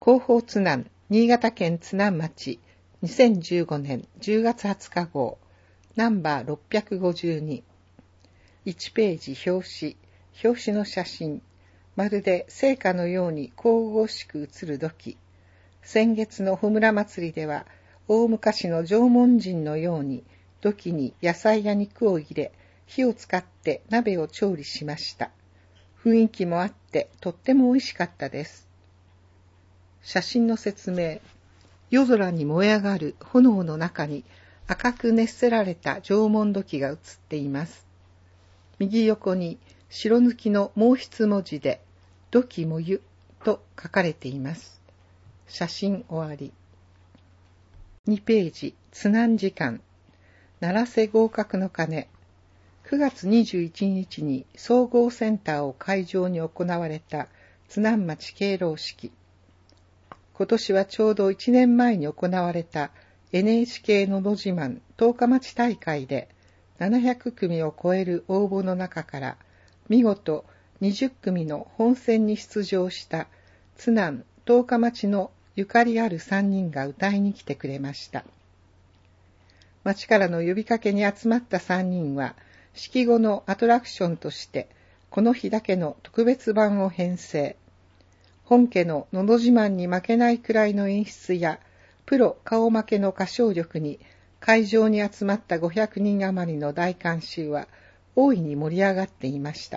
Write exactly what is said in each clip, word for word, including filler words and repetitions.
広報津南、新潟県津南町、にせんじゅうごねんじゅうがつはつか号、ナンバーろっぴゃくごじゅうに。いちページ表紙、表紙の写真、まるで聖火のように神々しく映る土器。先月の穂村祭りでは、大昔の縄文人のように土器に野菜や肉を入れ、火を使って鍋を調理しました。雰囲気もあってとっても美味しかったです。写真の説明。夜空に燃え上がる炎の中に赤く熱せられた縄文土器が写っています。右横に白抜きの毛筆文字で土器もゆと書かれています。写真終わり。にページ津南時間。奈良瀬合格の鐘。くがつにじゅういちにちに総合センターを会場に行われた津南町敬老式。今年はちょうどいちねんまえに行われた エヌエイチケー のど自慢十日町大会でななひゃくくみを超える応募の中から見事にじゅっくみの本選に出場した津南十日町のゆかりあるさんにんが歌いに来てくれました。町からの呼びかけに集まったさんにんは式後のアトラクションとしてこの日だけの特別版を編成。本家ののど自慢に負けないくらいの演出やプロ顔負けの歌唱力に会場に集まったごひゃくにん余りの大観衆は大いに盛り上がっていました。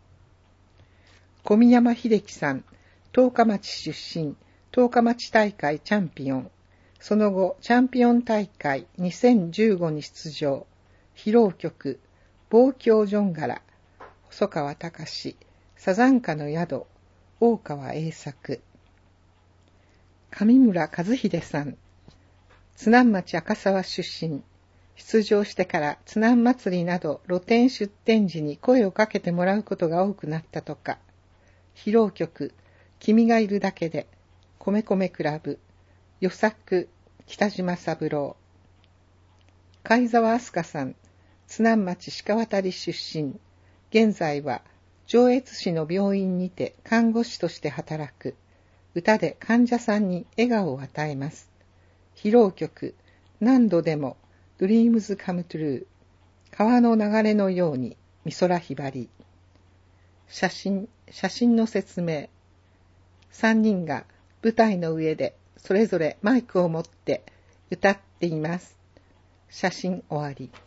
小宮山秀樹さん、十日町出身、十日町大会チャンピオン。その後、チャンピオン大会にせんじゅうごに出場。披露曲、望郷ジョンガラ、細川隆、サザンカの宿、大川栄作。上村和秀さん、津南町赤沢出身。出場してから津南祭りなど露店出店時に声をかけてもらうことが多くなったとか。披露曲、君がいるだけで、米米クラブ、予作、北島三郎。貝沢明日香さん、津南町鹿渡出身。現在は上越市の病院にて看護師として働く。歌で患者さんに笑顔を与えます。披露曲、何度でも Dreams Come True。川の流れのように美空ひばり。写真、写真の説明。三人が舞台の上でそれぞれマイクを持って歌っています。写真終わり。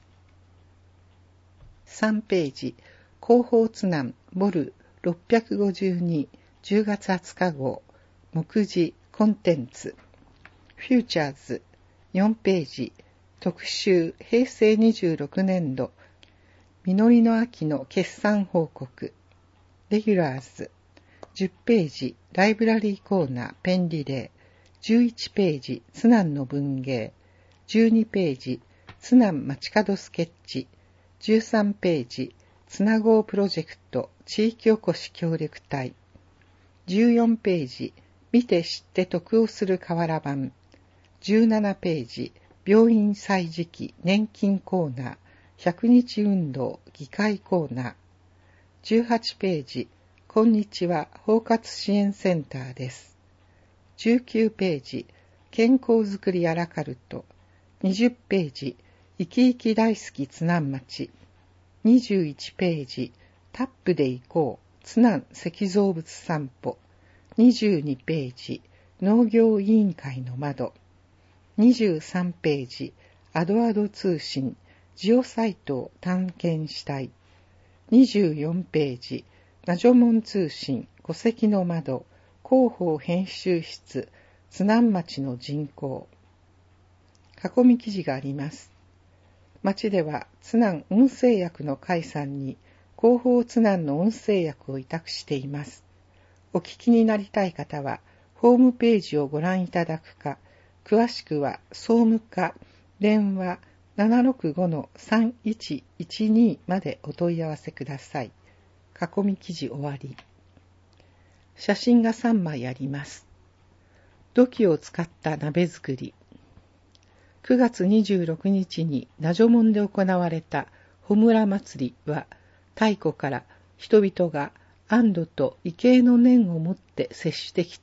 さんページ、広報津南ボルろっぴゃくごじゅうにじゅうがつはつか号、目次コンテンツ。フューチャーズよんページ、特集平成にじゅうろくねんど、実りの秋の決算報告。レギュラーズじゅっページ、ライブラリーコーナーペンリレー。じゅういちページ、津南の文芸。じゅうにページ、津南街角スケッチ。じゅうさんページ、つなごうプロジェクト地域おこし協力隊。じゅうよんページ、見て知って得をする瓦版。じゅうななページ、病院歳時期年金コーナー、ひゃくにち運動議会コーナー。じゅうはちページ、こんにちは包括支援センターです。じゅうきゅうページ、健康づくりアラカルト。にじゅっページ、生き生き大好き津南町。にじゅういちページ、タップで行こう津南石造物散歩。にじゅうにページ、農業委員会の窓。にじゅうさんページ、アドアド通信ジオサイトを探検したい。にじゅうよんページ、ナジョモン通信戸籍の窓広報編集室津南町の人口。囲み記事があります。町では津南音声薬の会さんに広報津南の音声薬を委託しています。お聞きになりたい方はホームページをご覧いただくか、詳しくは総務課電話 ななろくごのさんいちいちに までお問い合わせください。囲み記事終わり。写真がさんまいあります。土器を使った鍋作り。くがつにじゅうろくにちにナジョモンで行われた穂村祭りは、太古から人々が安堵と畏敬の念をもって接してきた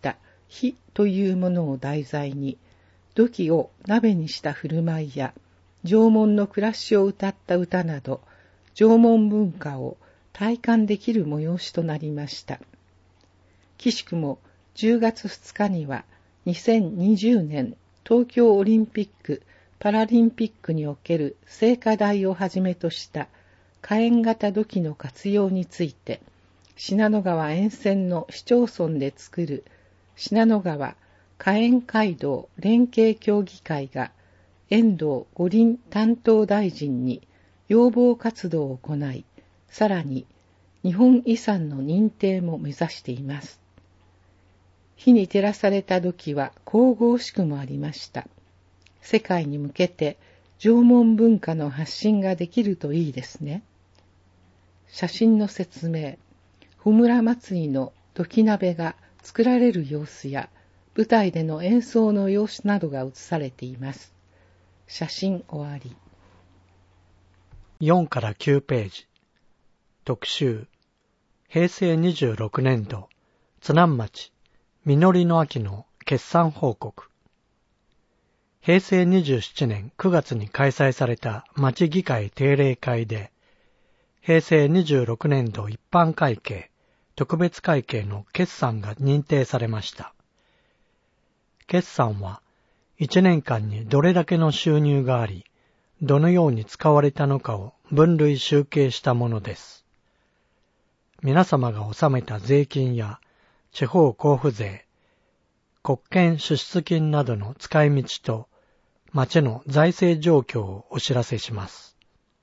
火というものを題材に、土器を鍋にした振る舞いや、縄文の暮らしを歌った歌など、縄文文化を体感できる催しとなりました。きしくもじゅうがつふつかには、にせんにじゅうねん東京オリンピック・パラリンピックにおける聖火台をはじめとした火炎型土器の活用について、信濃川沿線の市町村で作る信濃川火炎街道連携協議会が遠藤五輪担当大臣に要望活動を行い、さらに日本遺産の認定も目指しています。火に照らされた土器は神々しくもありました。世界に向けて縄文文化の発信ができるといいですね。写真の説明。穂村祭りの土器鍋が作られる様子や舞台での演奏の様子などが写されています。写真終わり。 よんからきゅうページ。特集。へいせいにじゅうろくねんど津南町実りの秋の決算報告。へいせいにじゅうななねんくがつに開催された町議会定例会で、へいせいにじゅうろくねんど一般会計、特別会計の決算が認定されました。決算はいちねんかんにどれだけの収入があり、どのように使われたのかを分類集計したものです。皆様が納めた税金や地方交付税、国権支出金などの使い道と町の財政状況をお知らせします。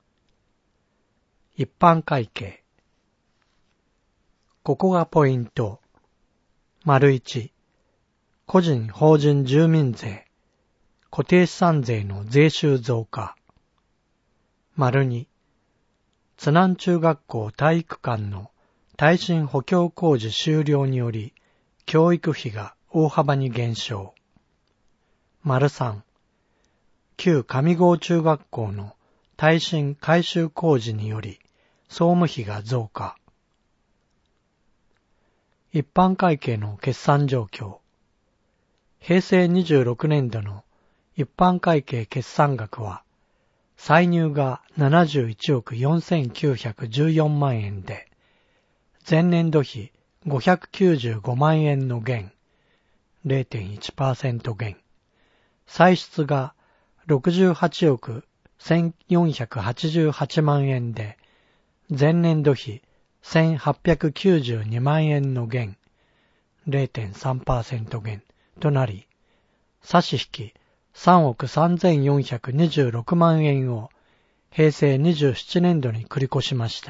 一般会計。ここがポイント。丸いち、個人法人住民税、固定資産税の税収増加。丸に、津南中学校体育館の耐震補強工事終了により、教育費が大幅に減少。丸さん、旧上郷中学校の耐震改修工事により、総務費が増加。一般会計の決算状況。へいせいにじゅうろくねんどの一般会計決算額は、歳入がななじゅういちおくよんせんきゅうひゃくじゅうよんまんえんで、前年度比ごひゃくきゅうじゅうごまんえんの減、れいてんいちパーセント 減。歳出がろくじゅうはちおくせんよんひゃくはちじゅうはちまんえんで、前年度比せんはっぴゃくきゅうじゅうにまんえんの減、れいてんさんパーセント 減となり、差し引きさんおくさんぜんよんひゃくにじゅうろくまんえんをへいせいにじゅうななねんどに繰り越しました。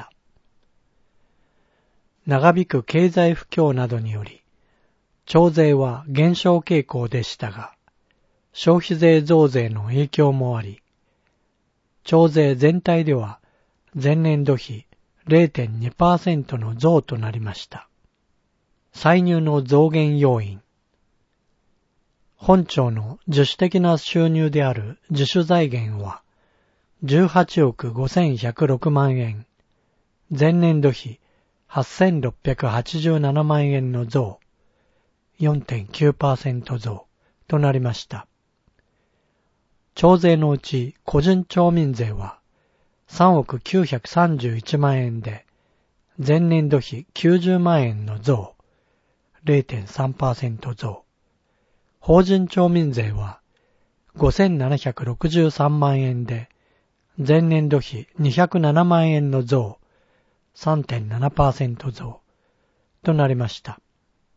長引く経済不況などにより、徴税は減少傾向でしたが、消費税増税の影響もあり、徴税全体では前年度比 れいてんにパーセント の増となりました。歳入の増減要因。本庁の自主的な収入である自主財源はじゅうはちおくごせんひゃくろくまんえん、前年度比はっせんろっぴゃくはちじゅうななまんえんの増、よんてんきゅうパーセント 増となりました。徴税のうち個人町民税はさんおくきゅうひゃくさんじゅういちまんえんで、前年度比きゅうじゅうまんえんの増、れいてんさんパーセント 増。法人町民税はごせんななひゃくろくじゅうさんまんえんで、前年度比にひゃくななまんえんの増、さんてんななパーセント 増となりました。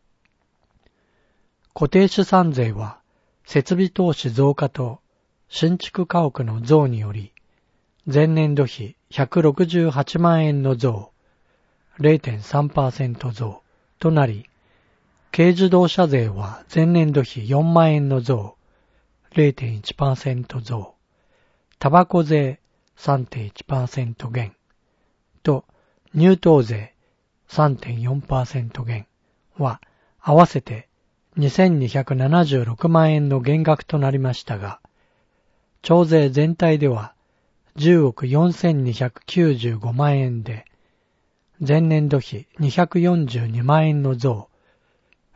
固定資産税は設備投資増加と新築家屋の増により、前年度比ひゃくろくじゅうはちまんえんの増、れいてんさんパーセント 増となり、軽自動車税は前年度比よんまんえんの増、れいてんいちパーセント 増、タバコ税 さんてんいちパーセント 減と入湯税 さんてんよんパーセント 減は合わせてにせんにひゃくななじゅうろくまんえんの減額となりましたが、徴税全体ではじゅうおくよんせんにひゃくきゅうじゅうごまんえんで、前年度比にひゃくよんじゅうにまんえんの増、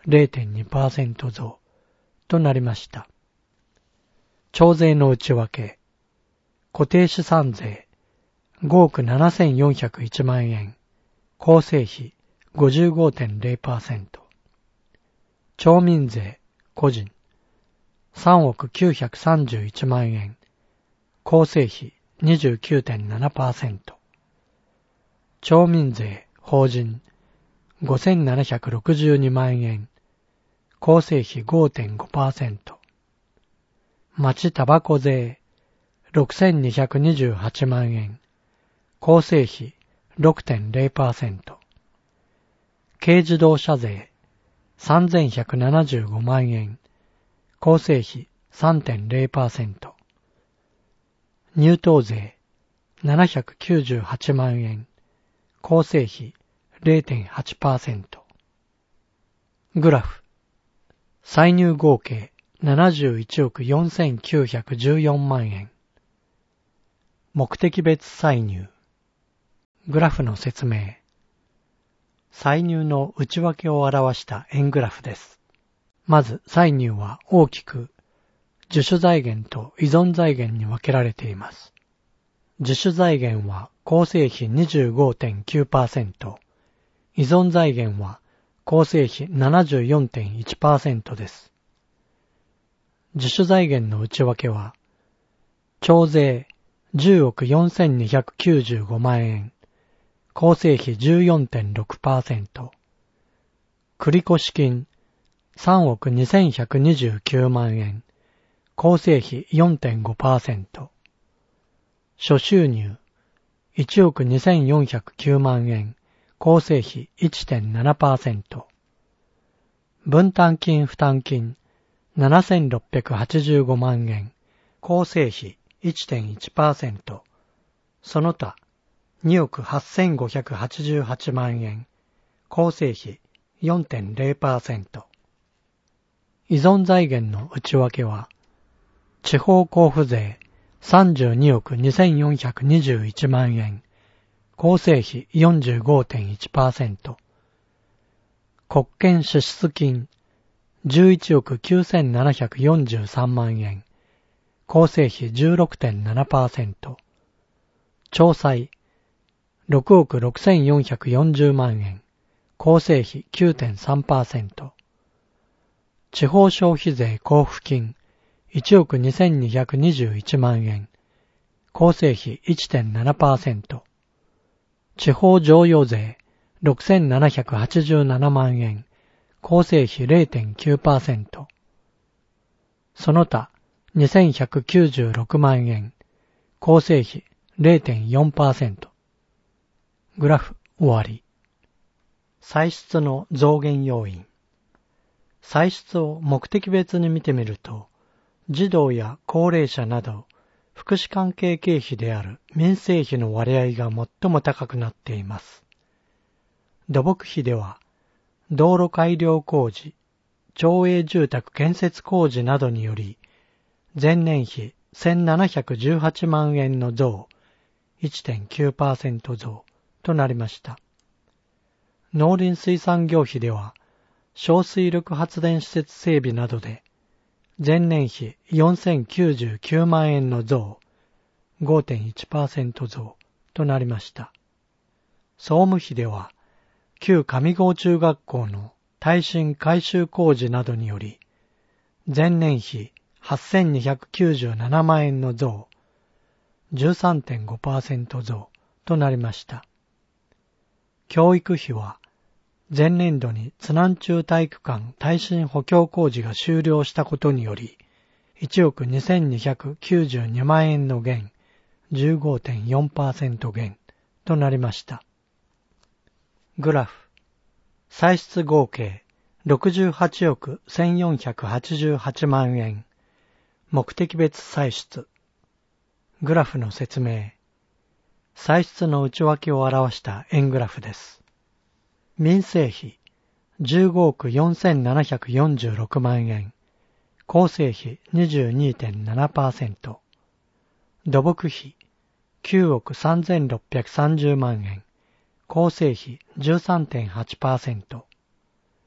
れいてんにパーセント 増となりました。徴税の内訳、固定資産税ごおくななせんよんひゃくいちまんえん、構成費 ごじゅうごてんれいパーセント、町民税個人さんおくきゅうひゃくさんじゅういちまんえん、構成費 にじゅうきゅうてんななパーセント、町民税法人ごせんななひゃくろくじゅうにまんえん、構成費 ごてんごパーセント、町タバコ税ろくせんにひゃくにじゅうはちまんえん、構成費 ろくてんれいパーセント、軽自動車税さんぜんひゃくななじゅうごまんえん、構成費 さんてんれいパーセント、入湯税ななひゃくきゅうじゅうはちまんえん、構成費 れいてんはちパーセント。グラフ、歳入合計ななじゅういちおくよんせんきゅうひゃくじゅうよんまんえん。目的別歳入。グラフの説明。歳入の内訳を表した円グラフです。まず歳入は大きく自主財源と依存財源に分けられています。自主財源は構成費 にじゅうごてんきゅうパーセント、依存財源は構成費 ななじゅうよんてんいちパーセント です。自主財源の内訳は、徴税じゅうおくよんせんにひゃくきゅうじゅうごまんえん、構成費 じゅうよんてんろくパーセント、繰越金さんおくにせんひゃくにじゅうきゅうまんえん、構成費 よんてんごパーセント、諸収入いちおくにせんよんひゃくきゅうまんえん、構成費 いってんななパーセント、分担金負担金ななせんろっぴゃくはちじゅうごまんえん、構成費 いってんいちパーセント、その他におくはっせんごひゃくはちじゅうはちまんえん、構成費 よんてんれいパーセント。依存財源の内訳は、地方交付税さんじゅうにおくにせんよんひゃくにじゅういちまんえん、構成費 よんじゅうごてんいちパーセント、国権支出金じゅういちおくきゅうせんななひゃくよんじゅうさんまんえん、構成費 じゅうろくてんななパーセント、徴歳ろくおくろくせんよんひゃくよんじゅうまんえん、構成費 きゅうてんさんパーセント、地方消費税交付金いちおくにせんにひゃくにじゅういちまんえん、構成費 いってんななパーセント、地方譲与税ろくせんななひゃくはちじゅうななまんえん、構成費 れいてんきゅうパーセント、その他にせんひゃくきゅうじゅうろくまんえん、構成費 れいてんよんパーセント。グラフ終わり。歳出の増減要因。歳出を目的別に見てみると、児童や高齢者など福祉関係経費である民生費の割合が最も高くなっています。土木費では、道路改良工事、町営住宅建設工事などにより、前年比せんななひゃくじゅうはちまんえんの増、いってんきゅうパーセント 増となりました。農林水産業費では、小水力発電施設整備などで、前年比よんせんきゅうじゅうきゅうまんえんの増、ごてんいちパーセント 増となりました。総務費では、旧上郷中学校の耐震改修工事などにより、前年比はっせんにひゃくきゅうじゅうななまんえんの増、じゅうさんてんごパーセント 増となりました。教育費は、前年度に津南中体育館耐震補強工事が終了したことにより、いちおくにせんにひゃくきゅうじゅうにまんえんの減、じゅうごてんよんパーセント 減となりました。グラフ。歳出合計ろくじゅうはちおくせんよんひゃくはちじゅうはちまんえん。目的別歳出。グラフの説明。歳出の内訳を表した円グラフです。民生費じゅうごおくよんせんななひゃくよんじゅうろくまんえん。構成費 にじゅうにてんななパーセント。土木費きゅうおくさんぜんろっぴゃくさんじゅうまんえん。構成費 じゅうさんてんはちパーセント。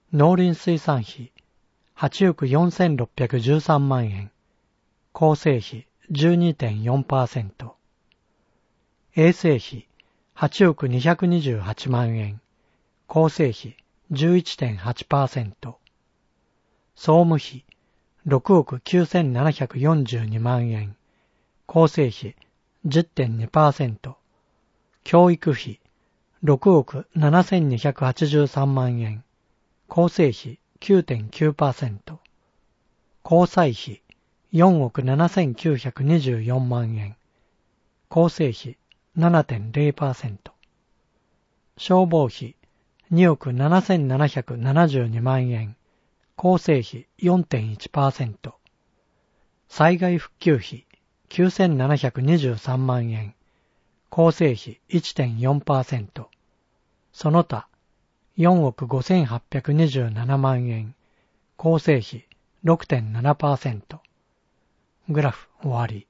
農林水産費はちおくよんせんろっぴゃくじゅうさんまんえん、構成費 じゅうにてんよんパーセント、衛生費はちおくにひゃくにじゅうはちまんえん、構成費 じゅういってんはちパーセント、総務費ろくおくきゅうせんななひゃくよんじゅうにまんえん、構成費 じゅってんにパーセント、教育費ろくおくななせんにひゃくはちじゅうさんまんえん、構成費 きゅうてんきゅうパーセント、交際費よんおくななせんきゅうひゃくにじゅうよんまんえん、構成費 ななてんゼロパーセント、消防費におくななせんななひゃくななじゅうにまんえん、構成費 よんてんいちパーセント、災害復旧費きゅうせんななひゃくにじゅうさんまんえん、構成費 いってんよんパーセント、その他よんおくごせんはっぴゃくにじゅうななまんえん、構成費 ろくてんななパーセント。グラフ終わり。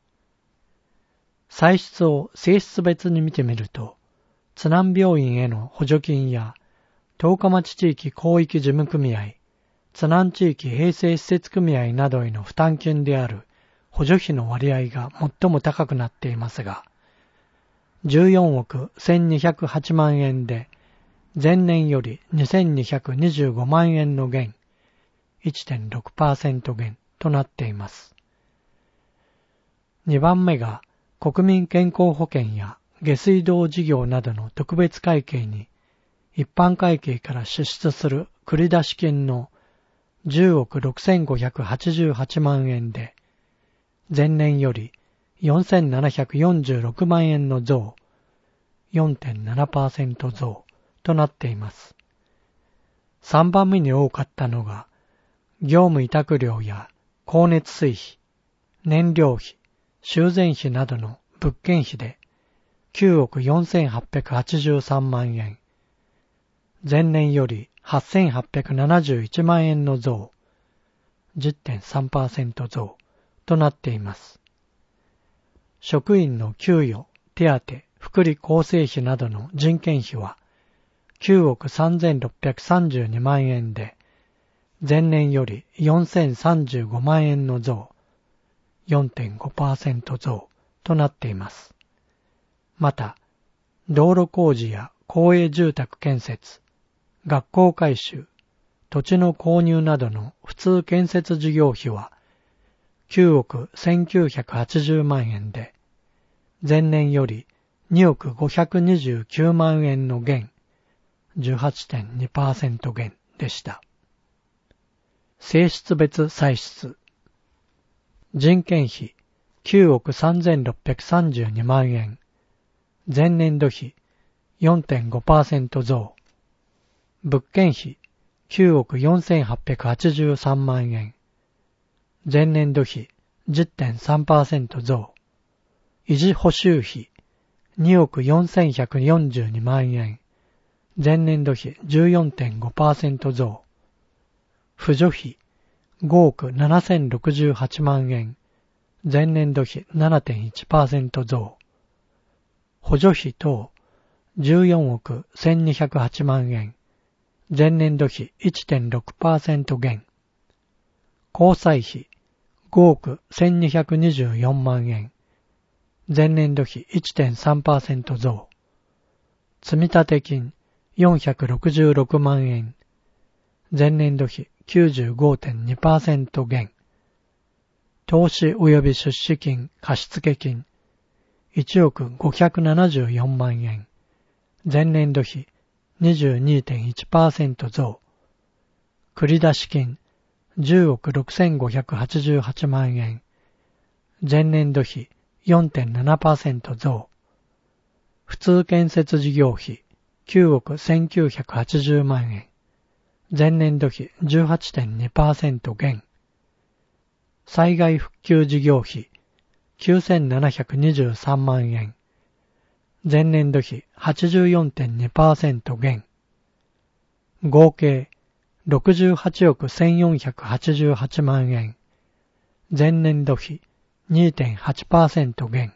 歳出を性質別に見てみると、津南病院への補助金や、十日町地域広域事務組合、津南地域衛生施設組合などへの負担金である補助費の割合が最も高くなっていますが、じゅうよんおくせんにひゃくはちまんえんで、前年よりにせんにひゃくにじゅうごまんえんの減、いってんろくパーセント 減となっています。にばんめが国民健康保険や下水道事業などの特別会計に一般会計から支出する繰出金のじゅうおくろくせんごひゃくはちじゅうはちまんえんで、前年よりよんせんななひゃくよんじゅうろくまんえんの増、よんてんななパーセント 増となっています。さんばんめに多かったのが、業務委託料や光熱水費、燃料費、修繕費などの物件費できゅうおくよんせんはっぴゃくはちじゅうさんまんえん、前年よりはっせんはっぴゃくななじゅういちまんえんの増、じゅってんさんパーセント 増となっています。職員の給与、手当、福利厚生費などの人件費はきゅうおくさんぜんろっぴゃくさんじゅうにまんえんで、前年よりよんせんさんじゅうごまんえんの増、よんてんごパーセント 増となっています。また、道路工事や公営住宅建設、学校改修、土地の購入などの普通建設事業費はきゅうおくせんきゅうひゃくはちじゅうまんえんで、前年よりにおくごひゃくにじゅうきゅうまんえんの減、じゅうはちてんにパーセント 減でした。性質別歳出。人件費きゅうおくさんぜんろっぴゃくさんじゅうにまんえん、前年度比 よんてんごパーセント 増。物件費きゅうおくよんせんはっぴゃくはちじゅうさんまんえん、前年度比 じゅってんさんパーセント 増。維持補修費におくよんせんひゃくよんじゅうにまんえん、前年度比 じゅうよんてんごパーセント 増。扶助費ごおくななせんろくじゅうはちまんえん、前年度比 ななてんいちパーセント 増。補助費等じゅうよんおくせんにひゃくはちまんえん、前年度比 いってんろくパーセント 減。交際費ごおくせんにひゃくにじゅうよんまんえん、前年度比 いってんさんパーセント 増。積立金よんひゃくろくじゅうろくまんえん、前年度比 きゅうじゅうごてんにパーセント 減。投資及び出資金貸付金いちおくごひゃくななじゅうよんまんえん、前年度比 にじゅうにてんいちパーセント 増。繰出金じゅうおくろくせんごひゃくはちじゅうはちまんえん、前年度比 よんてんななパーセント 増。普通建設事業費きゅうおくせんきゅうひゃくはちじゅうまんえん、前年度比 じゅうはちてんにパーセント 減。災害復旧事業費きゅうせんななひゃくにじゅうさんまんえん、前年度比 はちじゅうよんてんにパーセント 減。合計ろくじゅうはちおくせんよんひゃくはちじゅうはちまんえん、前年度比 にてんはちパーセント 減。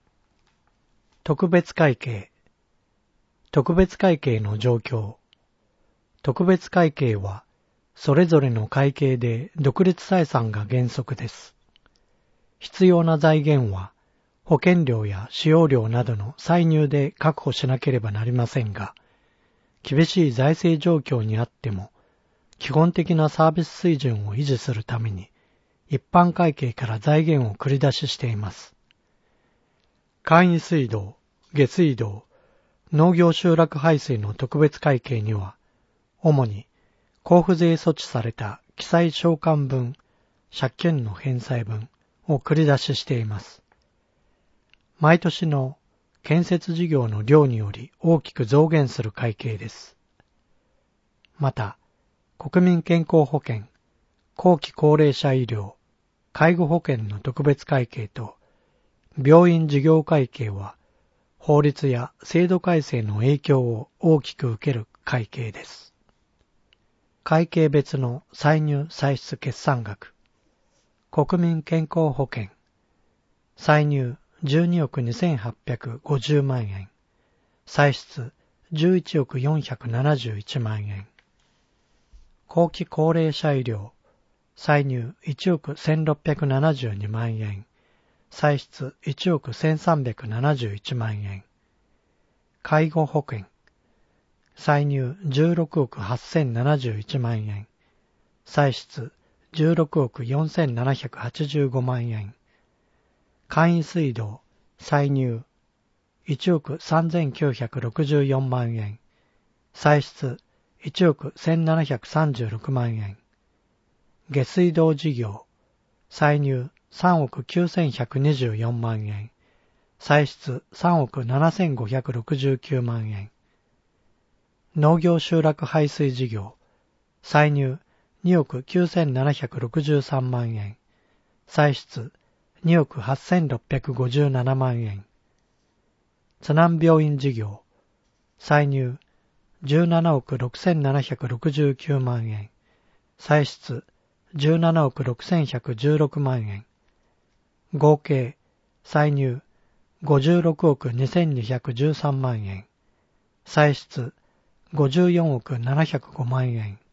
特別会計特別会計の状況。 特別会計は、それぞれの会計で独立採算が原則です。必要な財源は、保険料や使用料などの歳入で確保しなければなりませんが、厳しい財政状況にあっても、基本的なサービス水準を維持するために、一般会計から財源を繰り出ししています。簡易水道、下水道、農業集落排水の特別会計には、主に交付税措置された記載償還分、借金の返済分を繰り出ししています。毎年の建設事業の量により大きく増減する会計です。また、国民健康保険、後期高齢者医療、介護保険の特別会計と病院事業会計は法律や制度改正の影響を大きく受ける会計です。会計別の歳入歳出決算額、国民健康保険、歳入じゅうにおくにせんはっぴゃくごじゅうまんえん、歳出じゅういちおくよんひゃくななじゅういちまんえん、後期高齢者医療、歳入いちおくせんろっぴゃくななじゅうにまんえん、歳出いちおくせんさんびゃくななじゅういちまんえん、介護保険、歳入じゅうろくおくはっせんななじゅういちまんえん、歳出じゅうろくおくよんせんななひゃくはちじゅうごまんえん、簡易水道、歳入いちおくさんぜんきゅうひゃくろくじゅうよんまんえん、歳出いちおくせんななひゃくさんじゅうろくまんえん、下水道事業、歳入さんおくきゅうせんひゃくにじゅうよんまんえん、歳出さんおくななせんごひゃくろくじゅうきゅうまんえん、農業集落排水事業、歳入におくきゅうせんななひゃくろくじゅうさんまんえん、歳出におくはっせんろっぴゃくごじゅうななまんえん、津南病院事業、歳入じゅうななおくろくせんななひゃくろくじゅうきゅうまんえん、歳出じゅうななおくろくせんひゃくじゅうろくまんえん、合計歳入ごじゅうろくおくにせんにひゃくじゅうさんまんえん、歳出ごじゅうよんおくななひゃくごまんえん。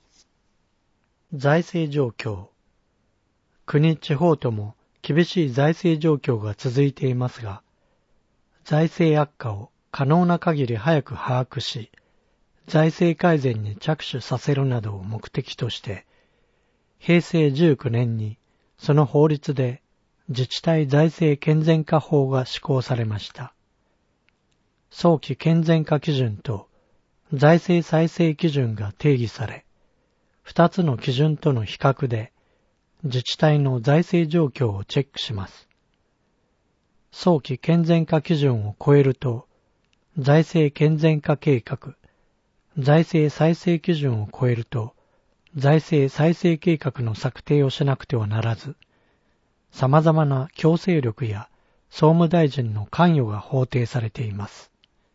財政状況。国・地方とも厳しい財政状況が続いていますが、財政悪化を可能な限り早く把握し、財政改善に着手させるなどを目的として、へいせいじゅうきゅうねんにその法律で自治体財政健全化法が施行されました。早期健全化基準と財政再生基準が定義され、二つの基準との比較で自治体の財政状況をチェックします。早期健全化基準を超えると、財政健全化計画、財政再生基準を超えると、財政再生計画の策定をしなくてはならず、様々な強制力や総務大臣の関与が法定されています。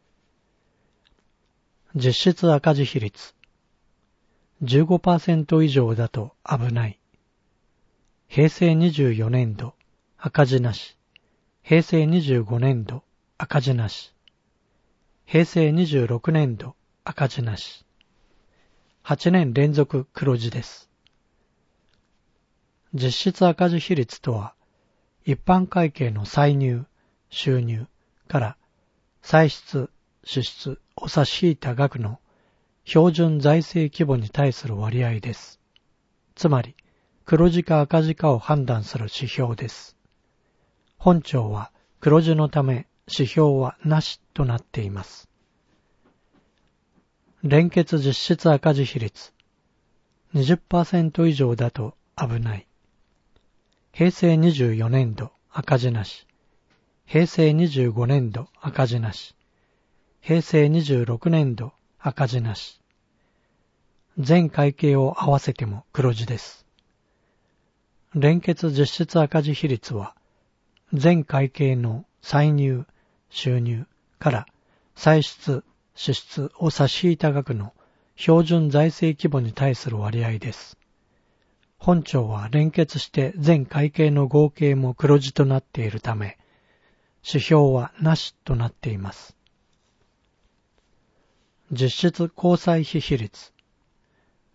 実質赤字比率 じゅうごパーセント 以上だと危ない。へいせいにじゅうよねんど赤字なし。へいせいにじゅうごねんど赤字なし。へいせいにじゅうろくねんど赤字なし。はちねん連続黒字です。実質赤字比率とは、一般会計の歳入、収入から歳出、支出を差し引いた額の標準財政規模に対する割合です。つまり、黒字か赤字かを判断する指標です。本庁は黒字のため指標はなしとなっています。連結実質赤字比率 にじゅっパーセント 以上だと危ない。へいせいにじゅうよねんど赤字なし。へいせいにじゅうごねんど赤字なし。へいせいにじゅうろくねんど赤字なし。全会計を合わせても黒字です。連結実質赤字比率は、全会計の歳入、収入から歳出、支出を差し引いた額の標準財政規模に対する割合です。本庁は連結して全会計の合計も黒字となっているため、指標はなしとなっています。実質公債費比率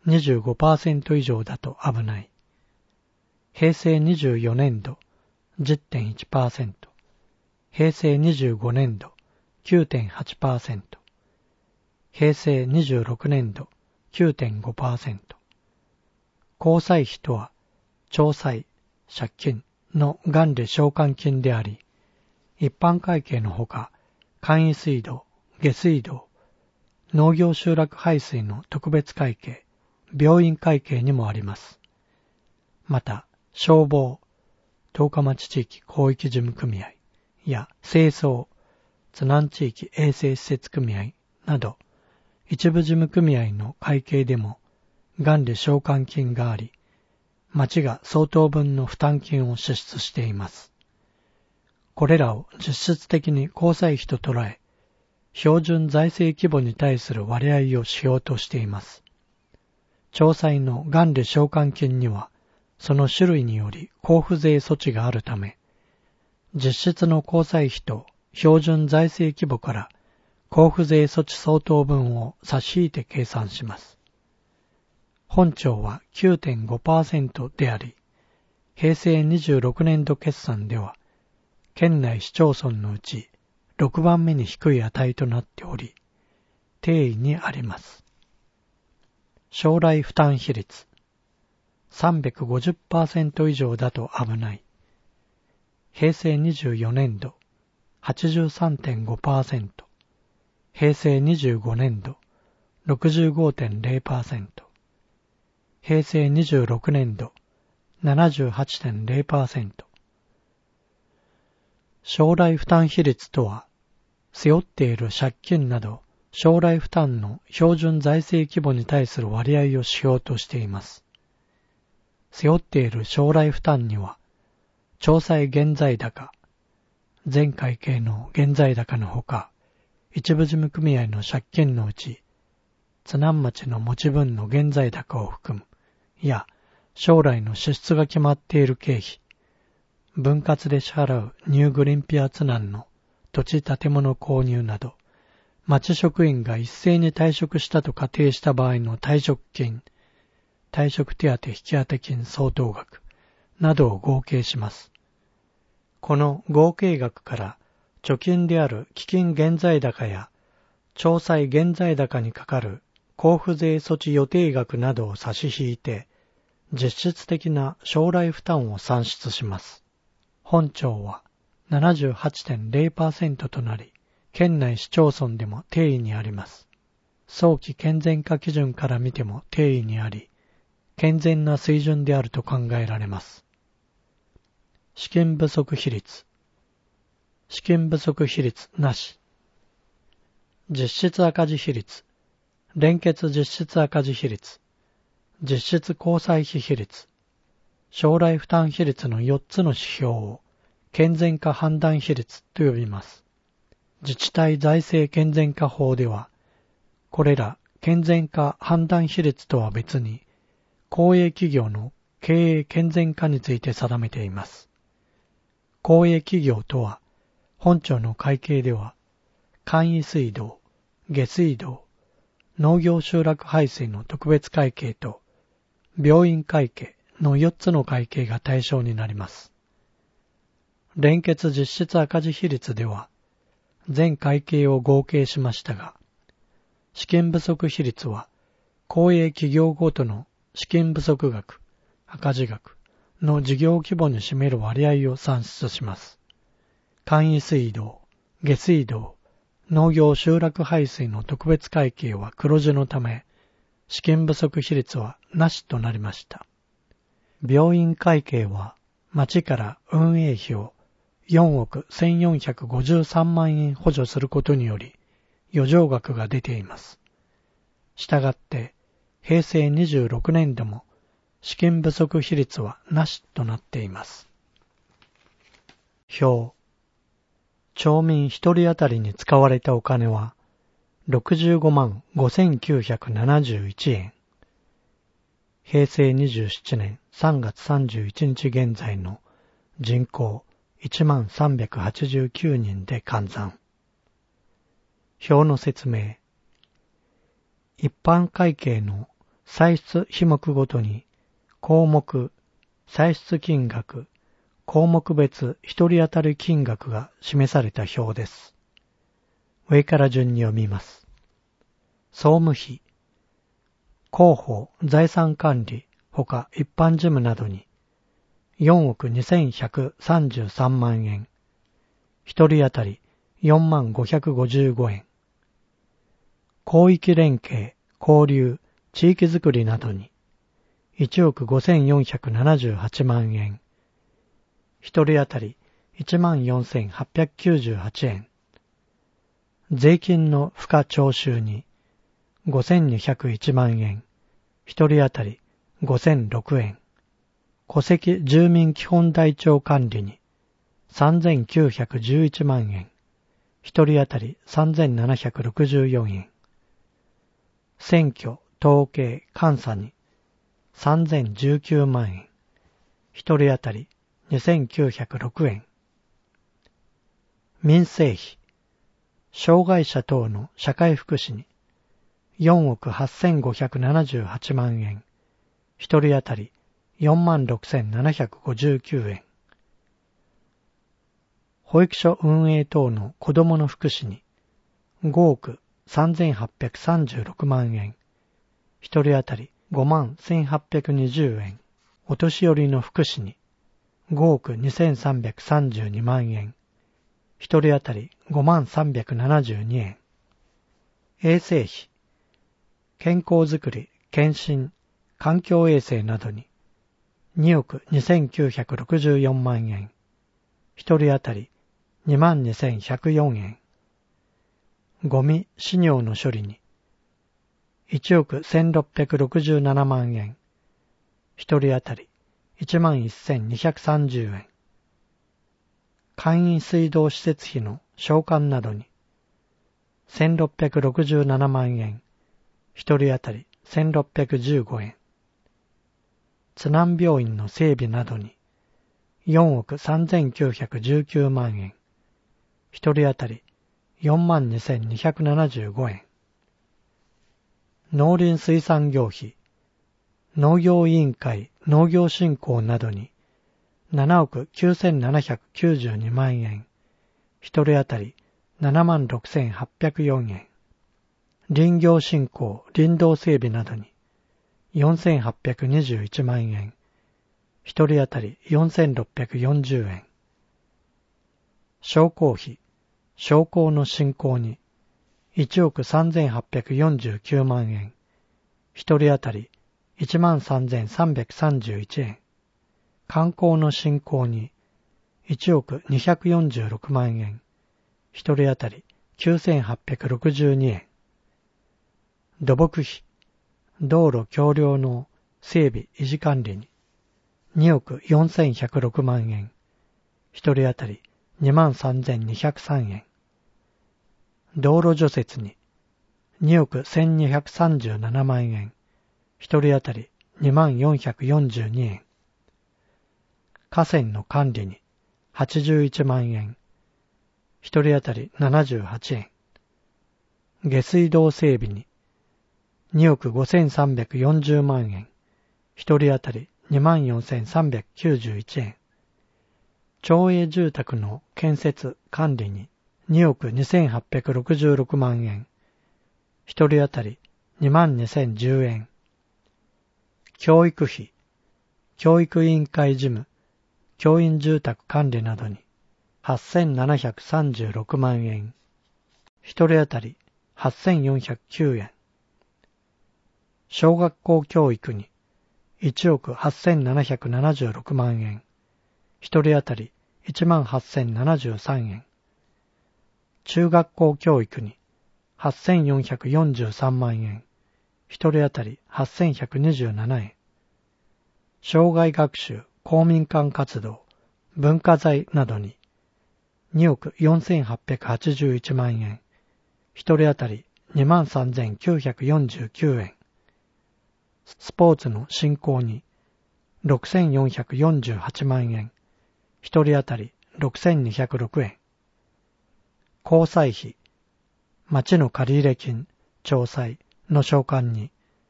にじゅうごパーセント 以上だと危ない。平成にじゅうよねんど じゅってんいちパーセント、平成にじゅうごねんど きゅうてんはちパーセント、平成にじゅうろくねんど きゅうてんごパーセント。交際費とは、徴歳、借金の元利償還金であり、一般会計のほか、簡易水道、下水道、農業集落排水の特別会計、病院会計にもあります。また、消防、十日町地域広域事務組合や清掃、津南地域衛生施設組合など、一部事務組合の会計でも元利償還金があり、町が相当分の負担金を支出しています。これらを実質的に交際費と捉え、標準財政規模に対する割合を指標としています。徴歳の元利償還金には、その種類により交付税措置があるため、実質の交際費と標準財政規模から交付税措置相当分を差し引いて計算します。本庁は きゅうてんごパーセント であり、平成にじゅうろくねんど決算では、県内市町村のうちろくばんめに低い値となっており、定位にあります。将来負担比率 さんびゃくごじゅっパーセント 以上だと危ない。平成にじゅうよねんど はちじゅうさんてんごパーセント、平成にじゅうごねんど ろくじゅうごてんぜろパーセント、平成にじゅうろくねんど ななじゅうはちてんぜろパーセント。将来負担比率とは、背負っている借金など将来負担の標準財政規模に対する割合を指標としています。背負っている将来負担には、徴歳現在高、全会計の現在高のほか、一部事務組合の借金のうち、津南町の持ち分の現在高を含む、や将来の支出が決まっている経費、分割で支払うニューグリンピア津南の土地建物購入など、町職員が一斉に退職したと仮定した場合の退職金、退職手当引当金相当額などを合計します。この合計額から貯金である基金現在高や徴歳現在高にかかる交付税措置予定額などを差し引いて実質的な将来負担を算出します。本庁は ななじゅうはちてんぜろパーセント となり、県内市町村でも定位にあります。早期健全化基準から見ても定位にあり、健全な水準であると考えられます。資金不足比率。資金不足比率なし。実質赤字比率。連結実質赤字比率。実質交際費比率。将来負担比率のよっつの指標を健全化判断比率と呼びます。自治体財政健全化法では、これら健全化判断比率とは別に、公営企業の経営健全化について定めています。公営企業とは、本庁の会計では、簡易水道、下水道、農業集落排水の特別会計と、病院会計のよっつの会計が対象になります。連結実質赤字比率では、全会計を合計しましたが、資金不足比率は、公営企業ごとの資金不足額、赤字額の事業規模に占める割合を算出します。簡易水道、下水道、農業集落排水の特別会計は黒字のため、資金不足比率はなしとなりました。病院会計は、町から運営費をよんおくせんよんひゃくごじゅうさんまんえん補助することにより、余剰額が出ています。したがって、平成にじゅうろくねんども資金不足比率はなしとなっています。表。町民一人当たりに使われたお金はろくじゅうごまんごせんきゅうひゃくななじゅういちえん。平成にじゅうななねんさんがつさんじゅういちにち現在の人口いちまんさんびゃくはちじゅうきゅうにんで換算。表の説明。一般会計の歳出費目ごとに項目、歳出金額、項目別一人当たり金額が示された表です。上から順に読みます。総務費、広報、財産管理、ほか一般事務などによんおくにせんひゃくさんじゅうさんまんえん、一人当たりよんまんごひゃくごじゅうごえん。広域連携、交流、地域づくりなどにいちおくごせんよんひゃくななじゅうはちまんえん、一人当たりいちまんよんせんはっぴゃくきゅうじゅうはちえん。税金の付加徴収にごせんにひゃくいちまんえん、一人当たりごせんろくえん。戸籍住民基本台帳管理にさんぜんきゅうひゃくじゅういちまんえん、一人当たりさんぜんななひゃくろくじゅうよんえん。選挙、統計、監査にさんぜんじゅうきゅうまんえん、一人当たりにせんきゅうひゃくろくえん。民生費、障害者等の社会福祉によんおくはっせんごひゃくななじゅうはちまんえん、一人当たりよんまんろくせんななひゃくごじゅうきゅうえん。保育所運営等の子どもの福祉にごおくさんぜんはっぴゃくさんじゅうろくまんえん、一人当たりごまんせんはっぴゃくにじゅうえん。お年寄りの福祉にごおくにせんさんびゃくさんじゅうにまんえん、一人当たりごまんさんびゃくななじゅうにえん。衛生費、健康づくり、検診、環境衛生などににおくにせんきゅうひゃくろくじゅうよんまんえん、一人当たりにまんにせんひゃくよんえん。ゴミ、飼料の処理にいちおくせんろっぴゃくろくじゅうななまんえん、一人当たりいちまんせんにひゃくさんじゅうえん。簡易水道施設費の償還などにせんろっぴゃくろくじゅうななまんえん、一人当たりせんろっぴゃくじゅうごえん。津南病院の整備などによんおくさんぜんきゅうひゃくじゅうきゅうまんえん、一人当たりよんまんにせんにひゃくななじゅうごえん。農林水産業費、農業委員会農業振興などにななおくきゅうせんななひゃくきゅうじゅうにまんえん、一人当たりななまんろくせんはっぴゃくよんえん。林業振興林道整備などによんせんはっぴゃくにじゅういちまんえん、一人当たりよんせんろっぴゃくよんじゅうえん。商工費、商工の振興にいちおくさんぜんはっぴゃくよんじゅうきゅうまんえん、一人当たりいちまんさんぜんさんびゃくさんじゅういちえん。観光の振興にいちおくにひゃくよんじゅうろくまんえん、一人当たりきゅうせんはっぴゃくろくじゅうにえん。土木費、道路橋梁の整備維持管理ににおくよんせんひゃくろくまんえん、一人当たりにまんさんぜんにひゃくさんえん。道路除雪ににおくせんにひゃくさんじゅうななまんえん、一人当たりにまんよんひゃくよんじゅうにえん。河川の管理にはちじゅういちまんえん、一人当たりななじゅうはちえん。下水道整備ににおくごせんさんびゃくよんじゅうまんえん、一人当たりにまんよんせんさんびゃくきゅうじゅういちえん。町営住宅の建設管理ににおくにせんはっぴゃくろくじゅうろくまんえん、一人当たりにまんにせんじゅうえん。教育費、教育委員会事務、教員住宅管理などにはっせんななひゃくさんじゅうろくまんえん、一人当たりはっせんよんひゃくきゅうえん。小学校教育にいちおくはっせんななひゃくななじゅうろくまんえん、一人当たりいちまんはっせんななじゅうさんえん。中学校教育にはっせんよんひゃくよんじゅうさんまんえん、一人当たりはっせんひゃくにじゅうななえん。生涯学習、公民館活動、文化財などににおくよんせんはっぴゃくはちじゅういちまんえん、一人当たりにまんさんぜんきゅうひゃくよんじゅうきゅうえん。スポーツの振興にろくせんよんひゃくよんじゅうはちまんえん、一人当たりろくせんにひゃくろくえん。交際費、町の借入金、町債の償還に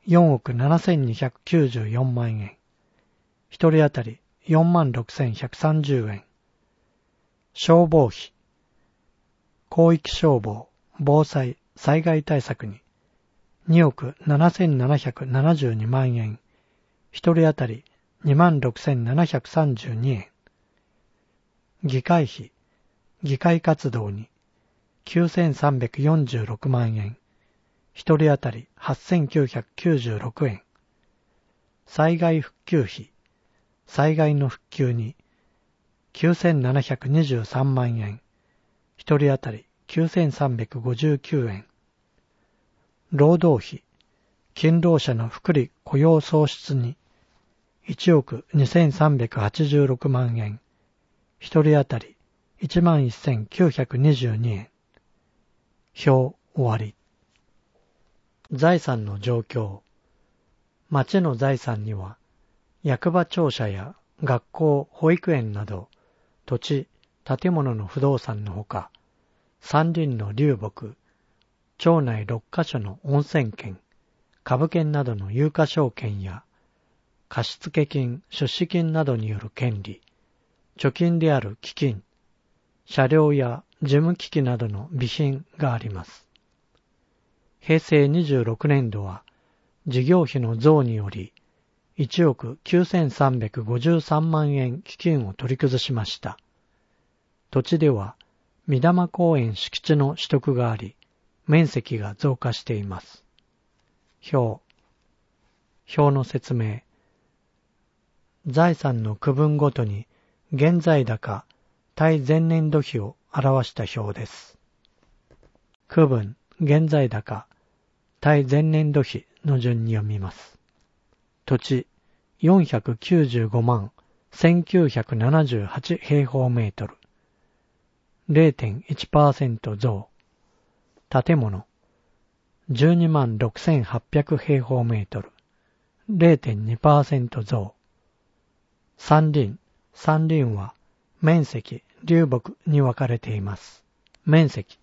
よんおくななせんにひゃくきゅうじゅうよんまんえん。一人当たりよんまんろくせんひゃくさんじゅうえん。消防費。広域消防、防災、災害対策ににおくななせんななひゃくななじゅうにまんえん。一人当たりにまんろくせんななひゃくさんじゅうにえん。議会費、議会活動にきゅうせんさんびゃくよんじゅうろくまんえん。一人当たりはっせんきゅうひゃくきゅうじゅうろくえん。災害復旧費、災害の復旧にきゅうせんななひゃくにじゅうさんまんえん。一人当たりきゅうせんさんびゃくごじゅうきゅうえん。労働費、勤労者の福利雇用創出にいちおくにせんさんびゃくはちじゅうろくまんえん。一人当たりいちまんせんきゅうひゃくにじゅうにえん。表終わり。財産の状況。町の財産には、役場庁舎や学校、保育園など、土地、建物の不動産のほか、山林の流木、町内ろっかしょの温泉権、株券などの有価証券や、貸付金、出資金などによる権利、貯金である基金、車両や事務機器などの備品があります。へいせいにじゅうろくねんどは、事業費の増により、いちおくきゅうせんさんびゃくごじゅうさんまんえん基金を取り崩しました。土地では、御霊公園敷地の取得があり、面積が増加しています。表。表の説明。財産の区分ごとに、現在高、対前年度比を表した表です。区分、現在高、対前年度比の順に読みます。土地よんひゃくきゅうじゅうごまんせんきゅうひゃくななじゅうはち平方メートル れいてんいちパーセント 増。建物じゅうにまんろくせんはっぴゃく平方メートル れいてんにパーセント 増。山林山林は面積流木に分かれています。面積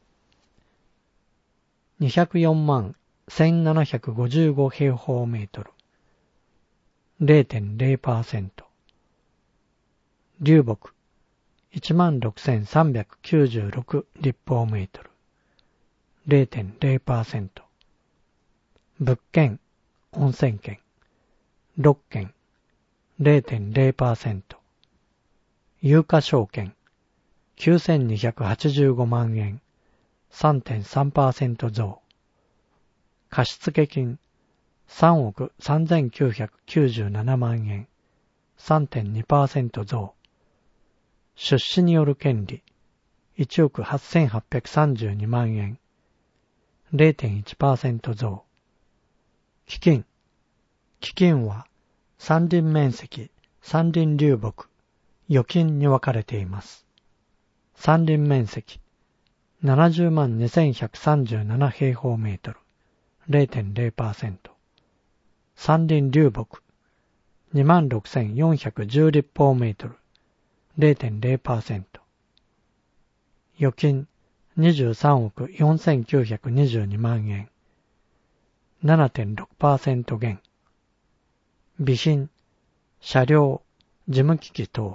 にひゃくよんまんせんななひゃくごじゅうご平方メートル れいてんれいパーセント。流木いちまんろくせんさんびゃくきゅうじゅうろく立方メートル れいてんれいパーセント。物件温泉権ろっけん れいてんれいパーセント。有価証券きゅうせんにひゃくはちじゅうごまんえん さんてんさんパーセント 増。貸付金さんおくさんぜんきゅうひゃくきゅうじゅうななまんえん さんてんにパーセント 増。出資による権利いちおくはっせんはっぴゃくさんじゅうにまんえん れいてんいちパーセント 増。基金基金は山林面積、山林流木、預金に分かれています。山林面積ななじゅうまんにせんひゃくさんじゅうなな平方メートル れいてんれいパーセント。山林流木 にまんろくせんよんひゃくじゅう立方メートル れいてんれいパーセント。預金にじゅうさんおくよんせんきゅうひゃくにじゅうにまんえん ななてんろくパーセント 減。備品車両事務機器等。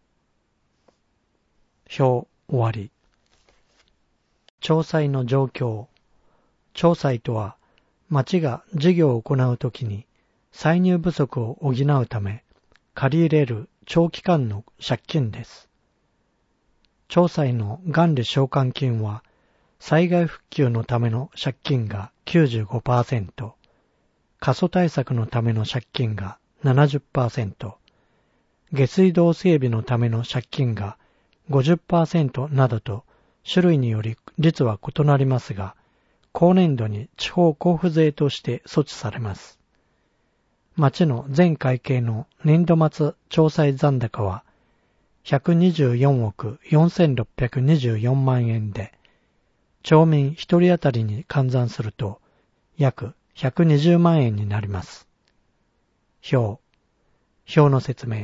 表終わり。町債の状況。町債とは、町が事業を行うときに歳入不足を補うため借り入れる長期間の借金です。町債の元利償還金は災害復旧のための借金が きゅうじゅうごパーセント、過疎対策のための借金が ななじゅっパーセント、下水道整備のための借金が ごじゅっパーセント などと種類により率は異なりますが、後年度に地方交付税として措置されます。町の全会計の年度末町債残高はひゃくにじゅうよんおくよんせんろっぴゃくにじゅうよんまんえんで、町民一人当たりに換算すると約ひゃくにじゅうまんえんになります。表。表の説明。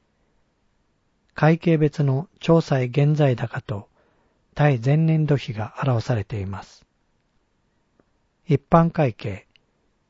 会計別の町債現在高と対前年度比が表されています。一般会計、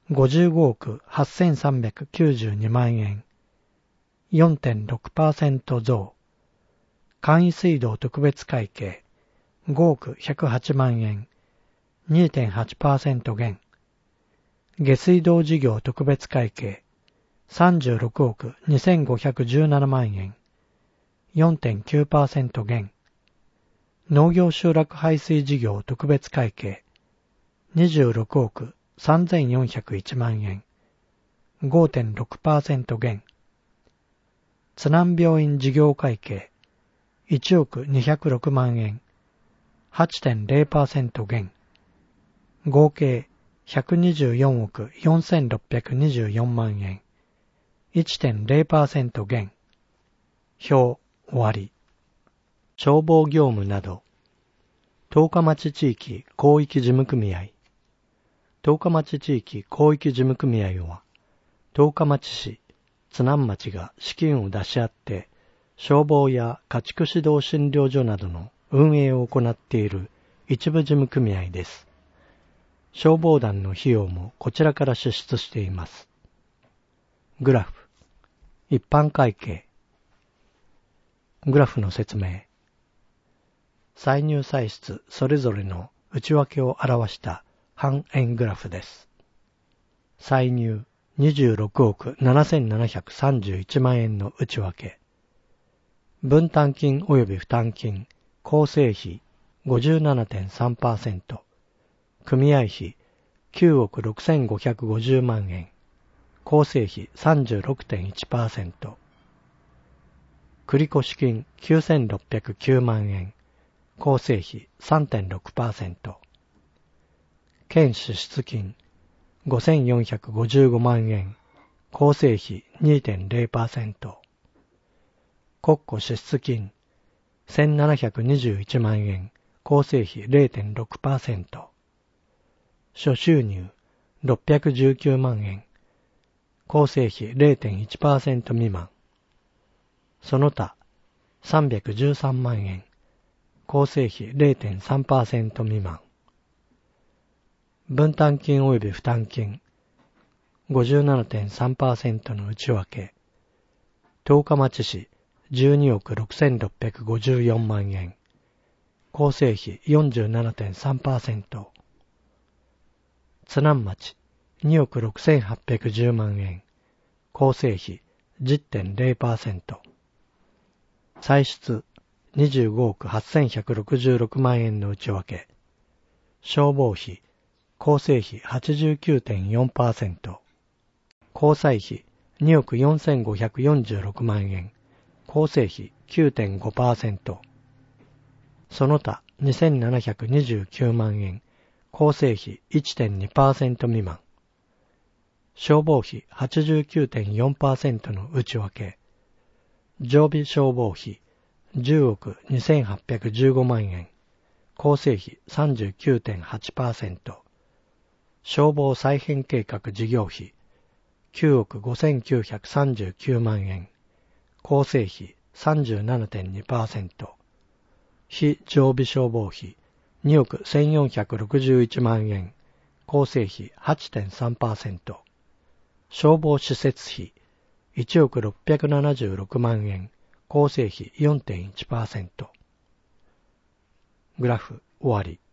ごじゅうごおくはっせんさんびゃくきゅうじゅうにまんえん、よんてんろくパーセント 増。簡易水道特別会計ごおくひゃくはちまんえん、にてんはちパーセント 減。下水道事業特別会計さんじゅうろくおくにせんごひゃくじゅうななまんえん、よんてんきゅうパーセント 減。農業集落排水事業特別会計にじゅうろくおくさんぜんよんひゃくいちまんえん、ごてんろくパーセント 減。津南病院事業会計いちおくにひゃくろくまんえん、はちてんれいパーセント 減。合計ひゃくにじゅうよんおくよんせんろっぴゃくにじゅうよんまんえん、いってんれいパーセント 減。表終わり。消防業務など。十日町地域広域事務組合。十日町地域広域事務組合は、十日町市、津南町が資金を出し合って、消防や家畜指導診療所などの運営を行っている一部事務組合です。消防団の費用もこちらから支出しています。グラフ。一般会計。グラフの説明。歳入歳出それぞれの内訳を表した半円グラフです。歳入にじゅうろくおくななせんななひゃくさんじゅういちまんえんの内訳。分担金及び負担金、構成費 ごじゅうななてんさんパーセント、組合費きゅうおくろくせんごひゃくごじゅうまんえん、構成費 さんじゅうろくてんいちパーセント、繰越金きゅうせんろっぴゃくきゅうまんえん、構成費 さんてんろくパーセント、県支出金ごせんよんひゃくごじゅうごまんえん、構成費 にてんれいパーセント、国庫支出金せんななひゃくにじゅういちまんえん、構成費 れいてんろくパーセント、諸収入ろっぴゃくじゅうきゅうまんえん、構成費 れいてんいちパーセント 未満、その他さんびゃくじゅうさんまんえん、構成費 れいてんさんパーセント 未満、分担金及び負担金 ごじゅうななてんさんパーセント の内訳、十日町市じゅうにおくろくせんろっぴゃくごじゅうよんまんえん、構成費 よんじゅうななてんさんパーセント、津南町におくろくせんはっぴゃくじゅうまんえん、構成費 じゅってんれいパーセント、歳出にじゅうごおくはっせんひゃくろくじゅうろくまんえんの内訳、消防費構成費 はちじゅうきゅうてんよんパーセント、交際費におくよんせんごひゃくよんじゅうろくまんえん、構成費 きゅうてんごパーセント、その他にせんななひゃくにじゅうきゅうまんえん、構成費 いってんにパーセント 未満、消防費 はちじゅうきゅうてんよんパーセント の内訳、常備消防費じゅうおくにせんはっぴゃくじゅうごまんえん、構成費 さんじゅうきゅうてんはちパーセント、消防再編計画事業費きゅうおくごせんきゅうひゃくさんじゅうきゅうまんえん、構成費 さんじゅうななてんにパーセント、非常備消防費におくせんよんひゃくろくじゅういちまんえん、構成費 はちてんさんパーセント、消防施設費いちおくろっぴゃくななじゅうろくまんえん、構成費 よんてんいちパーセント。グラフ終わり。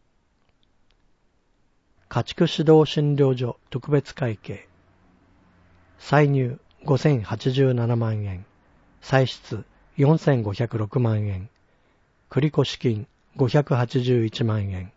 家畜指導診療所特別会計。歳入ごせんはちじゅうななまんえん、歳出よんせんごひゃくろくまんえん、繰越金ごひゃくはちじゅういちまんえん。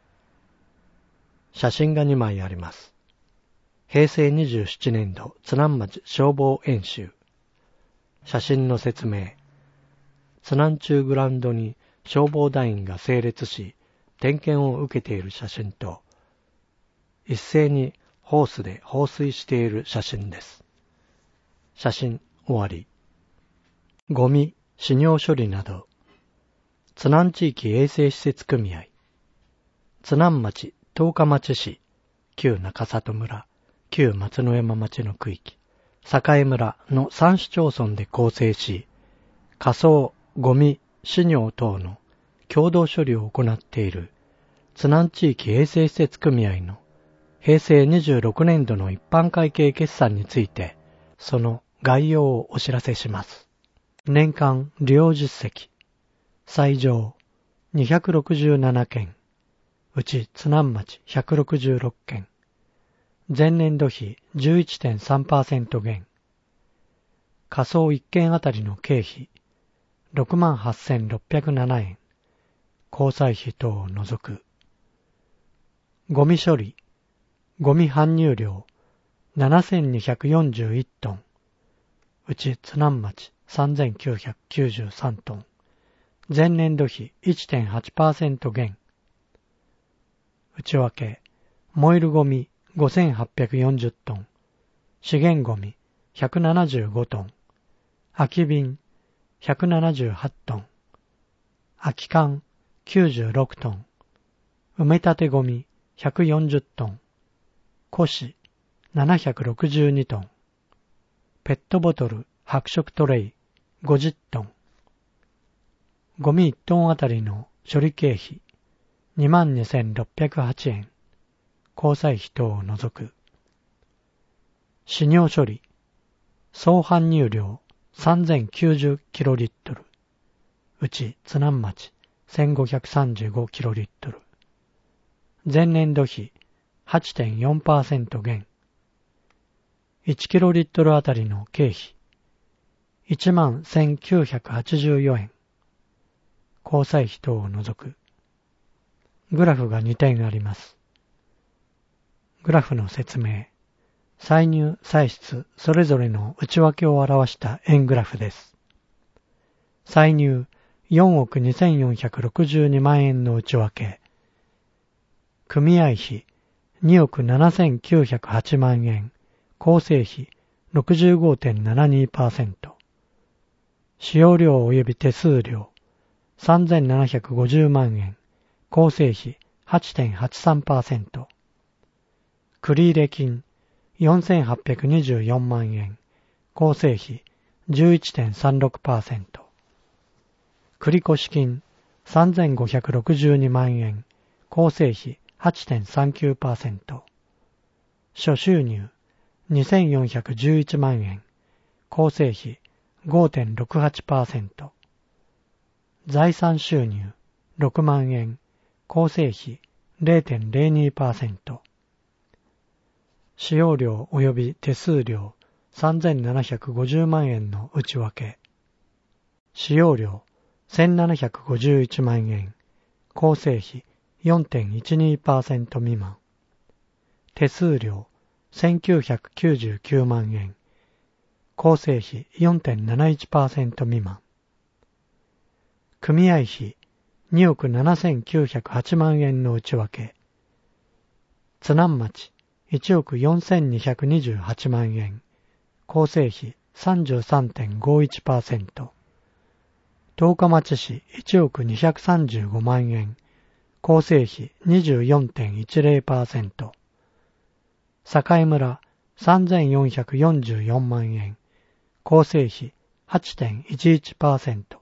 写真がにまいあります。へいせいにじゅうななねんど津南町消防演習。写真の説明。津南中グラウンドに消防団員が整列し、点検を受けている写真と、一斉にホースで放水している写真です。写真終わり。ゴミ、飼料処理など。津南地域衛生施設組合。津南町、十日町市、旧中里村、旧松之山町の区域、栄村のさん市町村で構成し、火葬、ゴミ、飼料等の共同処理を行っている津南地域衛生施設組合のへいせいにじゅうろくねんどの一般会計決算について、その概要をお知らせします。年間利用実績、最上にひゃくろくじゅうななけん、うち津南町ひゃくろくじゅうろっけん、前年度比 じゅういってんさんパーセント 減、仮想いっけんあたりの経費ろくまんはっせんろっぴゃくななえん、交際費等を除く。ゴミ処理、ゴミ搬入量ななせんにひゃくよんじゅういちトン、うち津南町さんぜんきゅうひゃくきゅうじゅうさんトン、前年度比 いってんはちパーセント 減。内訳、燃えるゴミごせんはっぴゃくよんじゅっトン、資源ゴミひゃくななじゅうごトン、空き瓶ひゃくななじゅうはちトン、空き缶きゅうじゅうろくトン、埋め立てゴミひゃくよんじゅっトン、古紙ななひゃくろくじゅうにトン、ペットボトル白色トレイごじゅっトン、ゴミいちトンあたりの処理経費にまんにせんろっぴゃくはちえん、交際費等を除く。死尿処理、総搬入量さんぜんきゅうじゅうキロリットル、うち津南町せんごひゃくさんじゅうごキロリットル、前年度比 はちてんよんパーセント 減。いちキロリットルあたりの経費いちまんせんきゅうひゃくはちじゅうよえん、交際費等を除く。グラフがにてんあります。グラフの説明、歳入歳出それぞれの内訳を表した円グラフです。歳入よんおくにせんよんひゃくろくじゅうにまんえんの内訳、組合費におくななせんきゅうひゃくはちまんえん、構成費 ろくじゅうごてんななにパーセント、使用料及び手数料さんぜんななひゃくごじゅうまんえん、構成費 はちてんはちさんパーセント、繰入金よんせんはっぴゃくにじゅうよんまんえん、構成費 じゅういちてんさんろくパーセント、繰越金さんぜんごひゃくろくじゅうにまんえん、構成費 はちてんさんきゅうパーセント、諸収入にせんよんひゃくじゅういちまんえん、構成費 ごてんろくはちパーセント、財産収入ろくまんえん、構成費 れいてんれいにパーセント、使用料及び手数料さんぜんななひゃくごじゅうまんえんの内訳、使用料せんななひゃくごじゅういちまんえん、構成費 よんてんいちにパーセント 未満、手数料せんきゅうひゃくきゅうじゅうきゅうまんえん、構成費 よんてんなないちパーセント 未満、組合費におくななせんきゅうひゃくはちまんえんの内訳、津南町いちおくよんせんにひゃくにじゅうはちまんえん、構成費 さんじゅうさんてんごいちパーセント、十日町市いちおくにひゃくさんじゅうごまんえん、構成費 にじゅうよんてんいちぜろパーセント、栄村さんぜんよんひゃくよんじゅうよんまんえん、構成費 はちてんいちいちパーセント、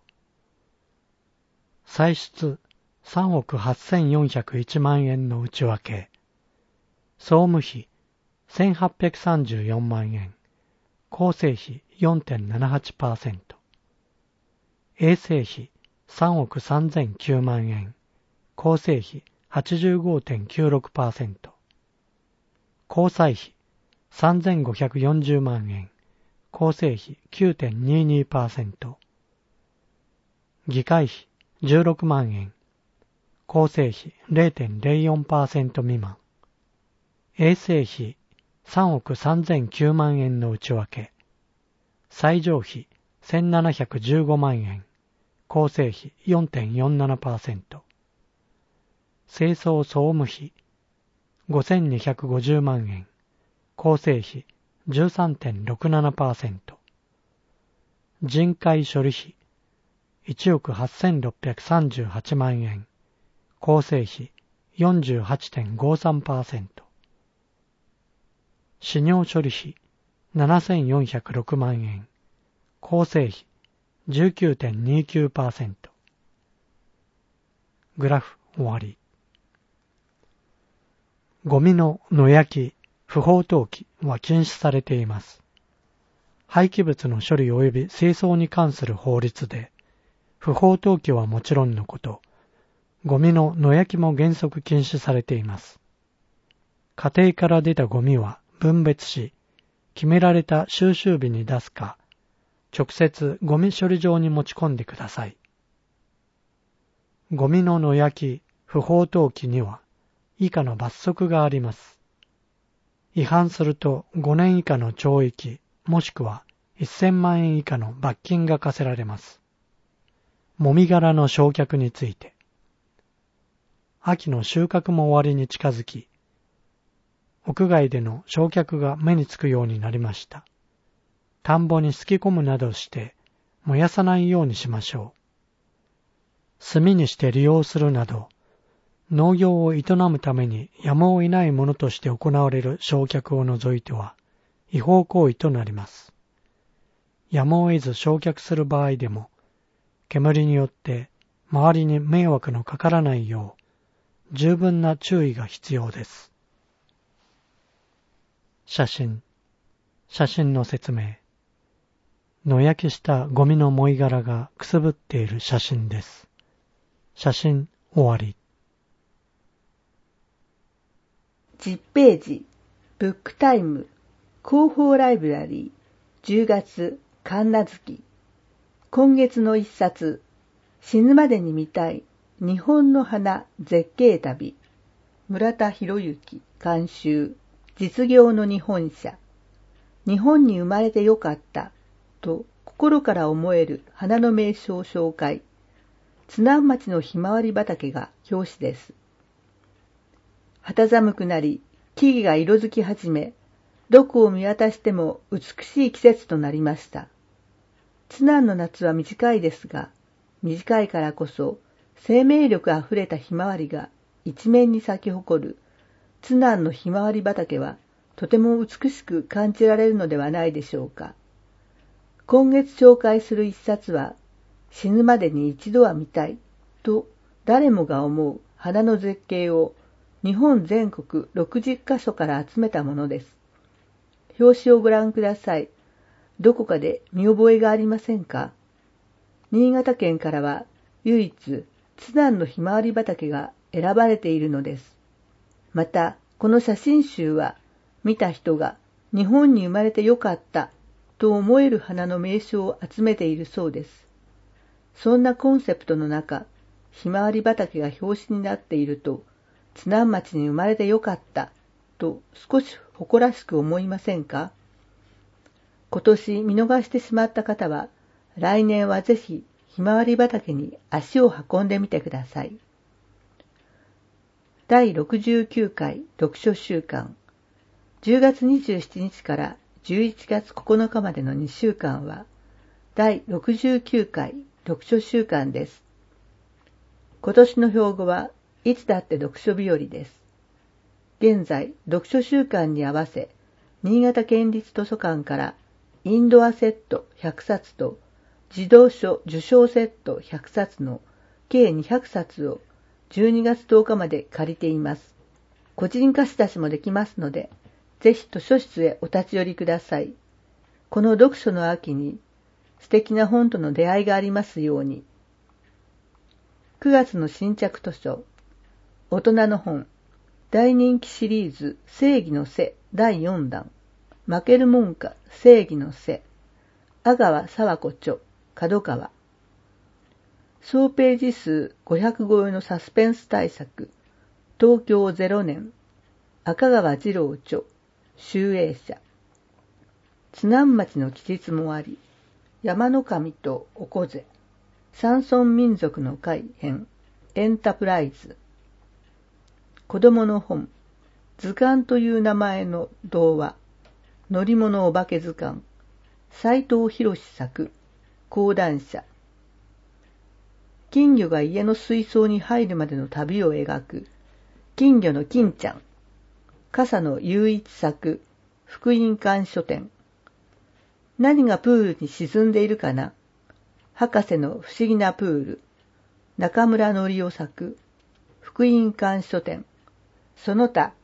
歳出さんおくはっせんよんひゃくいちまんえんの内訳、総務費せんはっぴゃくさんじゅうよんまんえん、構成費 よんてんななはちパーセント、衛生費さんおくさんぜんきゅうまんえん、構成費 はちじゅうごてんきゅうろくパーセント、交際費さんぜんごひゃくよんじゅうまんえん、構成費 きゅうてんににパーセント、議会費じゅうろくまんえん、構成費 れいてんれいよんパーセント 未満、衛生費さんおくさんぜんきゅうまんえんの内訳、最上費せんななひゃくじゅうごまんえん、構成費 よんてんよんななパーセント、清掃総務費ごせんにひゃくごじゅうまんえん、構成費 じゅうさんてんろくななパーセント、人海処理費いちおくはっせんろっぴゃくさんじゅうはちまんえん、構成費 よんじゅうはちてんごさんパーセント、死尿処理費ななせんよんひゃくろくまんえん、構成費 じゅうきゅうてんにきゅうパーセント。グラフ終わり。 ゴミの野焼き、不法投棄は禁止されています。廃棄物の処理及び清掃に関する法律で、不法投棄はもちろんのこと、ゴミの野焼きも原則禁止されています。家庭から出たゴミは分別し、決められた収集日に出すか、直接ゴミ処理場に持ち込んでください。ゴミの野焼き、不法投棄には以下の罰則があります。違反するとごねん以下の懲役、もしくはせんまんえん以下の罰金が課せられます。もみ殻の焼却について。秋の収穫も終わりに近づき、屋外での焼却が目につくようになりました。田んぼにすき込むなどして燃やさないようにしましょう。炭にして利用するなど、農業を営むためにやむを得ないものとして行われる焼却を除いては違法行為となります。やむを得ず焼却する場合でも、煙によって周りに迷惑のかからないよう十分な注意が必要です。写真。写真の説明。野焼きしたゴミの燃え殻がくすぶっている写真です。写真終わり。 じゅっページ、ブックタイム、広報ライブラリー、じゅうがつ、神無月。今月の一冊、死ぬまでに見たい日本の花絶景旅。村田博之監修、実業の日本社。日本に生まれてよかったと心から思える花の名所を紹介。津南町のひまわり畑が表紙です。肌寒くなり、木々が色づき始め、どこを見渡しても美しい季節となりました。津南の夏は短いですが、短いからこそ生命力あふれたひまわりが一面に咲き誇る津南のひまわり畑はとても美しく感じられるのではないでしょうか。今月紹介する一冊は、死ぬまでに一度は見たいと誰もが思う花の絶景を日本全国ろくじゅっかしょから集めたものです。表紙をご覧ください。どこかで見覚えがありませんか？新潟県からは唯一津南のひまわり畑が選ばれているのです。また、この写真集は見た人が日本に生まれてよかったと思える花の名所を集めているそうです。そんなコンセプトの中、ひまわり畑が表紙になっていると、津南町に生まれてよかったと少し誇らしく思いませんか？今年見逃してしまった方は、来年はぜひひまわり畑に足を運んでみてください。だいろくじゅうきゅうかい読書週間、じゅうがつにじゅうしちにちからじゅういちがつここのかまでのにしゅうかんは、だいろくじゅうきゅうかい読書週間です。今年の標語はいつだって読書日和です。現在、読書週間に合わせ、新潟県立図書館からインドアセットひゃくさつと児童書受賞セットひゃくさつの計にひゃくさつをじゅうにがつとおかまで借りています。個人貸し出しもできますので、ぜひ図書室へお立ち寄りください。この読書の秋に素敵な本との出会いがありますように。くがつの新着図書、大人の本、大人気シリーズ正義の背だいよんだん、負けるもんか正義の背、阿川佐和子著、角川。総ページ数ごひゃくごえのサスペンス大作、東京ゼロねん、赤川次郎著、集英社。津南町の記述もあり、山の神とおこぜ、山村民族の会編、エンタプライズ。子供の本、図鑑という名前の童話、乗り物お化け図鑑、斉藤博作、講談社。金魚が家の水槽に入るまでの旅を描く、金魚の金ちゃん、笠野雄一作、福音館書店。何がプールに沈んでいるかな、博士の不思議なプール、中村則夫作、福音館書店。その他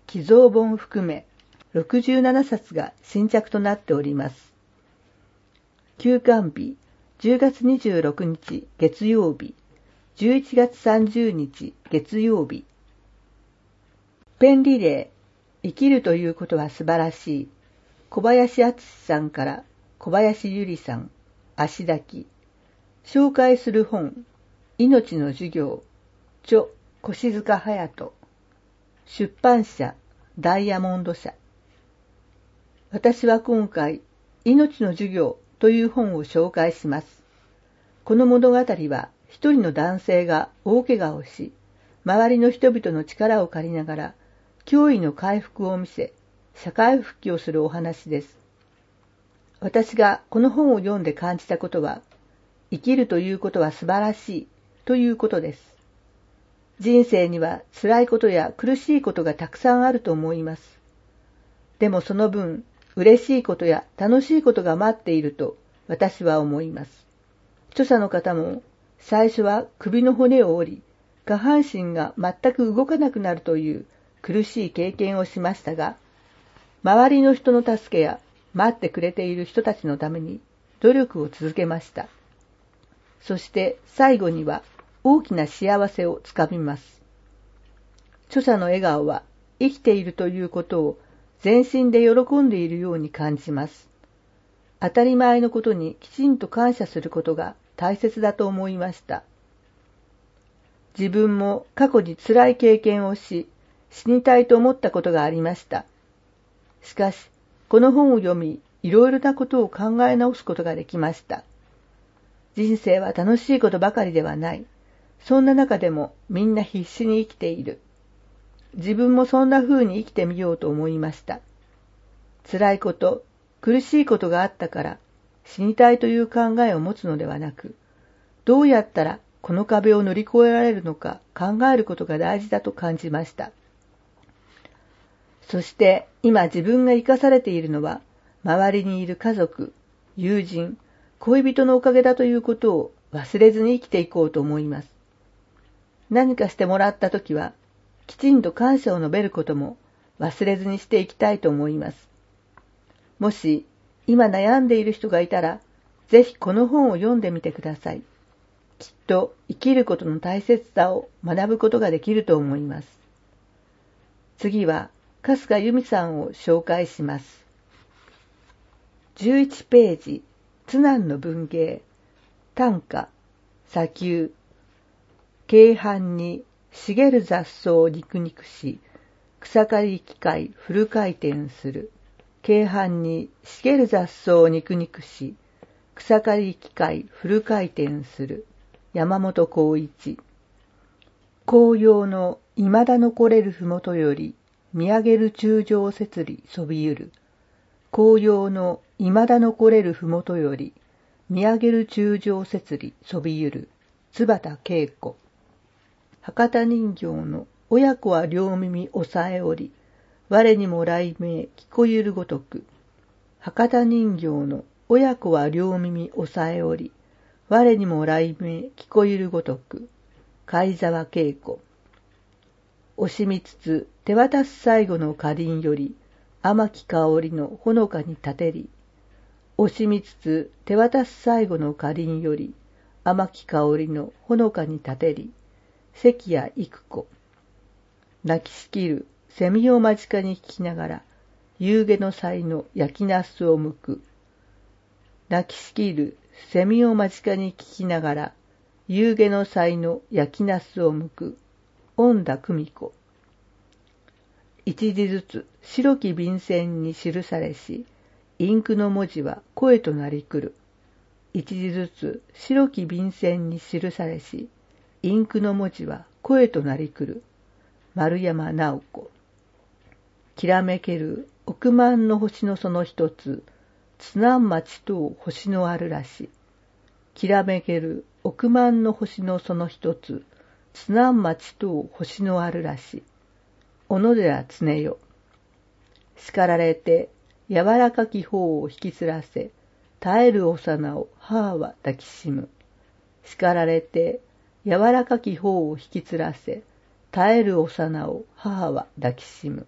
寄贈本含めろくじゅうななさつが新着となっております。休刊日じゅうがつにじゅうろくにち月曜日、じゅういちがつさんじゅうにち月曜日。ペンリレー、生きるということは素晴らしい。小林敦さんから小林ゆりさん、足抱き。紹介する本、命の授業、著越塚隼人。出版社、ダイヤモンド社。私は今回、命の授業という本を紹介します。この物語は、一人の男性が大怪我をし、周りの人々の力を借りながら、驚異の回復を見せ、社会復帰をするお話です。私がこの本を読んで感じたことは、生きるということは素晴らしいということです。人生には辛いことや苦しいことがたくさんあると思います。でもその分、嬉しいことや楽しいことが待っていると私は思います。著者の方も最初は首の骨を折り、下半身が全く動かなくなるという苦しい経験をしましたが、周りの人の助けや待ってくれている人たちのために努力を続けました。そして最後には大きな幸せをつかみます。著者の笑顔は生きているということを全身で喜んでいるように感じます。当たり前のことにきちんと感謝することが大切だと思いました。自分も過去に辛い経験をし、死にたいと思ったことがありました。しかし、この本を読み、いろいろなことを考え直すことができました。人生は楽しいことばかりではない。そんな中でもみんな必死に生きている。自分もそんな風に生きてみようと思いました。辛いこと、苦しいことがあったから死にたいという考えを持つのではなく、どうやったらこの壁を乗り越えられるのか考えることが大事だと感じました。そして今自分が生かされているのは周りにいる家族、友人、恋人のおかげだということを忘れずに生きていこうと思います。何かしてもらったときはきちんと感謝を述べることも忘れずにしていきたいと思います。もし今悩んでいる人がいたら、ぜひこの本を読んでみてください。きっと生きることの大切さを学ぶことができると思います。次は春日由美さんを紹介します。じゅういちページ、津南の文芸、短歌、砂丘、軽斑に茂る雑草肉肉し、草刈り機械フル回転する。軽斑に茂る雑草肉肉し、草刈り機械フル回転する。山本浩一。紅葉の未だ残れるふもとより、見上げる中上節理そびゆる。紅葉の未だ残れるふもとより、見上げる中上節理そびゆる。津畑恵子。博多人形の親子は両耳押さえおり、我にも雷鳴聞こゆるごとく。博多人形の親子は両耳押さえおり、我にも雷鳴聞こゆるごとく。貝沢恵子。惜しみつつ手渡す最後の花輪より、甘き香りのほのかに立てり。惜しみつつ手渡す最後の花輪より、甘き香りのほのかに立てり。関谷育子。泣きしきるセミを間近に聞きながら、夕げの際の焼きナスを剥く。泣きしきるセミを間近に聞きながら、夕げの際の焼きナスを剥く。恩田久美子。一字ずつ白き便箋に記されし、インクの文字は声となり来る。一字ずつ白き便箋に記されし、インクの文字は声となり来る。丸山直子。きらめける億万の星のその一つ、津南町と星のあるらし。きらめける億万の星のその一つ、津南町と星のあるらし。小野寺常世。叱られて柔らかき方を引きつらせ、耐える幼を母は抱きしむ。叱られて柔らかき方を引きつらせ、耐える幼を母は抱きしむ。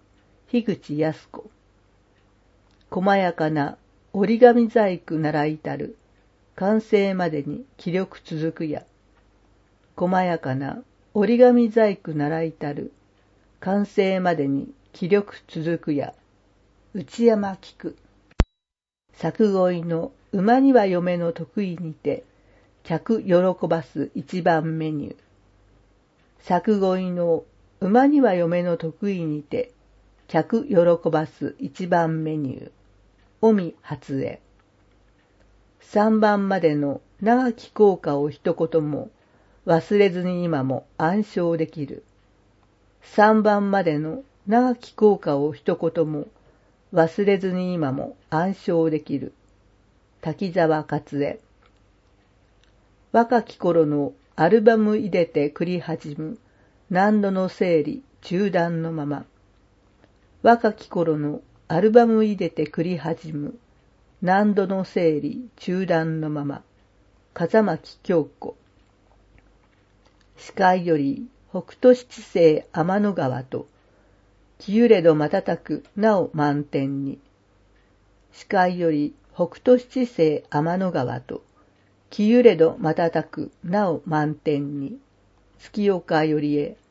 樋口康子。細やかな折り紙細工習いたる、完成までに気力続くや。細やかな折り紙細工習いたる、完成までに気力続くや。内山菊。作恋の馬には嫁の得意にて、客喜ばす一番メニュー。作恋の馬には嫁の得意にて、客喜ばす一番メニュー。尾身初江。三番までの長き効果を一言も忘れずに今も暗唱できる。三番までの長き効果を一言も忘れずに今も暗唱できる。滝沢勝恵。若き頃のアルバム入れて繰り始む何度の整理中断のまま。若き頃のアルバム入れて繰り始む何度の整理中断のまま。風巻京子。視界より北斗七星天の川と、きゆれど瞬くなお満天に。視界より北斗七星天の川と、きゆれど瞬くなお満天に。月岡よりえ。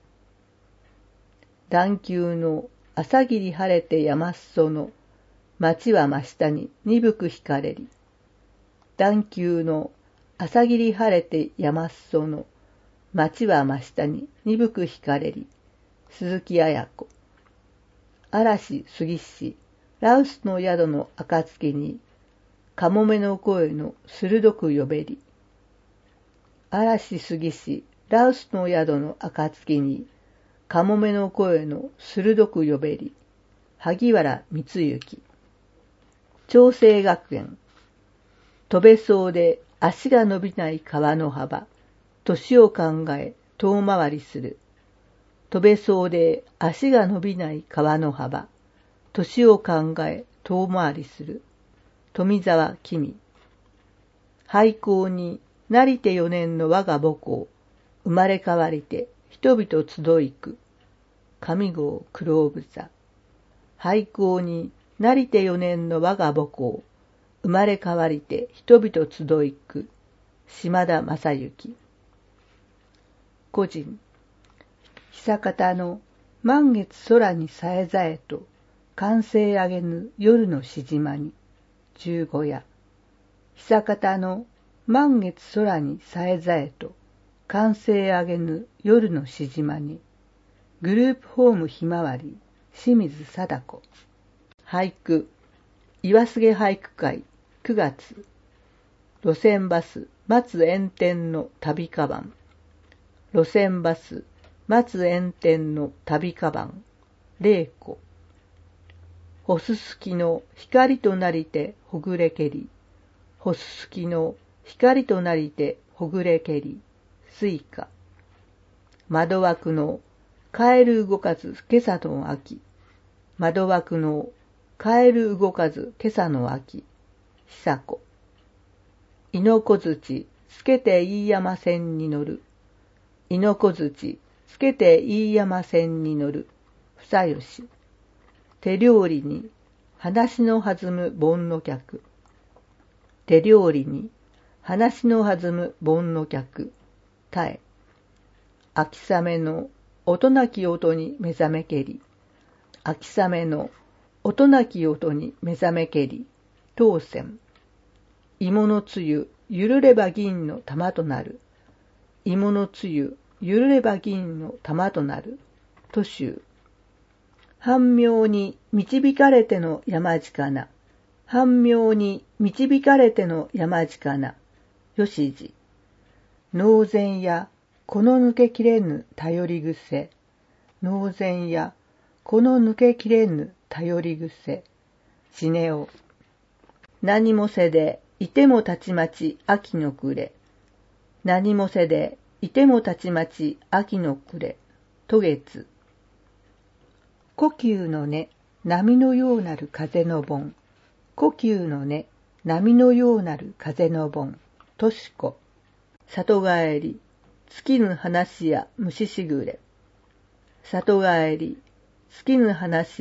段丘の朝霧晴れて山裾の、町は真下に鈍く惹かれり。段丘の朝霧晴れて山裾の、町は真下に鈍く惹かれり。鈴木綾子。嵐杉氏、ラウスの宿の暁に、かもめの声の鋭く呼べり。嵐杉氏、ラウスの宿の暁に、かもめの声の鋭く呼べり。萩原光之。長生学園。飛べそうで足が伸びない川の幅。年を考え遠回りする。飛べそうで足が伸びない川の幅。年を考え遠回りする。富澤君。廃校になりて四年の我が母校。生まれ変わりて人々集いく。上郷黒房。廃校になりて四年の我が母校。生まれ変わりて人々集いく。島田正幸。個人。久方の満月空にさえざえと、歓声上げぬ夜のしじまに。十五夜。久方の満月空にさえざえと、歓声上げぬ夜のしじまに。グループホームひまわり、清水貞子。俳句。岩菅俳句会、くがつ。路線バス、松炎天の旅かばん。路線バス、松炎天の旅かばん。玲子。ほすすきの光となりてほぐれけり。ほすすきの光となりてほぐれけり。水花。窓枠のカエル動かず今朝の秋。窓枠のカエル動かず今朝の秋。久子。いのこ槌つけて飯山線に乗る。いのこ槌つけて飯山線に乗る。房吉。手料理に話の弾む盆の客。手料理に話の弾む盆の客。たえ。秋雨の音なき音に目覚めけり。秋雨の音なき音に目覚めけり。当選。芋のつゆゆるれば銀の玉となる。芋のつゆゆるれば銀の玉となる。都州。半妙に導かれての山近な。半妙に導かれての山近な。吉次。脳前やこの抜けきれぬ頼り癖。脳前やこの抜けきれぬ頼り癖。しねお。何もせでいてもたちまち秋の暮れ。何もせでいてもたちまち秋の暮れ。渡月。呼吸の音、波のようなる風の盆。呼吸の音、波のようなる風の盆。としこ。里帰り、尽きぬ話や虫しぐれ。里帰り、尽きぬ話や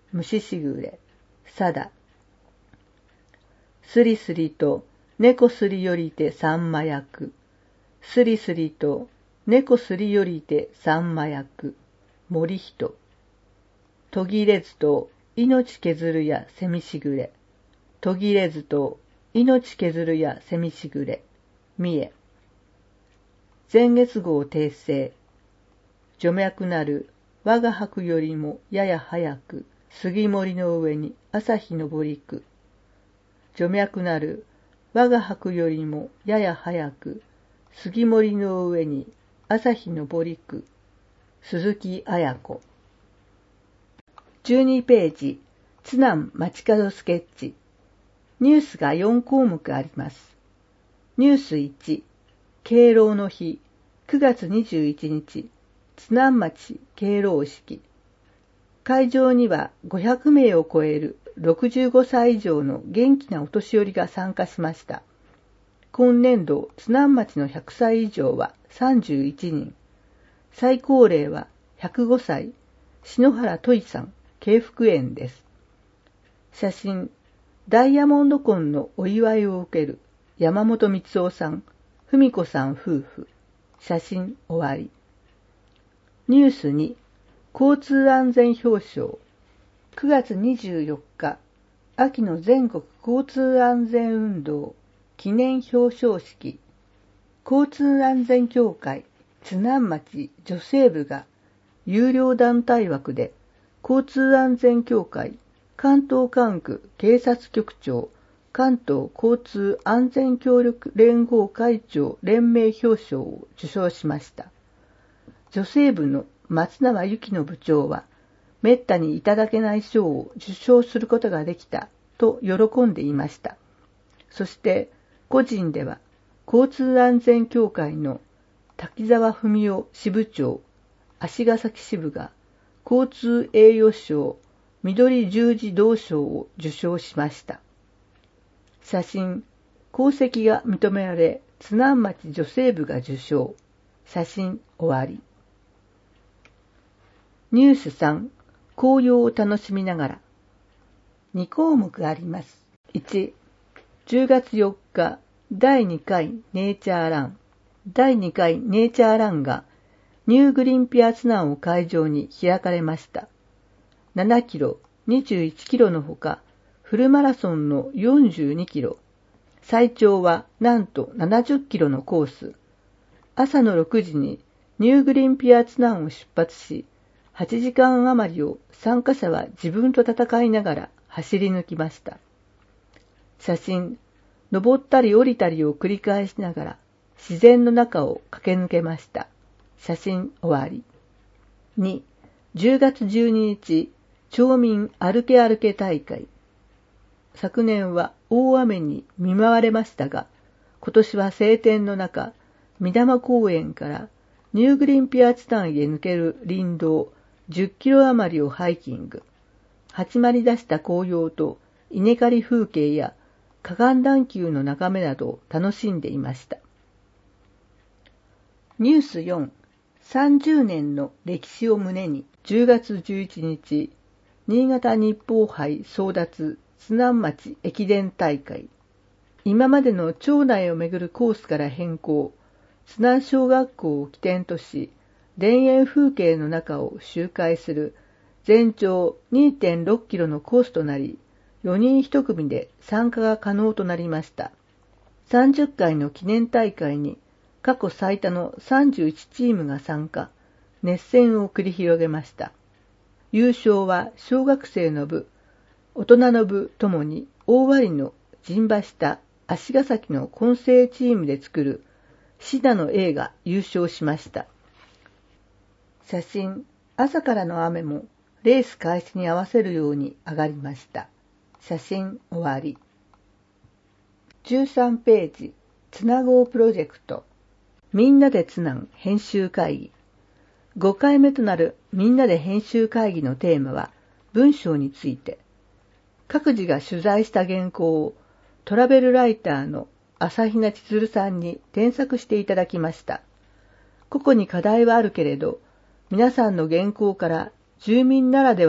虫しぐれ、さだ。すりすりと猫すりよりてさんま役。すりすりと猫すりよりてさんま役。森人。途切れずと命削るやせみしぐれ。途切れずと命削るやせみしぐれ。三重。前月号訂正。除脈なる我が白よりもやや早く杉森の上に朝日昇りく。除脈なる我が白よりもやや早く杉森の上に朝日昇りく。鈴木綾子。じゅうにページ、津南街角スケッチ。ニュースがよん項目あります。ニュースいち、敬老の日、くがつにじゅういちにち、津南町敬老式。会場にはごひゃくめいを超えるろくじゅうごさい以上の元気なお年寄りが参加しました。今年度、津南町のひゃくさい以上はさんじゅういちにん。最高齢はひゃくごさい、篠原トイさん、慶福園です。写真、ダイヤモンド婚のお祝いを受ける山本光夫さん、文子さん夫婦。写真終わり。ニュースに、交通安全表彰。くがつにじゅうよっか、秋の全国交通安全運動記念表彰式。交通安全協会津南町女性部が有料団体枠で交通安全協会関東管区警察局長関東交通安全協力連合会長連名表彰を受賞しました。女性部の松永由紀の部長は、めったにいただけない賞を受賞することができたと喜んでいました。そして個人では交通安全協会の滝沢文夫支部長、足ヶ崎支部が交通栄誉賞緑十字銅賞を受賞しました。写真、功績が認められ、津南町女性部が受賞。写真終わり。ニュースさん、紅葉を楽しみながら。に項目あります。いち、じゅうがつよっか、だいにかいネイチャーラン。だいにかいネイチャーランがニューグリーンピア津南を会場に開かれました。ななキロ、にじゅういちキロのほか、フルマラソンのよんじゅうにキロ、最長はなんとななじゅっキロのコース。朝のろくじにニューグリーンピア津南を出発し、はちじかん余りを参加者は自分と戦いながら走り抜きました。写真、登ったり降りたりを繰り返しながら自然の中を駆け抜けました。写真終わり。に、じゅうがつじゅうににち、町民歩け歩け大会。昨年は大雨に見舞われましたが、今年は晴天の中、御霊公園からニューグリーンピア津南へ抜ける林道じゅっキロ余りをハイキング。始まり出した紅葉と稲刈り風景や河岸段丘の眺めなどを楽しんでいました。ニュースよん、さんじゅうねんの歴史を胸にじゅうがつじゅういちにち、新潟日報杯争奪津南町駅伝大会。今までの町内をめぐるコースから変更、津南小学校を起点とし、田園風景の中を周回する全長 にてんろっキロのコースとなり、よにんいち組で参加が可能となりました。さんじゅっかいの記念大会に過去最多のさんじゅういちチームが参加、熱戦を繰り広げました。優勝は小学生の部、大人の部ともに大割の陣馬下足ヶ崎の混成チームで作るシダの A が優勝しました。写真、朝からの雨もレース開始に合わせるように上がりました。写真終わり。じゅうさんページ、つなごうプロジェクト。みんなでつなん編集会議。ごかいめとなるみんなで編集会議のテーマは文章について。各自が取材した原稿をトラベルライターの朝比奈千鶴さんに添削していただきました。個々に課題はあるけれど、皆さんの原稿から住民ならではの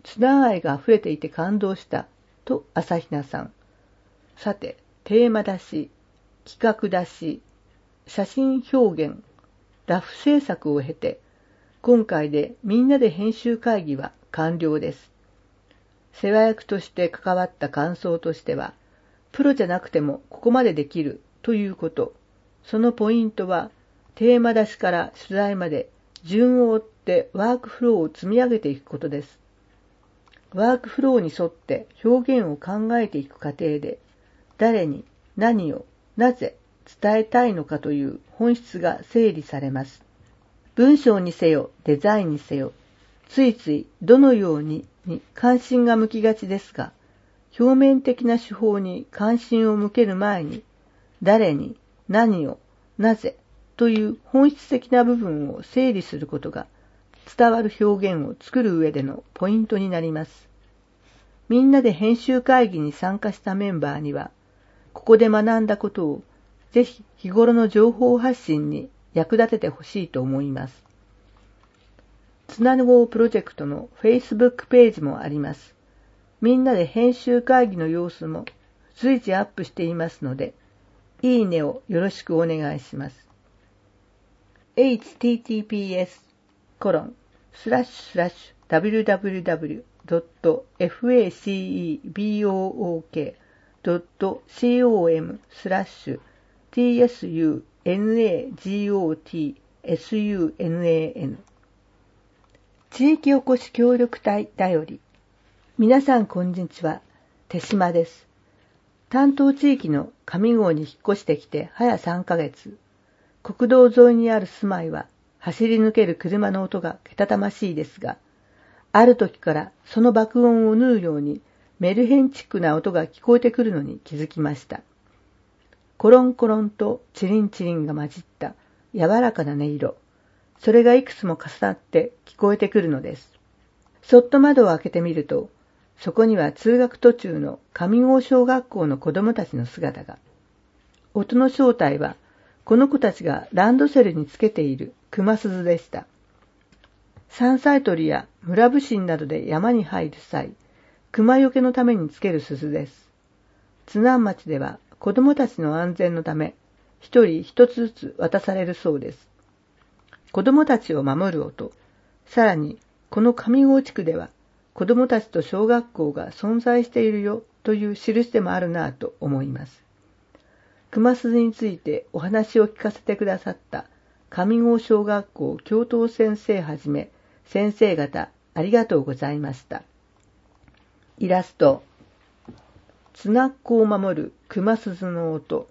ツナ愛が溢れていて感動した、と朝比奈さん。さて、テーマ出し、企画出し、写真表現、ラフ制作を経て、今回でみんなで編集会議は完了です。世話役として関わった感想としては、プロじゃなくてもここまでできるということ。そのポイントは、テーマ出しから取材まで順を追ってワークフローを積み上げていくことです。ワークフローに沿って表現を考えていく過程で、誰に何をなぜ伝えたいのかという本質が整理されます。文章にせよデザインにせよ、ついついどのようにに関心が向きがちですが、表面的な手法に関心を向ける前に、誰に何をなぜという本質的な部分を整理することが伝わる表現を作る上でのポイントになります。みんなで編集会議に参加したメンバーには、ここで学んだことをぜひ日頃の情報発信に役立ててほしいと思います。つなごうプロジェクトの Facebook ページもあります。みんなで編集会議の様子も随時アップしていますので、いいねをよろしくお願いします。エイチティーティーピーエスコロンスラッシュスラッシュダブリューダブリューダブリュードットフェイスブックドットコムスラッシュ ティーエスユーエヌエージーオーティーエスユーエヌエーエヌ 地域おこし協力隊だより。皆さんこんにちは、手島です。担当地域の上郷に引っ越してきて早さんかげつ。国道沿いにある住まいは走り抜ける車の音がけたたましいですが、ある時からその爆音を縫うようにメルヘンチックな音が聞こえてくるのに気づきました。コロンコロンとチリンチリンが混じった柔らかな音色。それがいくつも重なって聞こえてくるのです。そっと窓を開けてみると、そこには通学途中の上郷小学校の子供たちの姿が。音の正体は、この子たちがランドセルにつけている熊鈴でした。山菜採りや村普請などで山に入る際、熊よけのためにつける鈴です。津南町では子供たちの安全のため、一人一つずつ渡されるそうです。子供たちを守る音、さらにこの上郷地区では子供たちと小学校が存在しているよという印でもあるなぁと思います。熊鈴についてお話を聞かせてくださった上郷小学校教頭先生はじめ先生方ありがとうございました。イラスト、つなっこを守る熊鈴の音。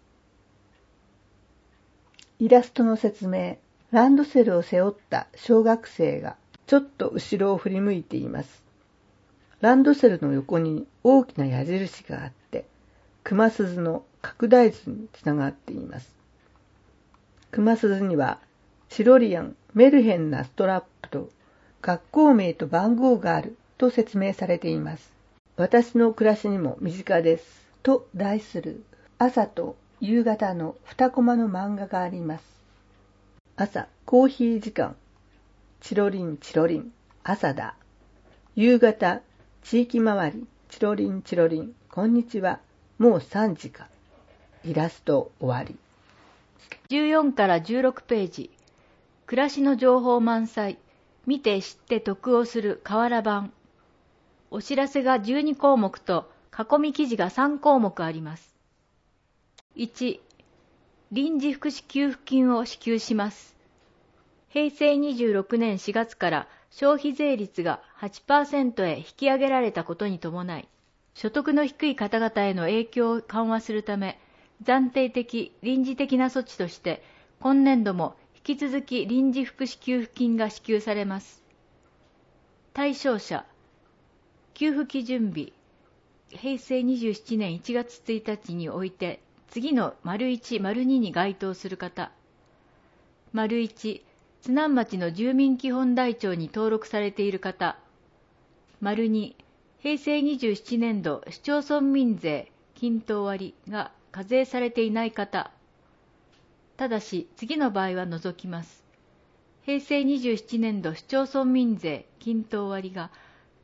イラストの説明。ランドセルを背負った小学生がちょっと後ろを振り向いています。ランドセルの横に大きな矢印があって、熊鈴の拡大図につながっています。熊鈴にはチロリアン、メルヘンなストラップと学校名と番号があると説明されています。私の暮らしにも身近ですと題する朝と夕方のにコマの漫画があります。朝、コーヒー時間。チロリンチロリン、朝だ。夕方、地域回り。チロリンチロリン、こんにちは。もうさんじか。イラスト終わり。 じゅうよんからじゅうろくページ。暮らしの情報満載。見て知って得をする瓦版。お知らせがじゅうにこうもくと囲み記事がさんこうもくあります。いち、臨時福祉給付金を支給します。へいせいにじゅうろくねんしがつから消費税率が はちパーセント へ引き上げられたことに伴い、所得の低い方々への影響を緩和するため、暫定的、臨時的な措置として、今年度も引き続き臨時福祉給付金が支給されます。対象者、給付基準日、へいせいにじゅうななねんいちがつついたちにおいて、次の丸いち、丸にに該当する方。丸いち、津南町の住民基本台帳に登録されている方。丸に、へいせいにじゅうななねん度市町村民税均等割が課税されていない方。ただし、次の場合は除きます。へいせいにじゅうななねん度市町村民税均等割が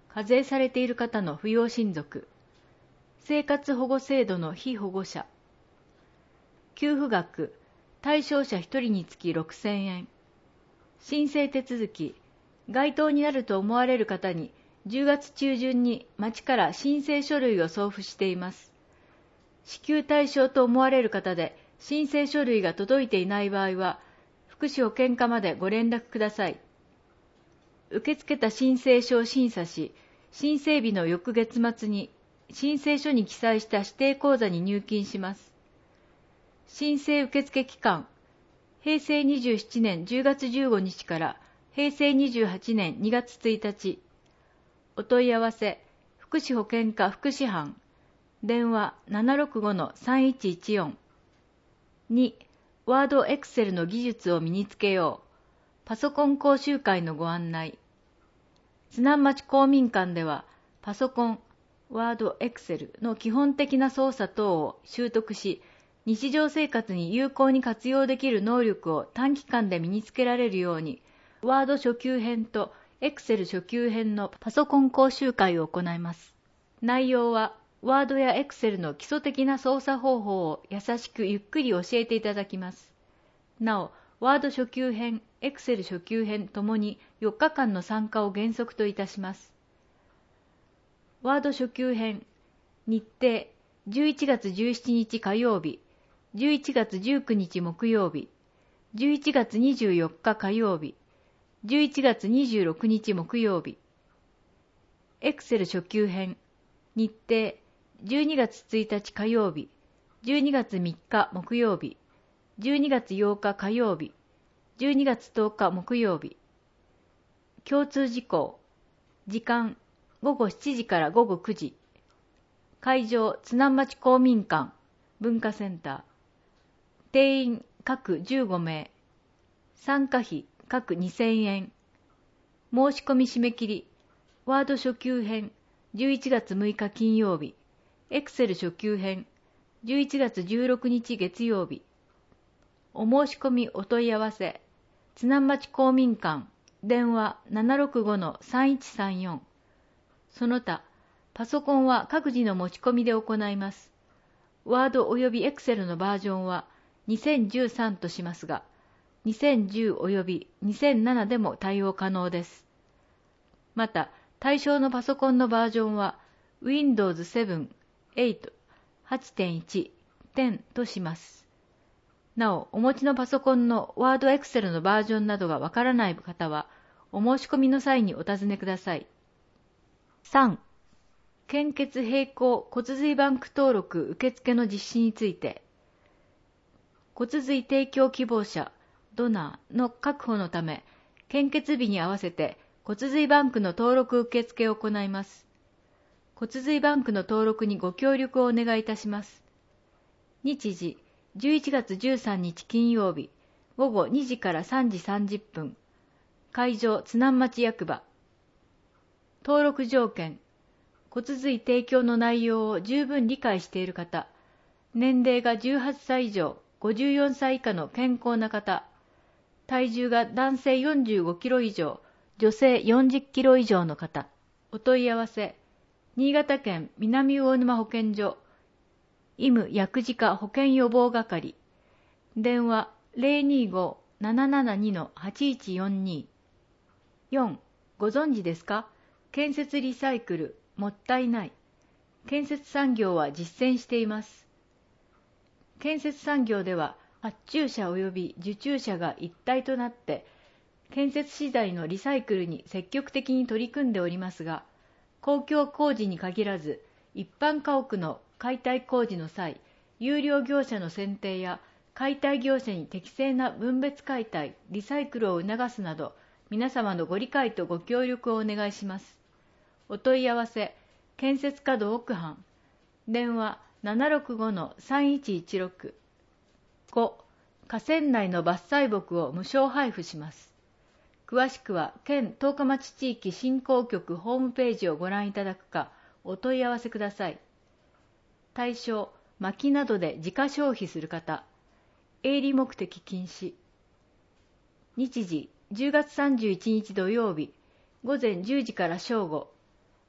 課税されている方の扶養親族、生活保護制度の被保護者、給付額、対象者ひとりにつきろくせんえん、申請手続き、該当になると思われる方にじゅうがつ中旬に町から申請書類を送付しています。支給対象と思われる方で申請書類が届いていない場合は、福祉保健課までご連絡ください。受け付けた申請書を審査し、申請日の翌月末に申請書に記載した指定口座に入金します。申請受付期間、へいせいにじゅうななねんじゅうがつじゅうごにちからへいせいにじゅうはちねんにがつついたち。お問い合わせ、福祉保健課福祉班、電話 ななろくごのさんいちいちよん。に、ワードエクセルの技術を身につけよう。パソコン講習会のご案内。津南町公民館では、パソコン、ワードエクセルの基本的な操作等を習得し、日常生活に有効に活用できる能力を短期間で身につけられるように、ワード初級編とエクセル初級編のパソコン講習会を行います。内容は、ワードやエクセルの基礎的な操作方法を優しくゆっくり教えていただきます。なお、ワード初級編、エクセル初級編ともによっかかんの参加を原則といたします。ワード初級編、日程、じゅういちがつじゅうしちにち火曜日、じゅういちがつじゅうくにち木曜日、じゅういちがつにじゅうよっか火曜日、じゅういちがつにじゅうろくにち木曜日。エクセル初級編、日程、じゅうにがつついたち火曜日、じゅうにがつみっか木曜日、じゅうにがつようか火曜日、じゅうにがつとおか木曜日。共通事項、時間、ごごしちじからごごくじ。会場、津南町公民館、文化センター。定員、各じゅうごめい。参加費、各にせんえん。申し込み締め切り、ワード初級編、じゅういちがつむいか金曜日。エクセル初級編、じゅういちがつじゅうろくにち月曜日。お申し込みお問い合わせ、津南町公民館、電話 ななろくごのさんいちさんよん。その他、パソコンは各自の持ち込みで行います。ワード及びエクセルのバージョンはにせんじゅうさんとしますが、にせんじゅう及びにせんななでも対応可能です。また、対象のパソコンのバージョンは ウィンドウズセブン、エイト、はちてんいち、じゅうとします。なお、お持ちのパソコンのワードエクセルのバージョンなどがわからない方は、お申し込みの際にお尋ねください。さん. 献血並行骨髄バンク登録受付の実施について、骨髄提供希望者、ドナーの確保のため、献血日に合わせて骨髄バンクの登録受付を行います。骨髄バンクの登録にご協力をお願いいたします。日時、じゅういちがつじゅうさんにち金曜日、ごごにじからさんじさんじゅっぷん。会場、津南町役場。登録条件、骨髄提供の内容を十分理解している方、年齢がじゅうはっさい以上、ごじゅうよんさい以下の健康な方、体重が男性よんじゅうごキロ以上、女性よんじゅっキロ以上の方、お問い合わせ、新潟県南魚沼保健所、医務薬事課保健予防係、電話 ゼロにーごーななななにのはちいちよんに。よん. ご存知ですか？建設リサイクル、もったいない。建設産業は実践しています。建設産業では発注者及び受注者が一体となって建設資材のリサイクルに積極的に取り組んでおりますが、公共工事に限らず一般家屋の解体工事の際、有料業者の選定や解体業者に適正な分別解体、リサイクルを促すなど、皆様のご理解とご協力をお願いします。お問い合わせ、建設稼働奥藩、電話 ななろくごのさんいちいちろく。ご. 河川内の伐採木を無償配布します。詳しくは、県十日町地域振興局ホームページをご覧いただくか、お問い合わせください。対象、薪などで自家消費する方、営利目的禁止。日時、じゅうがつさんじゅういちにち土曜日、ごぜんじゅうじから正午。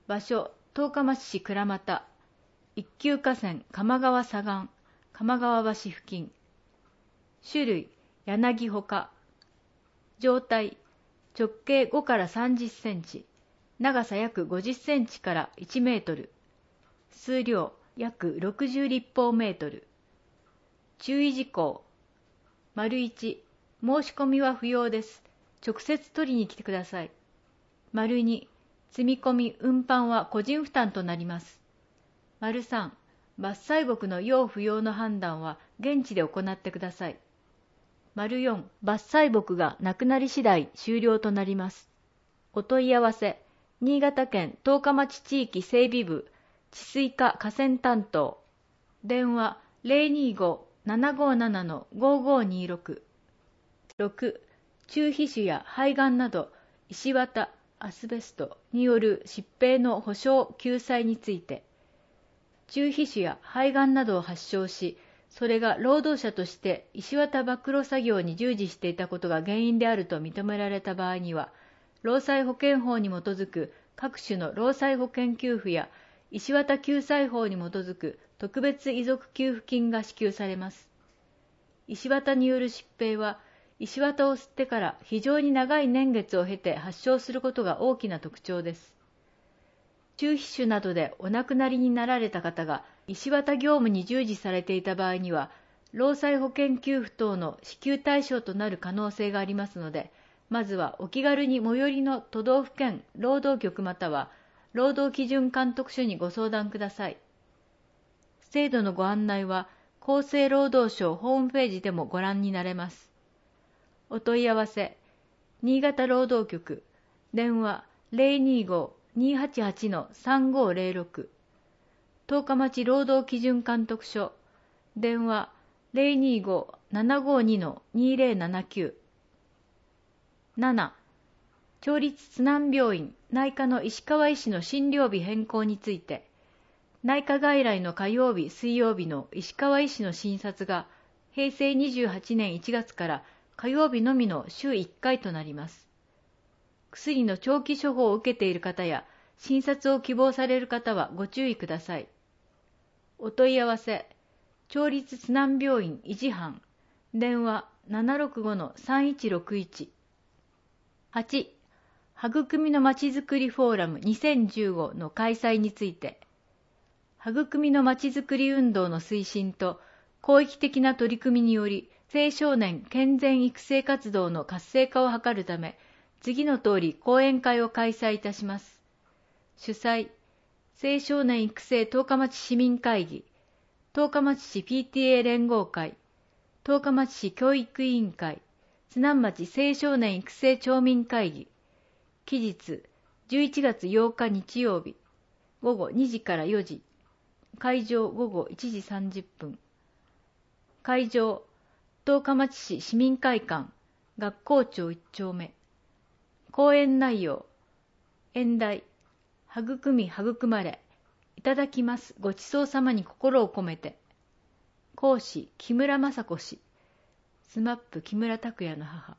場所、十日町市倉俣。一級河川、鎌川左岸、鎌川橋付近。種類、柳ほか。状態、直径ごからさんじゅっセンチ、長さ約ごじゅっセンチからいちメートル。数量、約ろくじゅう立方メートル。注意事項。丸いち、申し込みは不要です。直接取りに来てください。丸に、積み込み、運搬は個人負担となります。丸さん、伐採木の要不要の判断は現地で行ってください。丸よん、伐採木がなくなり次第終了となります。お問い合わせ、新潟県十日町地域整備部、治水課河川担当。電話 ゼロにーごー ななごーなな ごーごーにーろく。ろく、中皮腫や肺がんなど石綿、アスベストによる疾病の補償・救済について。中皮腫や肺がんなどを発症し、それが労働者として石綿暴露作業に従事していたことが原因であると認められた場合には、労災保険法に基づく各種の労災保険給付や石綿救済法に基づく特別遺族給付金が支給されます。石綿による疾病は、石綿を吸ってから非常に長い年月を経て発症することが大きな特徴です。中皮腫などでお亡くなりになられた方が石綿業務に従事されていた場合には、労災保険給付等の支給対象となる可能性がありますので、まずはお気軽に最寄りの都道府県労働局または労働基準監督署にご相談ください。制度のご案内は厚生労働省ホームページでもご覧になれます。お問い合わせ、新潟労働局、電話 ゼロにーごー にーはちはち さんごーゼロろく。十日町労働基準監督署、電話 ゼロにーごー ななごーに にーゼロななきゅう。なな、町立津南病院内科の石川医師の診療日変更について、内科外来の火曜日、水曜日の石川医師の診察がへいせいにじゅうはちねんいちがつから火曜日のみの週いっかいとなります。薬の長期処方を受けている方や診察を希望される方はご注意ください。お問い合わせ、町立津南病院維持班、電話 ななろくごのさんいちろくいち。はち、育みのまちづくりフォーラムにせんじゅうごの開催について、育みのまちづくり運動の推進と広域的な取り組みにより青少年健全育成活動の活性化を図るため、次の通り講演会を開催いたします。主催、青少年育成十日町市民会議、十日町市 ピーティーエー 連合会、十日町市教育委員会、津南町青少年育成町民会議。期日、じゅういちがつようか日曜日、ごごにじからよじ。会場ごごいちじさんじゅっぷん。会場、十日町市市民会館、学校町いち丁目。講演内容、演題、育み育まれ、いただきますごちそうさまに心を込めて。講師、木村雅子氏。スマップ木村拓哉の母。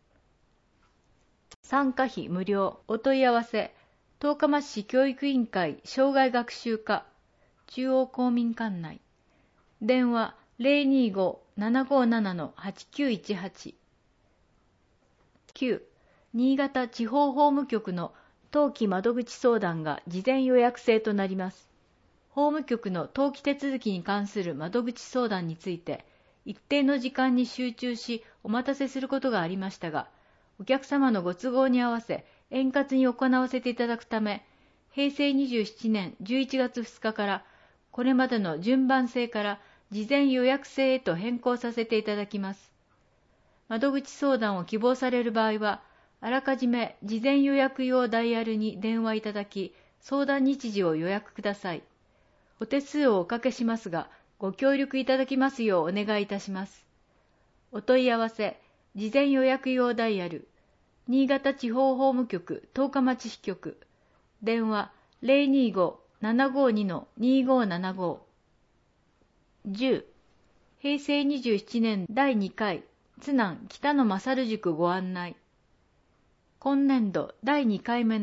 参加費無料。お問い合わせ、十日町市教育委員会障害学習課中央公民館内。電話 ゼロにーごー ななごーなな はちきゅういちはち。きゅう、新潟地方法務局の登記窓口相談が事前予約制となります。法務局の登記手続きに関する窓口相談について、一定の時間に集中しお待たせすることがありましたが、お客様のご都合に合わせ円滑に行わせていただくため、へいせいにじゅうななねんじゅういちがつふつかからこれまでの順番制から事前予約制へと変更させていただきます。窓口相談を希望される場合は、あらかじめ事前予約用ダイヤルに電話いただき、相談日時を予約ください。お手数をおかけしますが、ご協力いただきますようお願いいたします。お問い合わせ、事前予約用ダイヤル、新潟地方法務局十日町支局、電話 ゼロにーごー ななごーに にーごーななごー。じゅう、へいせいにじゅうななねんだいにかい津南北野勝塾ご案内。今年度だいにかいめの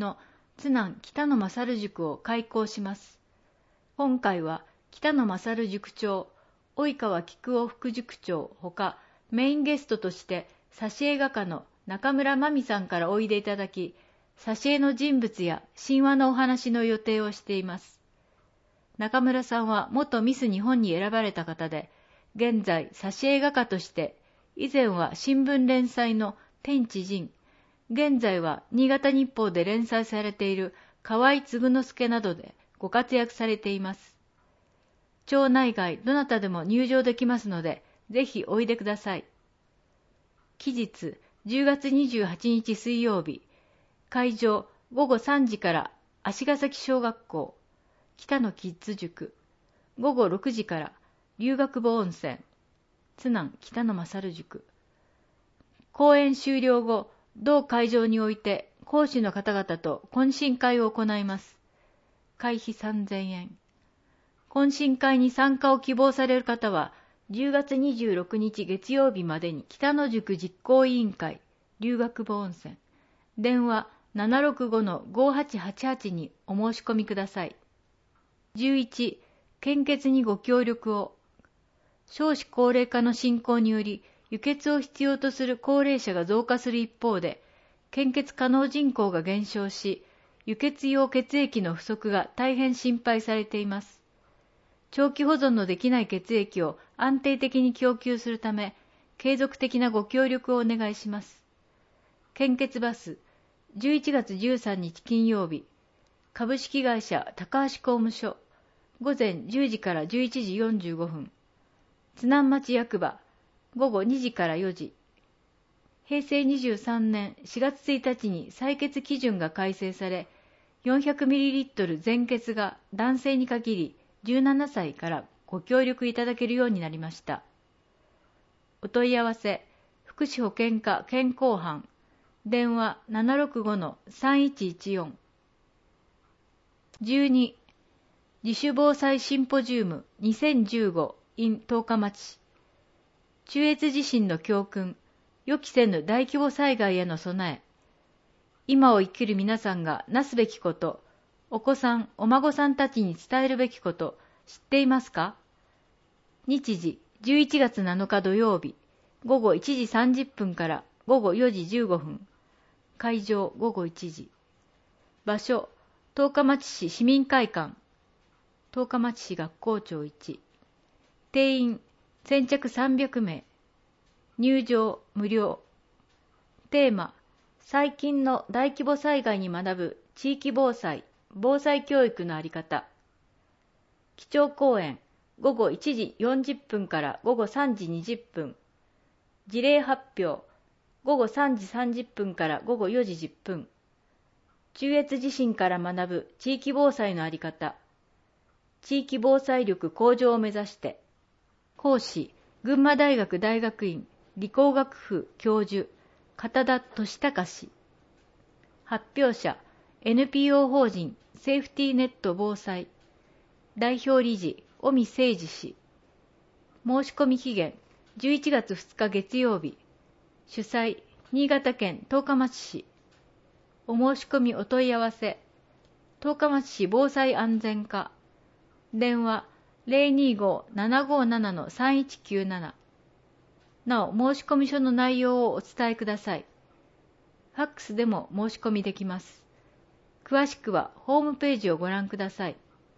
津南北野勝塾を開講します。今回は北野勝塾長、及川菊夫副塾長ほかメインゲストとして挿絵画家の中村真美さんからおいでいただき、挿絵の人物や神話のお話の予定をしています。中村さんは元ミス日本に選ばれた方で、現在挿絵画家として、以前は新聞連載の天地人、現在は新潟日報で連載されている河合嗣之助などでご活躍されています。町内外どなたでも入場できますので、ぜひおいでください。期日じゅうがつにじゅうはちにち水曜日、会場ごごさんじから足ヶ崎小学校、北野キッズ塾、ごごろくじから龍学母温泉、津南北野勝塾。講演終了後、同会場において講師の方々と懇親会を行います。会費さんぜんえん。懇親会に参加を希望される方は、じゅうがつにじゅうろくにち月曜日までに北野塾実行委員会、龍学母温泉、電話 ななろくごのごはちはちはち にお申し込みください。じゅういち、献血にご協力を。少子高齢化の進行により、輸血を必要とする高齢者が増加する一方で、献血可能人口が減少し、輸血用血液の不足が大変心配されています。長期保存のできない血液を安定的に供給するため、継続的なご協力をお願いします。献血バス、じゅういちがつじゅうさんにち金曜日、株式会社高橋工務所、ごぜんじゅうじからじゅういちじよんじゅうごふん、津南町役場、ごごにじからよじ。へいせいにじゅうさんねんしがつついたちに採血基準が改正され、よんひゃくミリリットル 全血が男性に限りじゅうななさいからご協力いただけるようになりました。お問い合わせ、福祉保健課健康班、電話 ななろくごのさんいちいちよん。じゅうに、自主防災シンポジウムにせんじゅうご in 十日町。中越地震の教訓、予期せぬ大規模災害への備え。今を生きる皆さんがなすべきこと、お子さん、お孫さんたちに伝えるべきこと、知っていますか？日時、じゅういちがつなのか土曜日、ごごいちじさんじゅっぷんからごごよじじゅうごふん。会場ごごいちじ。場所、十日町市市民会館。十日町市学校長いち。定員、先着さんびゃくめい。入場無料。テーマ、最近の大規模災害に学ぶ地域防災、防災教育のあり方。基調講演、ごごいちじよんじゅっぷんからごごさんじにじゅっぷん。事例発表、ごごさんじさんじゅっぷんからごごよじじゅっぷん。中越地震から学ぶ地域防災のあり方。地域防災力向上を目指して。講師、群馬大学大学院理工学部教授、片田俊孝氏。発表者、エヌピーオー 法人セーフティーネット防災。代表理事、尾身誠二氏。申し込み期限、じゅういちがつふつか月曜日。主催、新潟県十日町市。お申し込みお問い合わせ、十日町市防災安全課。電話 ゼロにーごーななごーななのさんいちきゅうなな。なお、申し込み書の内容をお伝えください。ファックスでも申し込みできます。詳しくはホームページをご覧ください。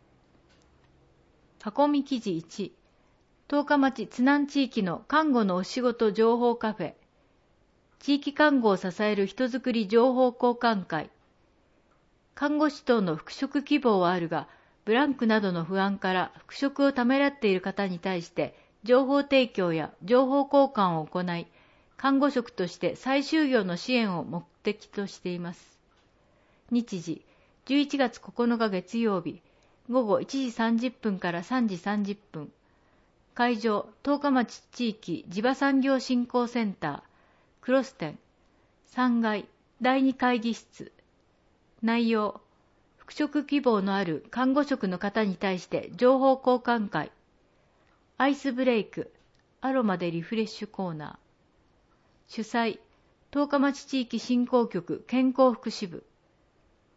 囲み記事いち、十日町津南地域の看護のお仕事情報カフェ。地域看護を支える人づくり情報交換会。看護師等の復職希望はあるが、ブランクなどの不安から復職をためらっている方に対して、情報提供や情報交換を行い、看護職として再就業の支援を目的としています。日時、じゅういちがつここのか月曜日、ごごいちじさんじゅっぷんからさんじさんじゅっぷん。会場、十日町地域地場産業振興センター、クロス店、さんがいだいに会議室。内容、復職希望のある看護職の方に対して情報交換会。アイスブレイク、アロマでリフレッシュコーナー。主催、十日町地域振興局健康福祉部。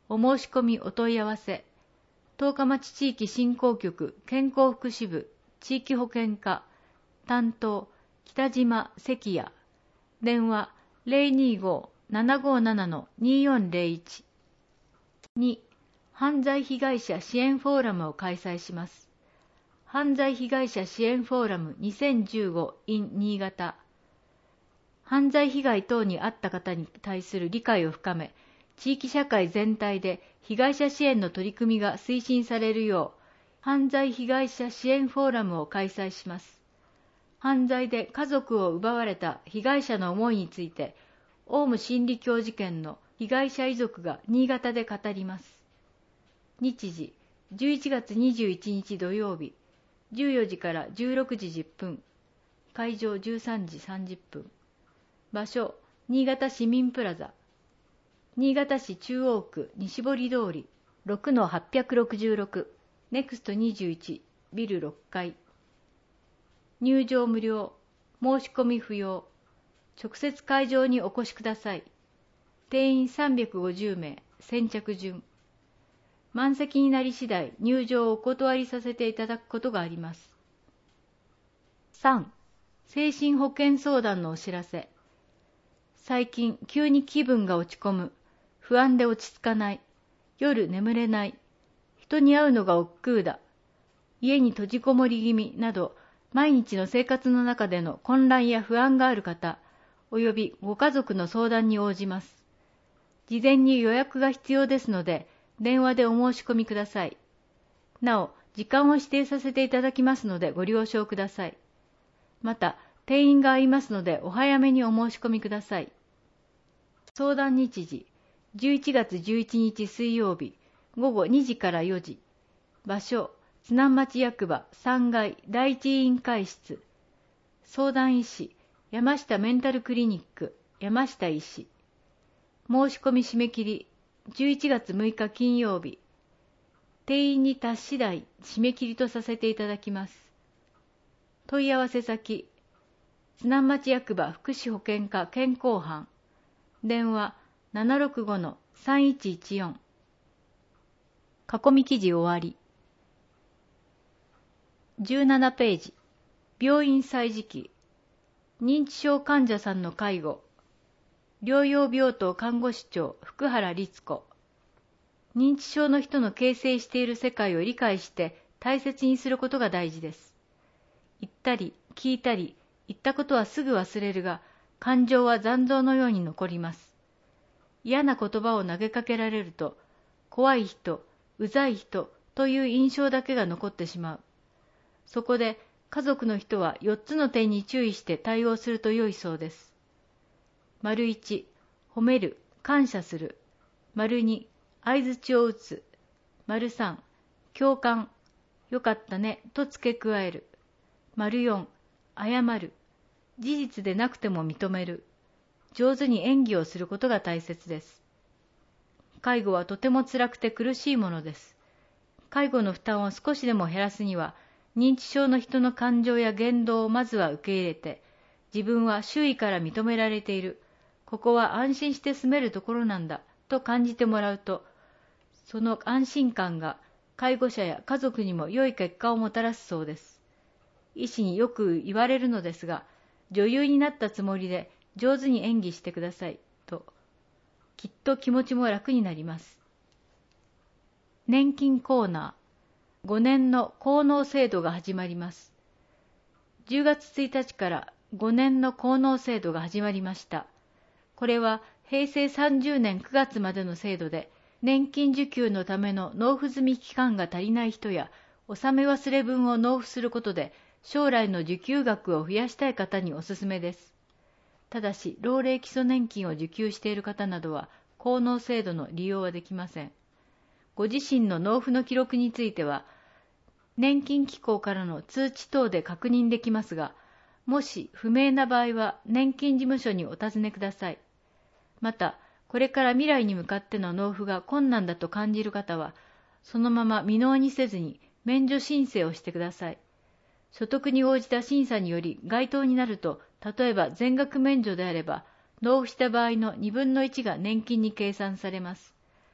お申し込みお問い合わせ。十日町地域振興局健康福祉部地域保険課担当北島関谷。電話 ゼロにーごー ななごーなな にーよんゼロいち。に. 犯罪被害者支援フォーラムを開催します。犯罪被害者支援フォーラムにせんじゅうご in 新潟。犯罪被害等に遭った方に対する理解を深め、地域社会全体で被害者支援の取り組みが推進されるよう、犯罪被害者支援フォーラムを開催します。犯罪で家族を奪われた被害者の思いについて、オウム真理教事件の被害者遺族が新潟で語ります。日時、じゅういちがつにじゅういちにち土曜日、じゅうよじからじゅうろくじじゅっぷん、会場じゅうさんじさんじゅっぷん、場所、新潟市民プラザ、新潟市中央区西堀通り ろくのはっぴゃくろくじゅうろく、ネクストにじゅういち、ビルろっかい。入場無料、申し込み不要。直接会場にお越しください。定員さんびゃくごじゅうめい、先着順。満席になり次第、入場をお断りさせていただくことがあります。さん. 精神保健相談のお知らせ。最近、急に気分が落ち込む、不安で落ち着かない、夜眠れない、人に会うのが億劫だ、家に閉じこもり気味など、毎日の生活の中での混乱や不安がある方、およびご家族の相談に応じます。事前に予約が必要ですので、電話でお申し込みください。なお、時間を指定させていただきますのでご了承ください。また、定員がありますのでお早めにお申し込みください。相談日時、じゅういちがつじゅういちにち水曜日、ごごにじからよじ。場所、津南町役場さんがいだいいち委員会室。相談医師、山下メンタルクリニック、山下医師。申し込み締め切り、じゅういちがつむいか金曜日。定員に達次第、締め切りとさせていただきます。問い合わせ先、津南町役場福祉保健課健康班。電話 ななろくごのさんいちいちよん。囲み記事終わり。じゅうななページ。病院歳時記。認知症患者さんの介護。療養病棟看護師長福原律子。認知症の人の形成している世界を理解して大切にすることが大事です。言ったり聞いたり言ったことはすぐ忘れるが、感情は残像のように残ります。嫌な言葉を投げかけられると、怖い人、うざい人という印象だけが残ってしまう。そこで家族の人はよっつの点に注意して対応すると良いそうです。丸いち、褒める、感謝する。丸に、相槌を打つ。丸さん、共感、よかったねと付け加える。丸よん、謝る。事実でなくても認める。上手に演技をすることが大切です。介護はとても辛くて苦しいものです。介護の負担を少しでも減らすには、認知症の人の感情や言動をまずは受け入れて、自分は周囲から認められている、ここは安心して住めるところなんだと感じてもらうと、その安心感が介護者や家族にも良い結果をもたらすそうです。医師によく言われるのですが、女優になったつもりで上手に演技してくださいと、きっと気持ちも楽になります。年金コーナー、ごねんの高納制度が始まります。じゅうがつついたちからごねんの高納制度が始まりました。これはへいせいさんじゅうねんくがつまでの制度で、年金受給のための納付済み期間が足りない人や、納め忘れ分を納付することで、将来の受給額を増やしたい方におすすめです。ただし、老齢基礎年金を受給している方などは、高納制度の利用はできません。ご自身の納付の記録については、年金機構からの通知等で確認できますが、もし不明な場合は年金事務所にお尋ねください。また、これから未来に向かっての納付が困難だと感じる方は、そのまま未納にせずに免除申請をしてください。所得に応じた審査により該当になると、例えば全額免除であれば、納付した場合のにぶんのいちが年金に計算されます。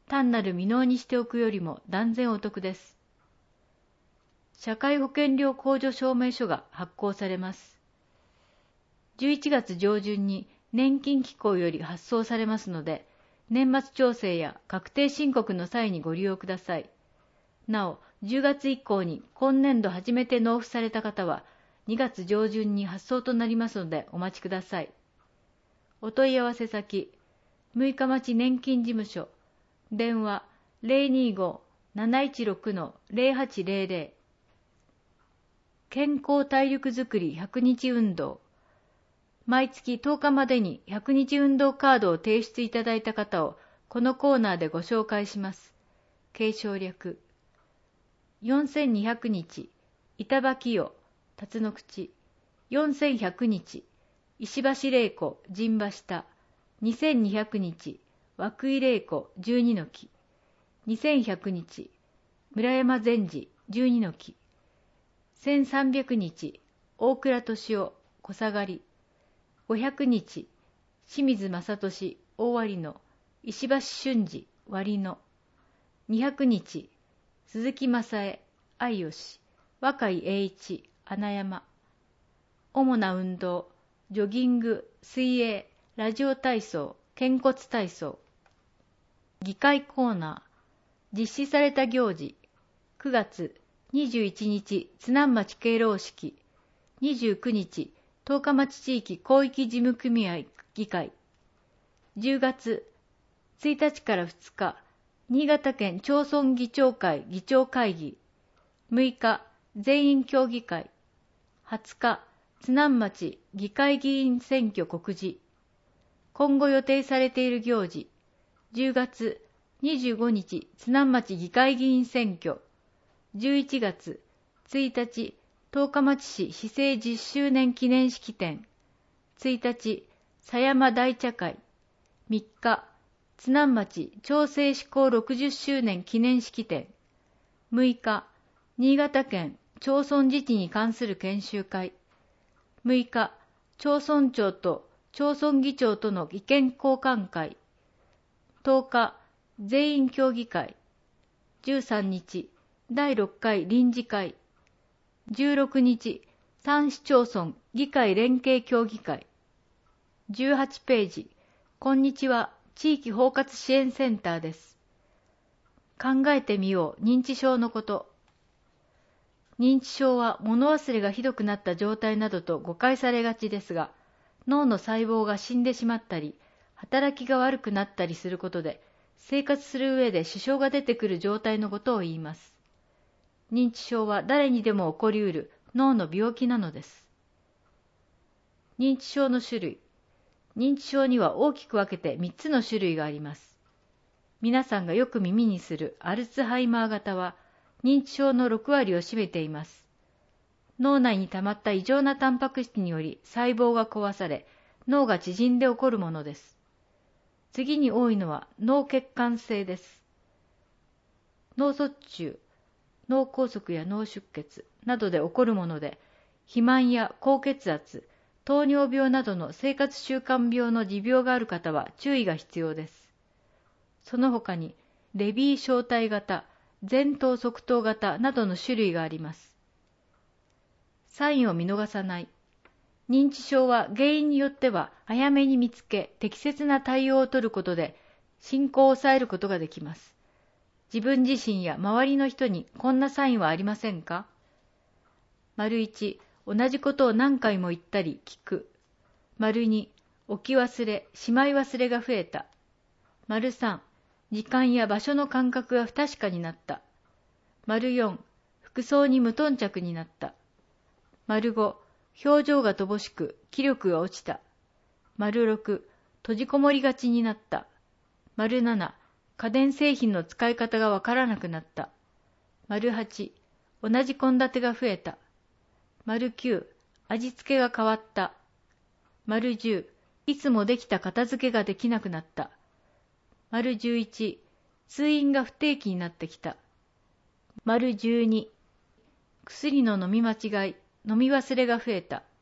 単なる未納にしておくよりも断然お得です。社会保険料控除証明書が発行されます。じゅういちがつ上旬に年金機構より発送されますので、年末調整や確定申告の際にご利用ください。なお、じゅうがつ以降に今年度初めて納付された方は、にがつ上旬に発送となりますのでお待ちください。お問い合わせ先、六日町年金事務所、電話 ゼロにーごー なないちろく ゼロはちゼロゼロ。健康体力づくりひゃくにち運動。毎月とおかまでにひゃくにち運動カードを提出いただいた方をこのコーナーでご紹介します。継承略。よんせんにひゃくにち、板場清、辰野口。よんせんひゃくにち、石橋玲子、陣馬下。にせんにひゃくにち、涌井玲子、じゅうにの木。にせんひゃくにち、村山善治、じゅうにの木。せんさんびゃくにち、大倉敏夫、小下がり。ごひゃくにち、清水正俊、大割の、石橋俊二、割の。にひゃくにち、鈴木正恵、愛吉、若井栄一、穴山。主な運動、ジョギング、水泳、ラジオ体操、肩骨体操。議会コーナー、実施された行事、くがつにじゅういちにち津南町敬老式、にじゅうくにち十日町地域広域事務組合議会、じゅうがつついたちからふつか新潟県町村議長会議長会議、むいか全員協議会、はつか津南町議会議員選挙告示。今後予定されている行事、じゅうがつにじゅうごにち津南町議会議員選挙、じゅういちがつついたち十日町市市政じゅっしゅうねん記念式典、ついたち狭山大茶会、みっか津南町町政施行ろくじゅっしゅうねん記念式典、むいか新潟県町村自治に関する研修会、むいか町村長と町村議長との意見交換会、とおか全員協議会、じゅうさんにちだいろっかい臨時会、じゅうろくにちさん市町村議会連携協議会、じゅうはちページ、こんにちは地域包括支援センターです。考えてみよう認知症のこと。認知症は物忘れがひどくなった状態などと誤解されがちですが、脳の細胞が死んでしまったり、働きが悪くなったりすることで、生活する上で支障が出てくる状態のことを言います。認知症は誰にでも起こりうる脳の病気なのです。認知症の種類。認知症には大きく分けてみっつの種類があります。皆さんがよく耳にするアルツハイマー型は認知症のろくわりを占めています。脳内に溜まった異常なタンパク質により細胞が壊され、脳が縮んで起こるものです。次に多いのは脳血管性です。脳卒中、脳梗塞や脳出血などで起こるもので、肥満や高血圧、糖尿病などの生活習慣病の持病がある方は注意が必要です。その他に、レビー小体型、前頭側頭型などの種類があります。サインを見逃さない。認知症は原因によっては早めに見つけ、適切な対応を取ることで進行を抑えることができます。自分自身や周りの人にこんなサインはありませんか？丸いち、同じことを何回も言ったり聞く。丸に、置き忘れ、しまい忘れが増えた。丸さん、時間や場所の感覚が不確かになった。丸よん、服装に無頓着になった。丸ご、表情が乏しく、気力が落ちた。丸ろく、閉じこもりがちになった。丸なな、家電製品の使い方がわからなくなった。丸はち、同じ献立が増えた。丸きゅう、味付けが変わった。丸じゅう、いつもできた片付けができなくなった。丸じゅういち、通院が不定期になってきた。丸じゅうに、薬の飲み間違い、飲み忘れが増えた。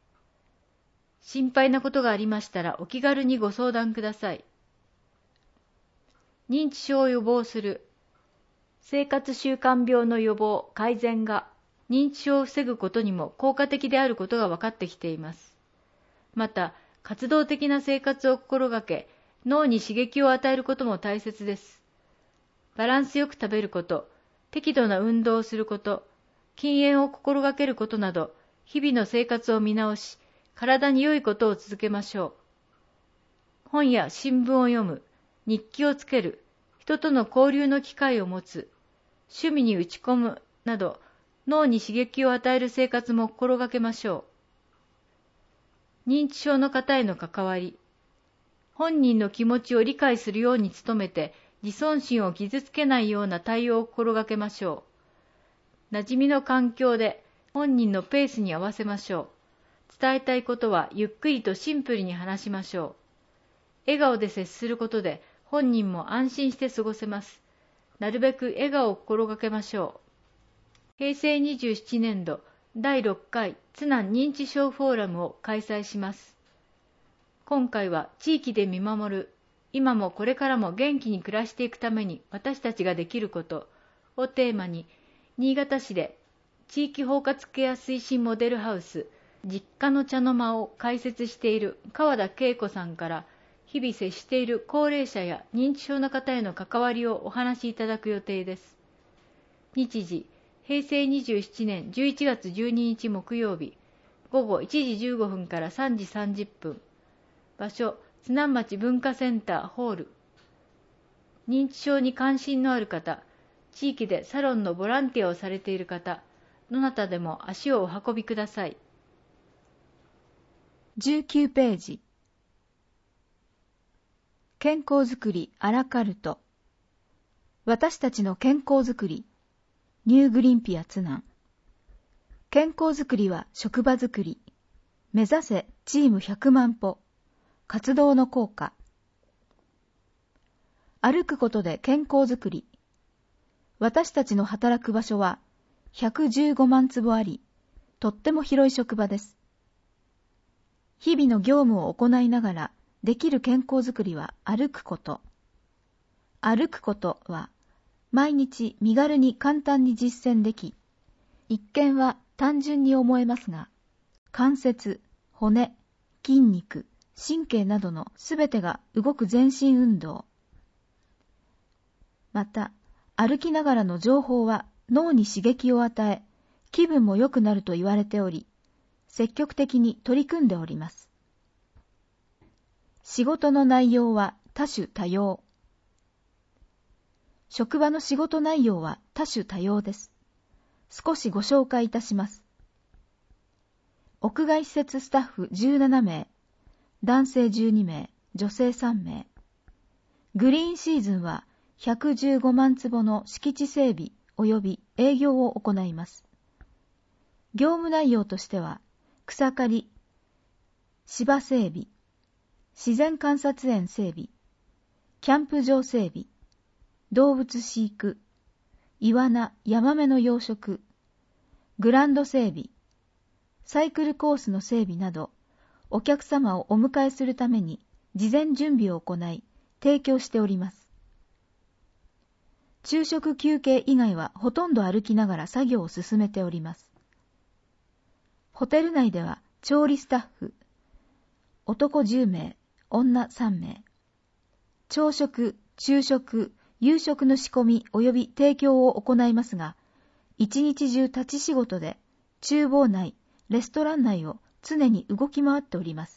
心配なことがありましたらお気軽にご相談ください。 認知症を予防する。生活習慣病の予防・改善が認知症を防ぐことにも効果的であることが分かってきています。また、活動的な生活を心がけ、脳に刺激を与えることも大切です。バランスよく食べること、適度な運動をすること、禁煙を心がけることなど、日々の生活を見直し、体に良いことを続けましょう。本や新聞を読む、日記をつける、人との交流の機会を持つ、趣味に打ち込むなど、脳に刺激を与える生活も心がけましょう。認知症の方への関わり。本人の気持ちを理解するように努めて、自尊心を傷つけないような対応を心がけましょう。馴染みの環境で本人のペースに合わせましょう。伝えたいことはゆっくりとシンプルに話しましょう。笑顔で接することで本人も安心して過ごせます。なるべく笑顔を心がけましょう。へいせいにじゅうななねんどだいろっかい津南認知症フォーラムを開催します。今回は地域で見守る、今もこれからも元気に暮らしていくために私たちができることをテーマに、新潟市で地域包括ケア推進モデルハウス実家の茶の間を開設している川田恵子さんから日々接している高齢者や認知症の方への関わりをお話しいただく予定です。日時、へいせいにじゅうななねんじゅういちがつじゅうににち木曜日、ごごいちじじゅうごふんからさんじさんじゅっぷん。場所、津南町文化センターホール。認知症に関心のある方、地域でサロンのボランティアをされている方、どなたでも足をお運びください。 じゅうきゅうページ。健康づくりアラカルト。私たちの健康づくり。ニューグリンピア津南。健康づくりは職場づくり。目指せチームひゃくまんぽ。活動の効果。歩くことで健康づくり。私たちの働く場所はひゃくじゅうごまんつぼあり、とっても広い職場です。日々の業務を行いながらできる健康づくりは歩くこと。歩くことは毎日身軽に簡単に実践でき、一見は単純に思えますが、関節、骨、筋肉、神経などのすべてが動く全身運動。また、歩きながらの情報は脳に刺激を与え、気分も良くなると言われており、積極的に取り組んでおります。仕事の内容は多種多様。職場の仕事内容は多種多様です。少しご紹介いたします。屋外施設スタッフじゅうななめい、男性じゅうにめい、女性さんめい。グリーンシーズンはひゃくじゅうごまんつぼの敷地整備及び営業を行います。業務内容としては、草刈り、芝整備、自然観察園整備、キャンプ場整備、動物飼育、イワナ・ヤマメの養殖、グランド整備、サイクルコースの整備など、お客様をお迎えするために事前準備を行い、提供しております。昼食休憩以外はほとんど歩きながら作業を進めております。ホテル内では調理スタッフ、男じゅうめい、女さんめい。朝食、昼食、夕食の仕込み及び提供を行いますが、一日中立ち仕事で、厨房内、レストラン内を常に動き回っております。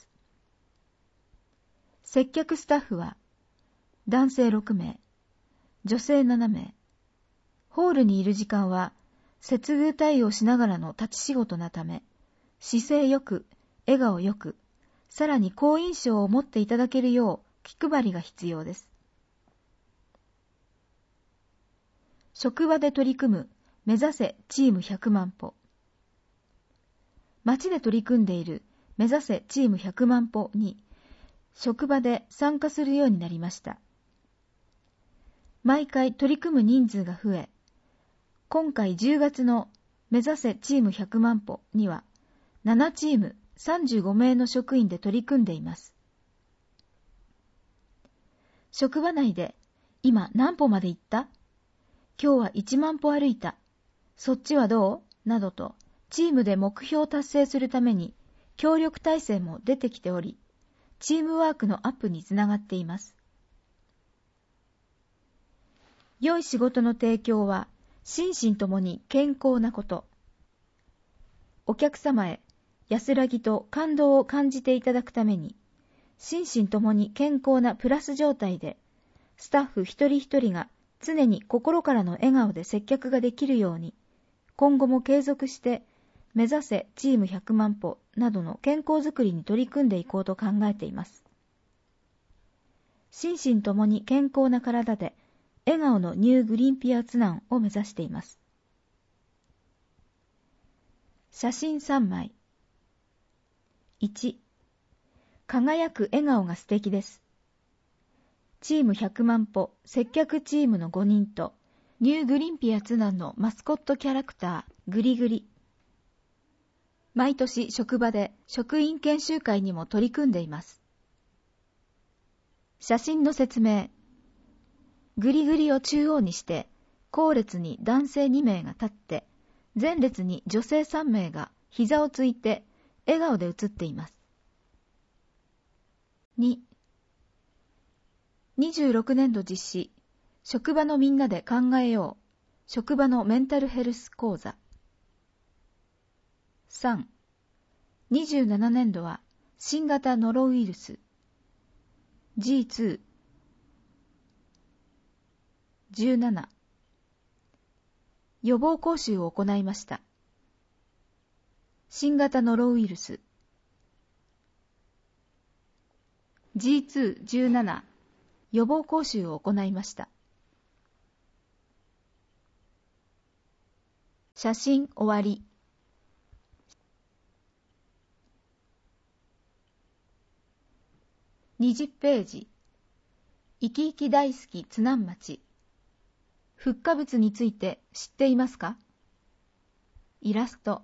接客スタッフは、男性ろくめい、女性ななめい。ホールにいる時間は、接遇対応しながらの立ち仕事なため、姿勢よく、笑顔よく、さらに好印象を持っていただけるよう気配りが必要です。職場で取り組む目指せチームひゃくまんぽ。町で取り組んでいる目指せチームひゃくまんぽに職場で参加するようになりました。毎回取り組む人数が増え、今回じゅうがつの目指せチームひゃくまんぽにはななチームさんじゅうごめいの職員で取り組んでいます。職場内で今何歩まで行った？今日はいちまん歩歩いた。そっちはどう？などと、チームで目標を達成するために、協力体制も出てきており、チームワークのアップにつながっています。良い仕事の提供は、心身ともに健康なこと。お客様へ安らぎと感動を感じていただくために、心身ともに健康なプラス状態で、スタッフ一人一人が常に心からの笑顔で接客ができるように、今後も継続して目指せチームひゃくまん歩などの健康づくりに取り組んでいこうと考えています。心身ともに健康な体で笑顔のニューグリーンピアツナンを目指しています。写真さんまい。いち、輝く笑顔が素敵です。チームひゃくまん歩接客チームのごにんとニューグリーンピアツナンのマスコットキャラクターグリグリ。毎年職場で職員研修会にも取り組んでいます。写真の説明。グリグリを中央にして後列に男性にめいが立って前列に女性さんめいが膝をついて笑顔で写っています。に、にじゅうろくねんど実施、職場のみんなで考えよう、職場のメンタルヘルス講座。さん、にじゅうななねんどは新型ノロウイルス ジーツー、じゅうなな、予防講習を行いました。新型ノロウイルス ジーツーじゅうなな 予防講習を行いました。写真終わり。にじゅっページ。生き生き大好き津南町。フッ化物について知っていますか？イラスト。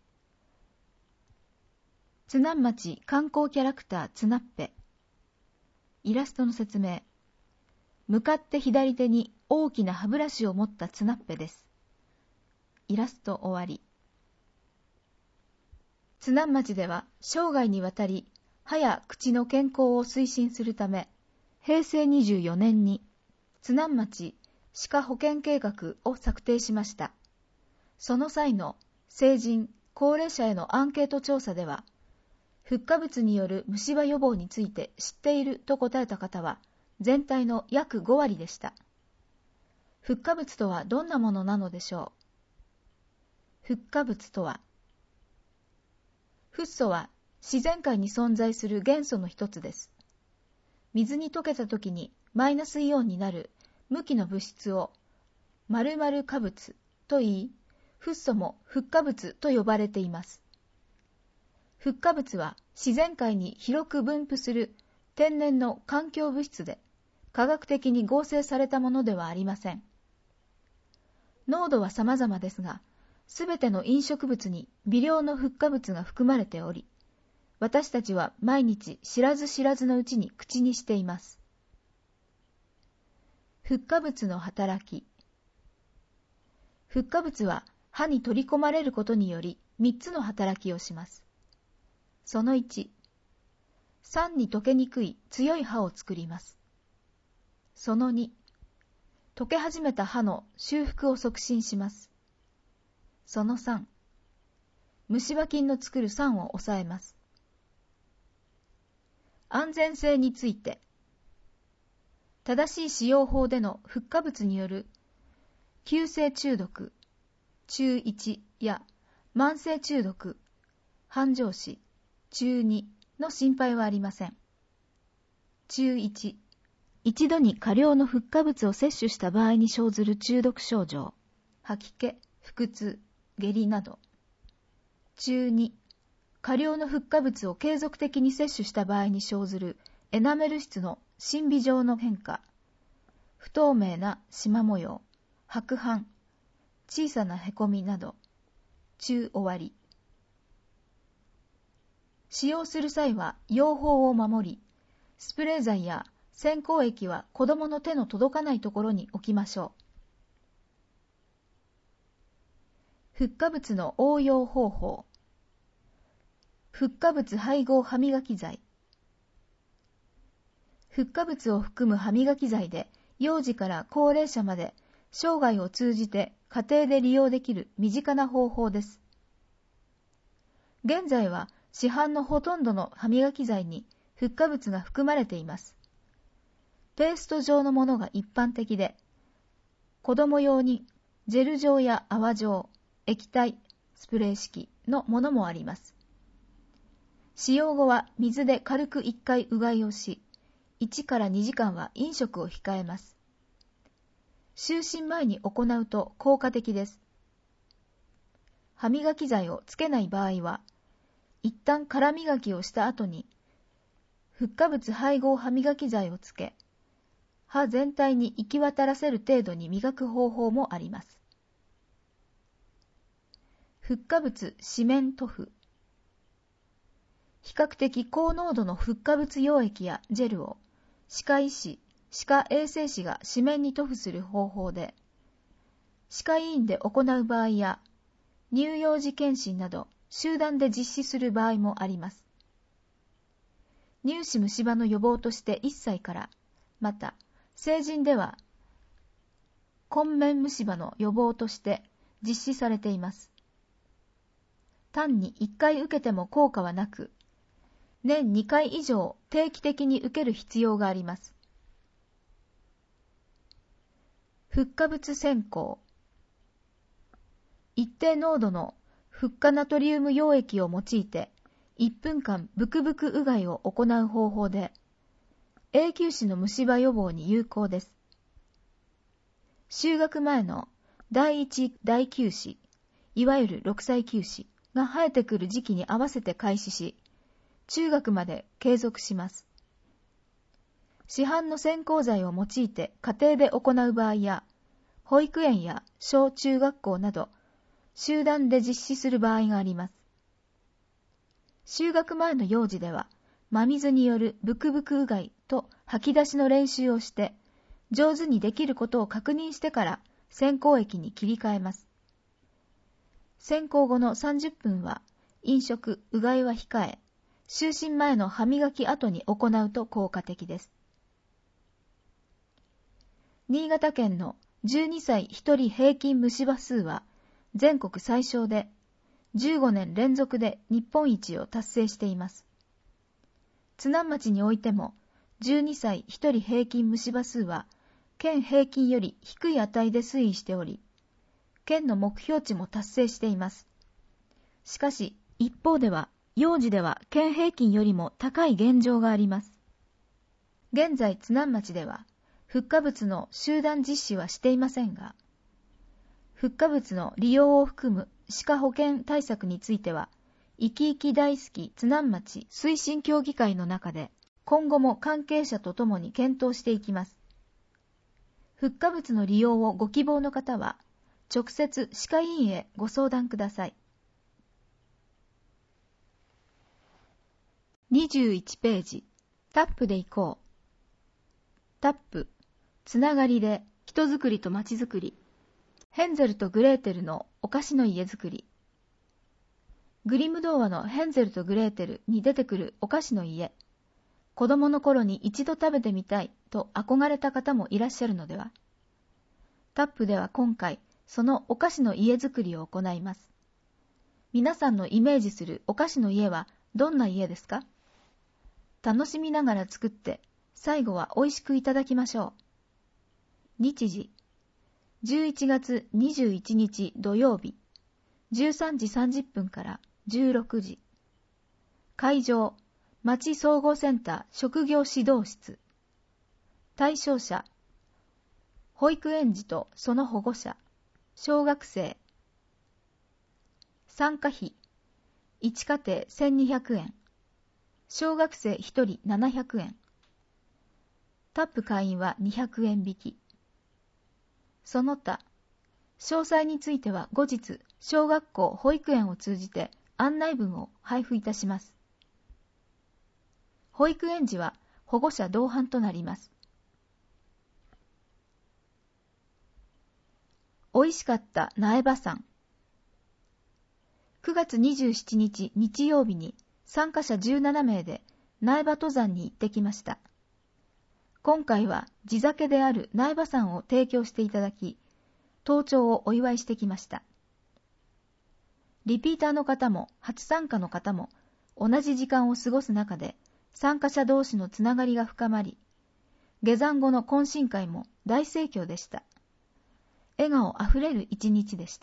津南町観光キャラクターツナッペ。イラストの説明。向かって左手に大きな歯ブラシを持ったツナッペです。イラスト終わり。津南町では生涯にわたり歯や口の健康を推進するため、へいせいにじゅうよねんに津南町歯科保健計画を策定しました。その際の成人・高齢者へのアンケート調査では、フッ化物による虫歯予防について知っていると答えた方は全体の約ごわりでした。フッ化物とはどんなものなのでしょう。フッ化物とは、フッ素は自然界に存在する元素の一つです。水に溶けた時にマイナスイオンになる無機の物質を〇〇化物と言い、フッ素もフッ化物と呼ばれています。フッ化物は自然界に広く分布する天然の環境物質で、科学的に合成されたものではありません。濃度は様々ですが、すべての飲食物に微量のフッ化物が含まれており、私たちは毎日知らず知らずのうちに口にしています。フッ化物の働き。フッ化物は歯に取り込まれることによりみっつの働きをします。そのいち、酸に溶けにくい強い歯を作ります。そのに、溶け始めた歯の修復を促進します。そのさん、虫歯菌の作る酸を抑えます。安全性について、正しい使用法でのフッ化物による急性中毒、中いちや慢性中毒、繁盛死、中にの心配はありません。中いち、一度に過量のフッ化物を摂取した場合に生ずる中毒症状、吐き気、腹痛、下痢など。中に、過量のフッ化物を継続的に摂取した場合に生ずるエナメル質の深微状の変化、不透明な縞模様、白斑、小さなへこみなど。中終わり。使用する際は用法を守り、スプレー剤や洗口液は子供の手の届かないところに置きましょう。フッ化物の応用方法。フッ化物配合歯磨き剤。フッ化物を含む歯磨き剤で、幼児から高齢者まで生涯を通じて家庭で利用できる身近な方法です。現在は市販のほとんどの歯磨き剤にフッ化物が含まれています。ペースト状のものが一般的で、子供用にジェル状や泡状、液体、スプレー式のものもあります。使用後は水で軽くいっかいうがいをし、いちからにじかんは飲食を控えます。就寝前に行うと効果的です。歯磨き剤をつけない場合は、一旦空磨きをした後に、フッ化物配合歯磨き剤をつけ、歯全体に行き渡らせる程度に磨く方法もあります。フッ化物紙面塗布。比較的高濃度のフッ化物溶液やジェルを歯科医師、歯科衛生士が紙面に塗布する方法で、歯科医院で行う場合や、乳幼児検診など集団で実施する場合もあります。乳歯虫歯の予防としていっさいから、また成人では根面虫歯の予防として実施されています。単にいっかい受けても効果はなく、年にかい以上定期的に受ける必要があります。フッ化物洗口。一定濃度のフッ化ナトリウム溶液を用いていっぷんかんブクブクうがいを行う方法で、永久歯の虫歯予防に有効です。就学前の第一第きゅう歯、いわゆるろくさい臼歯が生えてくる時期に合わせて開始し、中学まで継続します。市販の洗口剤を用いて家庭で行う場合や、保育園や小中学校など、集団で実施する場合があります。就学前の幼児では、真水によるブクブクうがいと吐き出しの練習をして、上手にできることを確認してから洗口液に切り替えます。洗口後のさんじゅっぷんは、飲食、うがいは控え、就寝前の歯磨き後に行うと効果的です。新潟県のじゅうにさいひとり平均虫歯数は全国最小で、じゅうごねん連続で日本一を達成しています。津南町においても、じゅうにさいひとり平均虫歯数は県平均より低い値で推移しており、県の目標値も達成しています。しかし、一方では、幼児では県平均よりも高い現状があります。現在津南町では、フッ化物の集団実施はしていませんが、フッ化物の利用を含む歯科保健対策については、いきいき大好き津南町推進協議会の中で、今後も関係者とともに検討していきます。フッ化物の利用をご希望の方は、直接歯科医院へご相談ください。にじゅういちページ、タップでいこう。タップ、つながりで人づくりと街づくり。ヘンゼルとグレーテルのお菓子の家づくり。グリム童話のヘンゼルとグレーテルに出てくるお菓子の家。子供の頃に一度食べてみたいと憧れた方もいらっしゃるのでは。タップでは今回、そのお菓子の家づくりを行います。皆さんのイメージするお菓子の家はどんな家ですか？楽しみながら作って、最後は美味しくいただきましょう。日時、じゅういちがつにじゅういちにち土曜日、じゅうさんじさんじゅっぷんからじゅうろくじ。会場、町総合センター職業指導室。対象者、保育園児とその保護者、小学生。参加費、いちかていせんにひゃくえん。小学生ひとりななひゃくえん。タップ会員はにひゃくえん引き。その他、詳細については後日、小学校、保育園を通じて案内文を配布いたします。保育園児は保護者同伴となります。美味しかった苗場山。くがつにじゅうしちにち日曜日に参加者じゅうななめいで苗場登山に行ってきました。今回は地酒である苗場山を提供していただき、登頂をお祝いしてきました。リピーターの方も初参加の方も同じ時間を過ごす中で参加者同士のつながりが深まり、下山後の懇親会も大盛況でした。笑顔あふれる一日でした。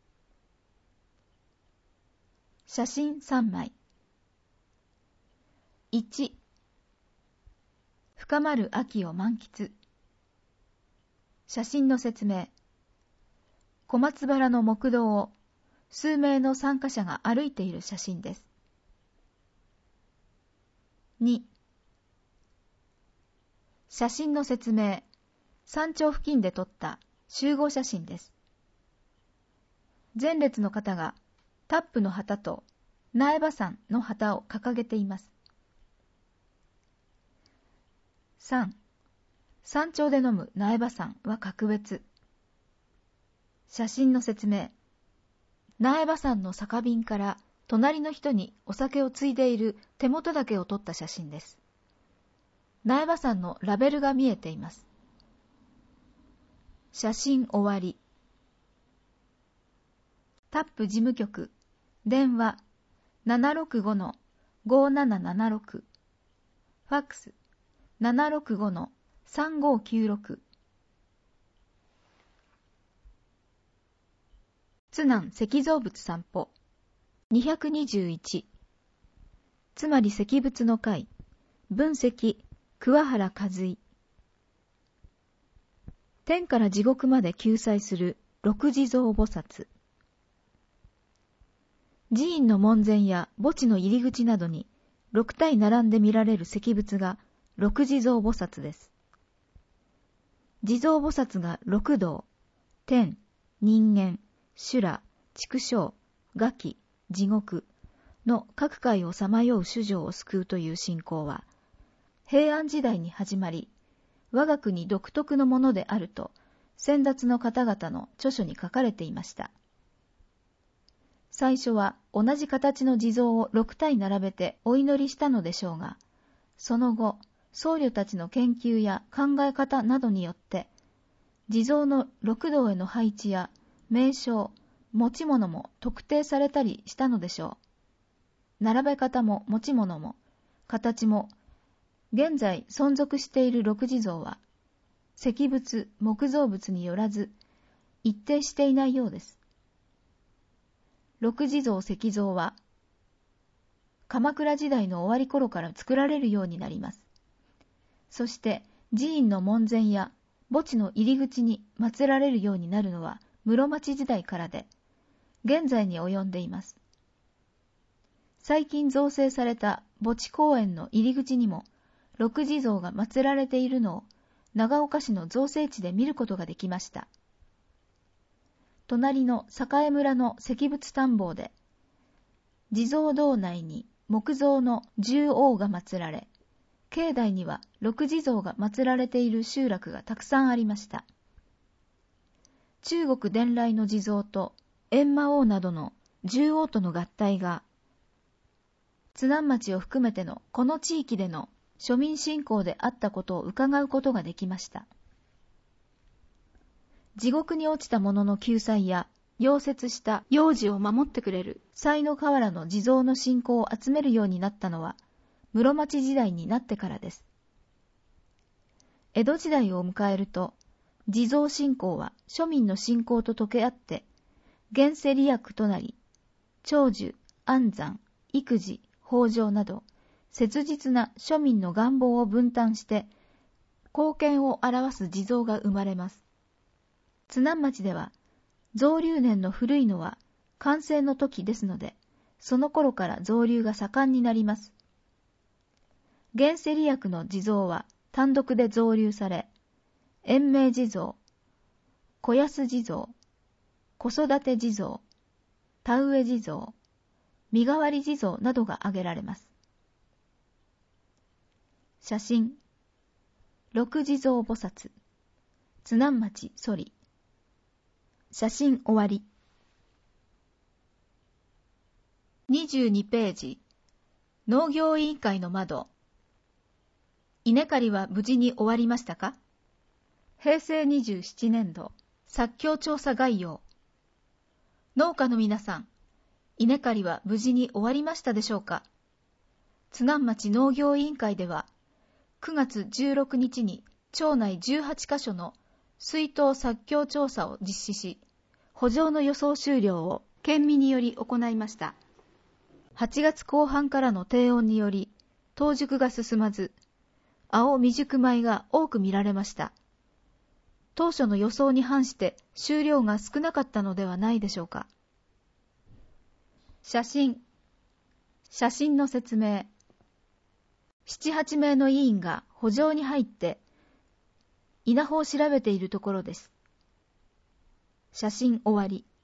写真さんまい。いち、深まる秋を満喫。写真の説明。小松原の木道を数名の参加者が歩いている写真です。に、写真の説明。山頂付近で撮った集合写真です。前列の方がタップの旗と苗場山の旗を掲げています。さん、山頂で飲む苗場山は格別。写真の説明。苗場山の酒瓶から隣の人にお酒をついでいる手元だけを撮った写真です。苗場山のラベルが見えています。写真終わり。タップ事務局、電話 ななろくごのごななななろく、ファックス ななろくごのさんごきゅうろく。津南石造物散歩にひゃくにじゅういち、つまり石仏の会、分析桑原和井。天から地獄まで救済する六地蔵菩薩。寺院の門前や墓地の入り口などに六体並んで見られる石仏が六地蔵菩薩です。地蔵菩薩が六道、天、人間、修羅、畜生、餓鬼、地獄の各界をさまよう衆生を救うという信仰は、平安時代に始まり、我が国独特のものであると、先達の方々の著書に書かれていました。最初は同じ形の地蔵を六体並べてお祈りしたのでしょうが、その後、僧侶たちの研究や考え方などによって、地蔵の六道への配置や名称、持ち物も特定されたりしたのでしょう。並べ方も持ち物も、形も、現在存続している六地蔵は、石仏、木造物によらず、一定していないようです。六地蔵石像は、鎌倉時代の終わり頃から作られるようになります。そして、寺院の門前や墓地の入り口に祀られるようになるのは室町時代からで、現在に及んでいます。最近造成された墓地公園の入り口にも、六地蔵が祀られているのを長岡市の造成地で見ることができました。隣の栄村の石仏探訪で、地蔵堂内に木造の十王が祀られ、境内には六地蔵が祀られている集落がたくさんありました。中国伝来の地蔵と閻魔王などの十王との合体が、津南町を含めてのこの地域での庶民信仰であったことを伺うことができました。地獄に落ちた者の救済や、溶接した幼児を守ってくれる西の河原の地蔵の信仰を集めるようになったのは、室町時代になってからです。江戸時代を迎えると、地蔵信仰は庶民の信仰と溶け合って、現世利益となり、長寿、安産、育児、豊穣など、切実な庶民の願望を分担して、貢献を表す地蔵が生まれます。津南町では、造立年の古いのは完成の時ですので、その頃から造立が盛んになります。現世利益の地蔵は単独で造立され、延命地蔵、子安地蔵、子育て地蔵、田植え地蔵、身代わり地蔵などが挙げられます。 写真。六地蔵菩薩。津南町ソリ。写真終わり。にじゅうにページ。農業委員会の窓。稲刈りは無事に終わりましたか？へいせいにじゅうななねんど、作況調査概要。農家の皆さん、稲刈りは無事に終わりましたでしょうか？津南町農業委員会では、くがつじゅうろくにちに町内じゅうはちかしょの水稲作況調査を実施し、圃場の予想収量を県民により行いました。はちがつこう半からの低温により、冬熟が進まず、青未熟米が多く見られました。当初の予想に反して収量が少なかったのではないでしょうか。写真。写真の説明。七八名の委員が圃場に入って稲穂を調べているところです。写真終わり。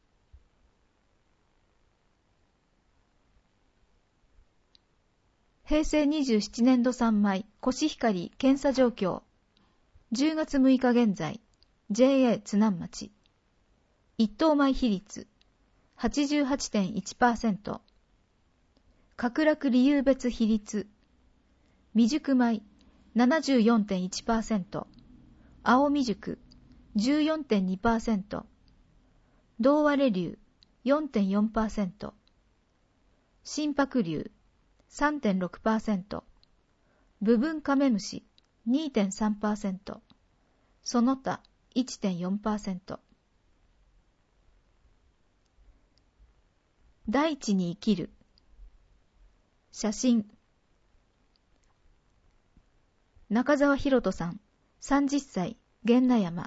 へいせいにじゅうななねんど産米コシヒカリ検査状況。じゅうがつむいか現在 ジェーエー 津南町一等米比率 はちじゅうはちてんいちパーセント、 確落理由別比率未熟米 ななじゅうよんてんいちパーセント、 青未熟 じゅうよんてんにパーセント、 同割れ粒 よんてんよんパーセント、 心拍粒 さんてんろくパーセント、 部分カメムシ にてんさんパーセント、 その他 いってんよんパーセント。 大地に生きる。写真。中澤博人さん、さんじゅっさい、源奈山。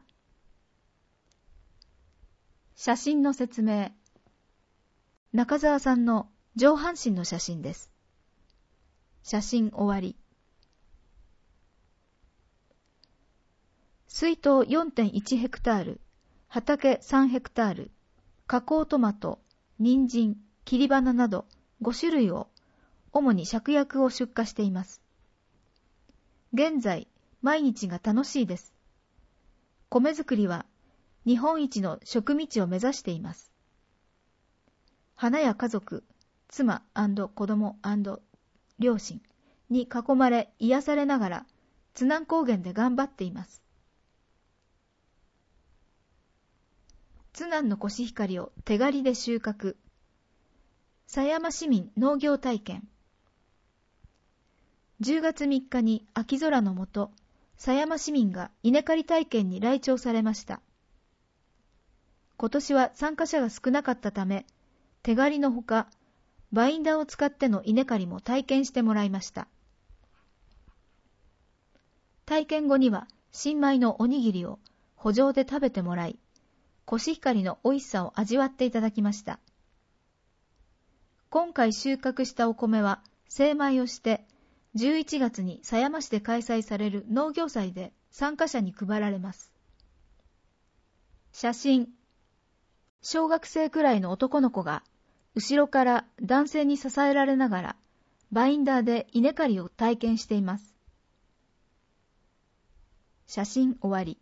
写真の説明。中澤さんの上半身の写真です。写真終わり。水稲 よんてんいちヘクタール、畑さんヘクタール、加工トマト、人参、切り花などごしゅるいを主に芍薬を出荷しています。現在、毎日が楽しいです。米作りは日本一の食味地を目指しています。花や家族、妻&子供&両親に囲まれ癒されながら津南高原で頑張っています。津南のコシヒカリを手刈りで収穫。狭山市民農業体験。じゅうがつみっかに秋空のもと、狭山市民が稲刈り体験に来庁されました。今年は参加者が少なかったため、手刈りのほか、バインダーを使っての稲刈りも体験してもらいました。体験後には、新米のおにぎりを圃場で食べてもらい、コシヒカリの美味しさを味わっていただきました。今回収穫したお米は精米をして、じゅういちがつに狭山市で開催される農業祭で参加者に配られます。写真。小学生くらいの男の子が後ろから男性に支えられながらバインダーで稲刈りを体験しています。写真終わり。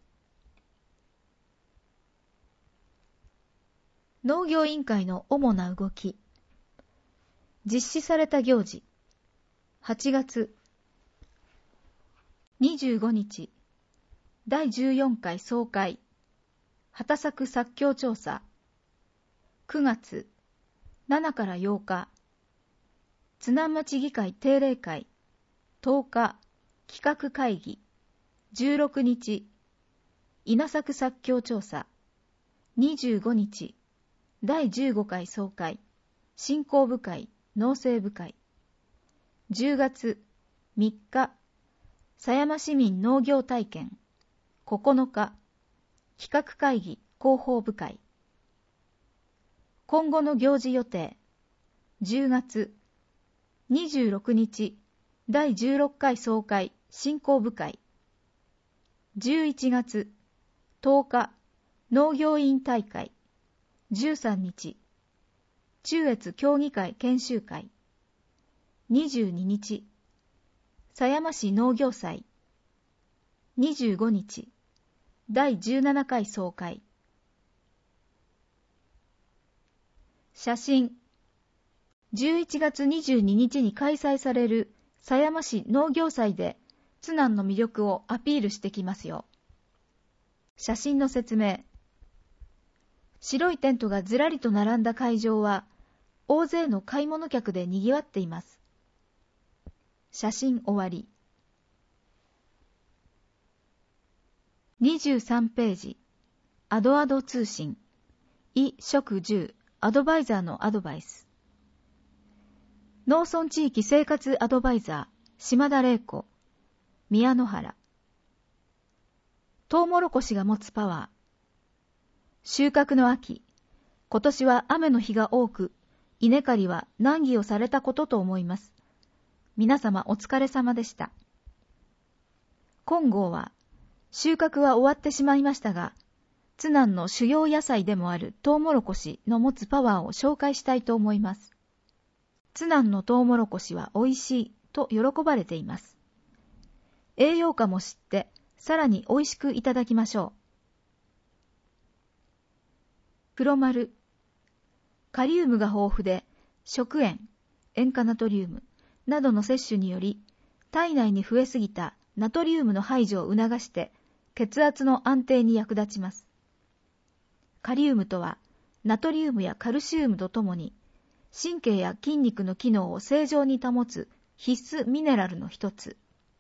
農業委員会の主な動き。実施された行事。はちがつにじゅうごにち、だいじゅうよんかい総会、畑作作況調査。くがつしちからようか、津南町議会定例会。とおか、企画会議。じゅうろくにち、稲作作況調査。にじゅうごにち、だいじゅうごかい総会、振興部会、農政部会。じゅうがつみっか、狭山市民農業体験。ここのか、企画会議広報部会。今後の行事予定。じゅうがつにじゅうろくにち、だいじゅうろっかい総会振興部会。じゅういちがつとおか、農業委員大会。じゅうさんにち、中越協議会研修会。にじゅうににち、 狭山市農業祭にじゅうごにちだいじゅうななかい総会。写真じゅういちがつにじゅうににちに開催される狭山市農業祭で津南の魅力をアピールしてきますよ。写真の説明。白いテントがずらりと並んだ会場は大勢の買い物客で賑わっています。写真終わり。にじゅうさんページ。アドアド通信。衣食住アドバイザーのアドバイス。農村地域生活アドバイザー、島田玲子。宮野原。トウモロコシが持つパワー。収穫の秋。今年は雨の日が多く、稲刈りは難儀をされたことと思います。皆様お疲れ様でした。金剛は、収穫は終わってしまいましたが、津南の主要野菜でもあるトウモロコシの持つパワーを紹介したいと思います。津南のトウモロコシは美味しいと喜ばれています。栄養価も知って、さらに美味しくいただきましょう。黒丸。カリウムが豊富で、食塩、塩化ナトリウムなどの摂取により、体内に増えすぎたナトリウムの排除を促して、血圧の安定に役立ちます。カリウムとは、ナトリウムやカルシウムとともに、神経や筋肉の機能を正常に保つ必須ミネラルの一つ。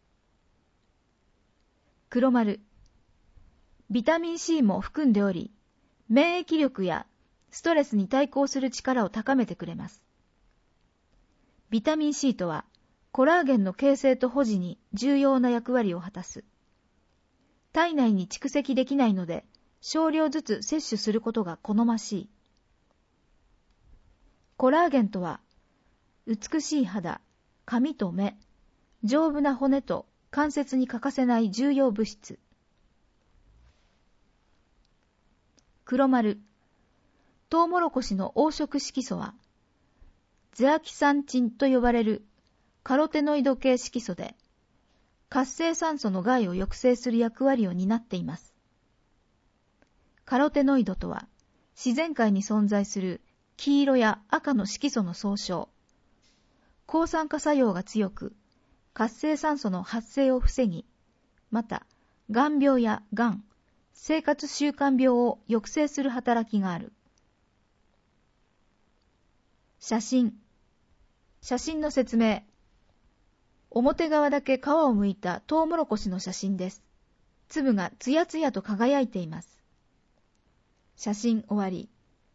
黒丸。ビタミン C も含んでおり、免疫力やストレスに対抗する力を高めてくれます。ビタミン C とは、コラーゲンの形成と保持に重要な役割を果たす。体内に蓄積できないので、少量ずつ摂取することが好ましい。コラーゲンとは、美しい肌、髪と目、丈夫な骨と関節に欠かせない重要物質。黒丸。トウモロコシの黄色色素は、ゼアキサンチンと呼ばれるカロテノイド系色素で、活性酸素の害を抑制する役割を担っています。カロテノイドとは、自然界に存在する黄色や赤の色素の総称。抗酸化作用が強く、活性酸素の発生を防ぎ、また、眼病や癌、生活習慣病を抑制する働きがある。写真。写真の説明。表側だけ皮を剥いたトウモロコシの写真です。粒がツヤツヤと輝いています。写真終わり。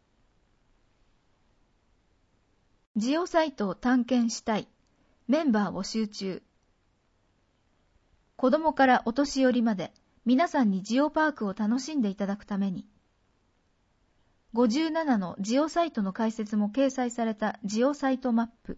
ジオサイトを探検したい。メンバー募集中。子供からお年寄りまで皆さんにジオパークを楽しんでいただくために。ごじゅうななのジオサイトの解説も掲載されたジオサイトマップ。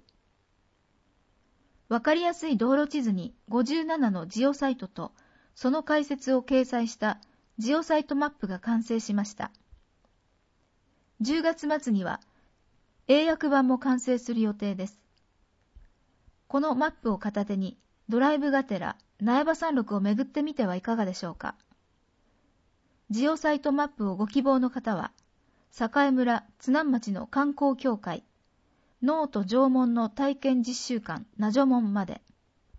わかりやすい道路地図にごじゅうななのジオサイトとその解説を掲載したジオサイトマップが完成しました。じゅうがつ末には英訳版も完成する予定です。このマップを片手にドライブがてら苗場山麓を巡ってみてはいかがでしょうか。ジオサイトマップをご希望の方は、栄村津南町の観光協会、農と縄文の体験実習館なじょもんまで。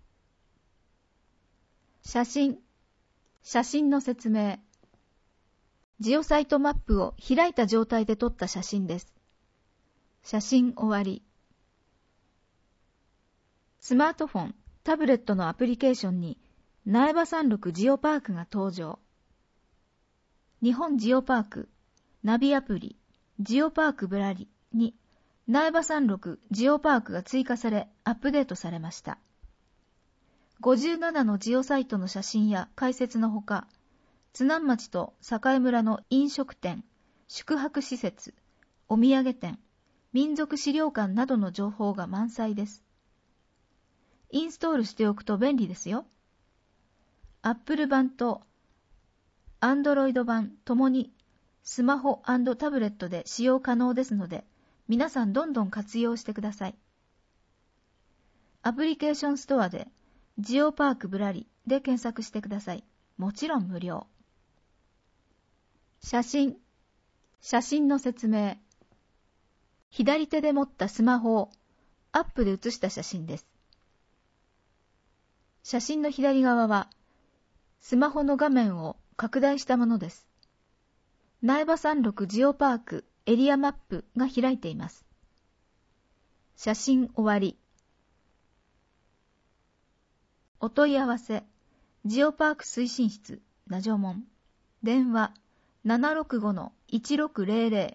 写真。写真の説明。ジオサイトマップを開いた状態で撮った写真です。写真終わり。スマートフォン、タブレットのアプリケーションに苗場山麓ジオパークが登場。日本ジオパーク、ナビアプリ、ジオパークぶらりに苗場山麓ジオパークが追加されアップデートされました。ごじゅうななのジオサイトの写真や解説のほか、津南町と栄村の飲食店、宿泊施設、お土産店、民族資料館などの情報が満載です。インストールしておくと便利ですよ。Apple 版と Android 版ともにスマホ&タブレットで使用可能ですので、皆さんどんどん活用してください。アプリケーションストアでジオパークぶらりで検索してください。もちろん無料。写真。写真の説明。左手で持ったスマホをアップで写した写真です。写真の左側はスマホの画面を拡大したものです。苗場山麓ジオパークエリアマップが開いています。写真終わり。お問い合わせ、ジオパーク推進室、ナジョモン。電話、ななろくごのいちろくゼロゼ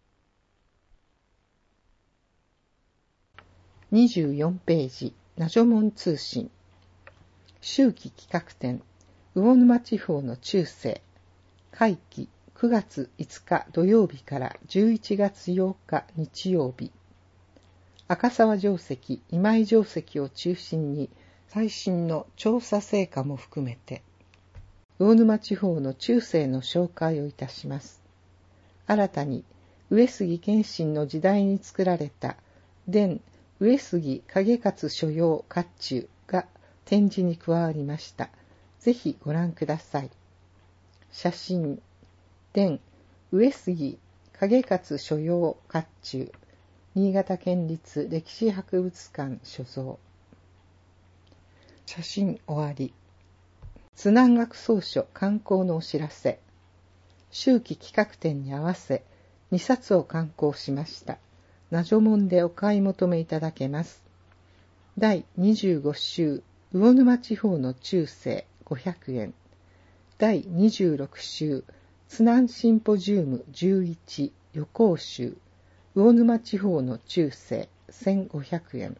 ロ。 にじゅうよんページ、ナジョモン通信。秋季企画展、魚沼地方の中世。会期、くがついつか土曜日からじゅういちがつようか日曜日。赤沢城跡、今井城跡を中心に最新の調査成果も含めて、魚沼地方の中世の紹介をいたします。新たに上杉謙信の時代に作られた伝上杉景勝所用甲冑が展示に加わりました。ぜひご覧ください。写真、伝上杉景勝所用甲冑、新潟県立歴史博物館所蔵。写真終わり。津南学総書刊行のお知らせ。秋季企画展に合わせにさつを刊行しました。ナジョモンでお買い求めいただけます。だいにじゅうご週魚沼地方の中世ごひゃくえん。だいにじゅうろく週津南シンポジウムじゅういち予行集魚沼地方の中世せんごひゃくえん。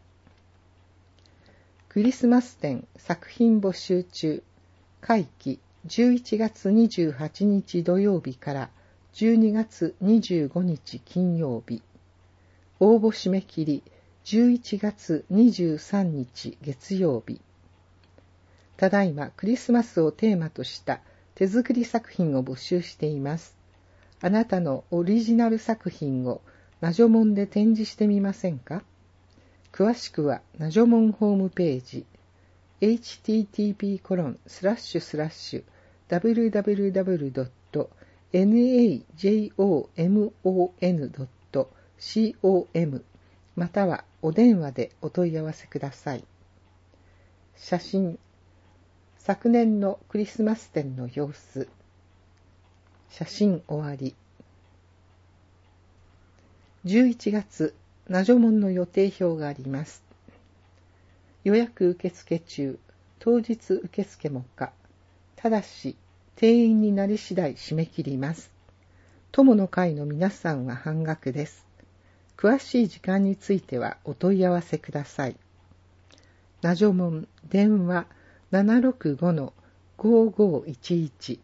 クリスマス展作品募集中。会期じゅういちがつにじゅうはちにち土曜日からじゅうにがつにじゅうごにち金曜日。応募締め切りじゅういちがつにじゅうさんにち月曜日。ただいまクリスマスをテーマとした手作り作品を募集しています。あなたのオリジナル作品をナジョモンで展示してみませんか？詳しくはナジョモンホームページ エイチティーティーピーコロンスラッシュスラッシュダブリューダブリューダブリュードットナジョモンドットコム またはお電話でお問い合わせください。写真、昨年のクリスマス展の様子。写真終わり。じゅういちがつ、ナジョモンの予定表があります。予約受付中、当日受付も可。ただし、定員になり次第締め切ります。友の会の皆さんは半額です。詳しい時間についてはお問い合わせください。ナジョモン電話 ななろくごのごごいちいち。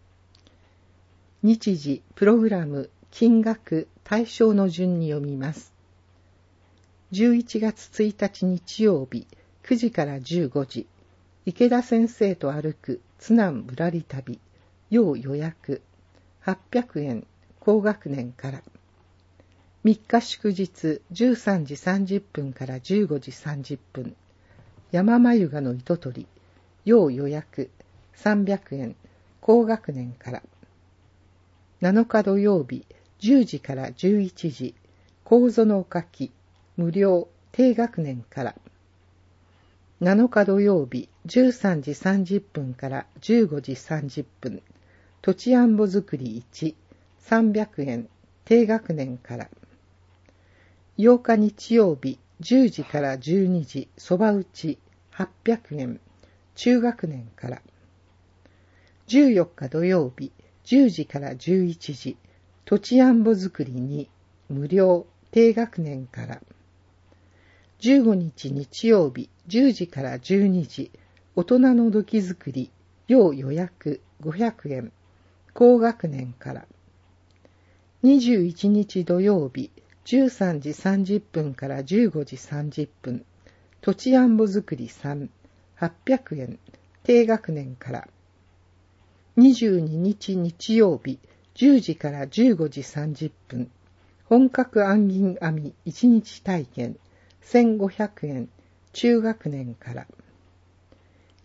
日時、プログラム、金額、対象の順に読みます。じゅういちがつついたち日曜日くじからじゅうごじ、池田先生と歩く津南ぶらり旅、要予約、はっぴゃくえん、高学年から。みっか祝日じゅうさんじさんじゅっぷんからじゅうごじさんじゅっぷん、山眉画の糸取り、要予約、さんびゃくえん、高学年から。なのか土曜日じゅうじからじゅういちじ、講座のお書き、無料、低学年から。なのか土曜日じゅうさんじさんじゅっぷんからじゅうごじさんじゅっぷん、土地あんぼ作りいち、さんびゃくえん、低学年から。ようか日曜日じゅうじからじゅうにじ、そば打ちはっぴゃくえん、中学年から。じゅうよっか土曜日じゅうじからじゅういちじ、土地あんぼ作りに、無料、低学年から。じゅうごにち日曜日じゅうじからじゅうにじ、大人の土器作り、要予約ごひゃくえん、高学年から。にじゅういちにち土曜日じゅうさんじさんじゅっぷんからじゅうごじさんじゅっぷん、土地あんぼ作りさん、はっぴゃくえん、低学年から。にじゅうににち日曜日じゅうじからじゅうごじさんじゅっぷん、本格暗銀編みいちにち体験せんごひゃくえん、中学年から。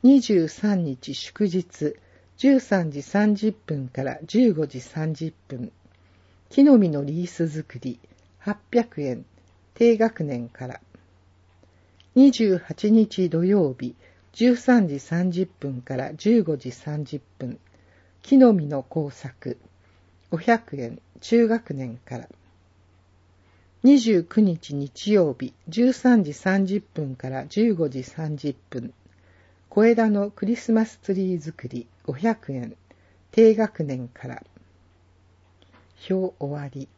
にじゅうさんにち祝日、じゅうさんじさんじゅっぷんからじゅうごじさんじゅっぷん。木の実のリース作り、はっぴゃくえん、低学年から。にじゅうはちにち土曜日、じゅうさんじさんじゅっぷんからじゅうごじさんじゅっぷん。木の実の工作、ごひゃくえん、中学年から。にじゅうくにち日曜日、じゅうさんじさんじゅっぷんからじゅうごじさんじゅっぷん。小枝のクリスマスツリー作り、ごひゃくえん、低学年から。表終わり。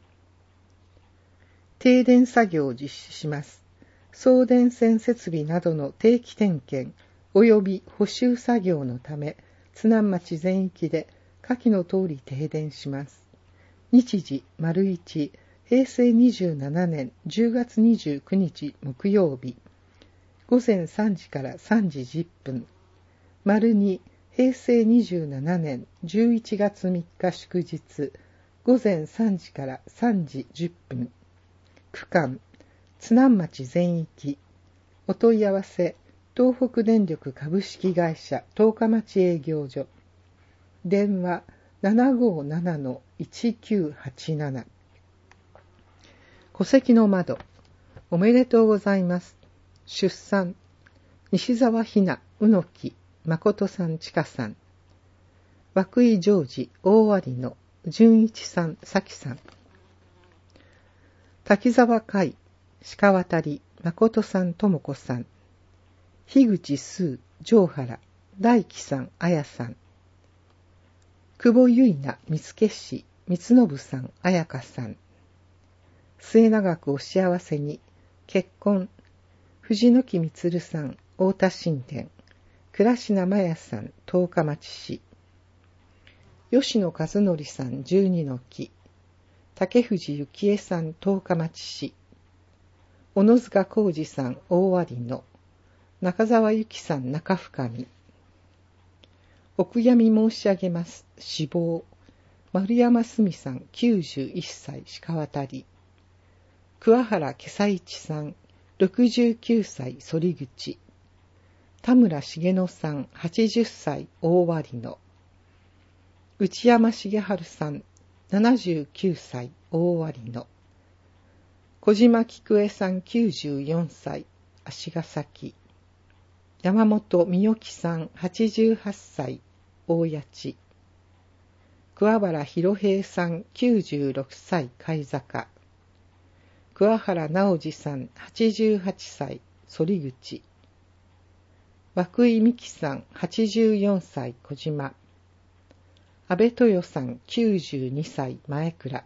停電作業を実施します。送電線設備などの定期点検及び補修作業のため、津南町全域で下記の通り停電します。日時、丸一、へいせいにじゅうななねんじゅうがつにじゅうくにち木曜日、ごぜんさんじからさんじじゅっぷん。丸に、へいせいにじゅうななねんじゅういちがつみっか祝日、ごぜんさんじからさんじじゅっぷん。区間、津南町全域。お問い合わせ、東北電力株式会社十日町営業所。電話 ななごーななのいちきゅうはちなな。戸籍の窓。おめでとうございます。出産。西沢ひな、うのき、誠さん、ちかさん。涌井ジョージ、大割の、純一さん、さきさん。滝沢海、鹿渡り、誠さん、ともこさん。樋口すう、城原、大輝さん、あやさん。久保結菜、見附氏、光信さん、あやかさん。末永くお幸せに、結婚、藤木充さん、太田新田。倉科真也さん、十日町市。吉野和則さん、十二の木。竹藤幸恵さん、十日町市。小野塚浩二さん、大割の。中澤由紀さん、中深見。お悔やみ申し上げます。死亡。丸山澄さん、きゅうじゅういっさい、鹿渡り。桑原今朝一さん、ろくじゅうきゅうさい、反口。田村重野さん、はちじゅっさい、大割の。内山重治さん、ななじゅうきゅうさい、大割の。小島菊江さん、きゅうじゅうよんさい、足ヶ崎。山本美代樹さん、はちじゅうはっさい、大谷地。桑原博平さん、きゅうじゅうろくさい、貝坂。桑原直司さん、はちじゅうはっさい、反口。涌井美樹さん、はちじゅうよんさい、小島。安倍豊さん、きゅうじゅうにさい、前倉。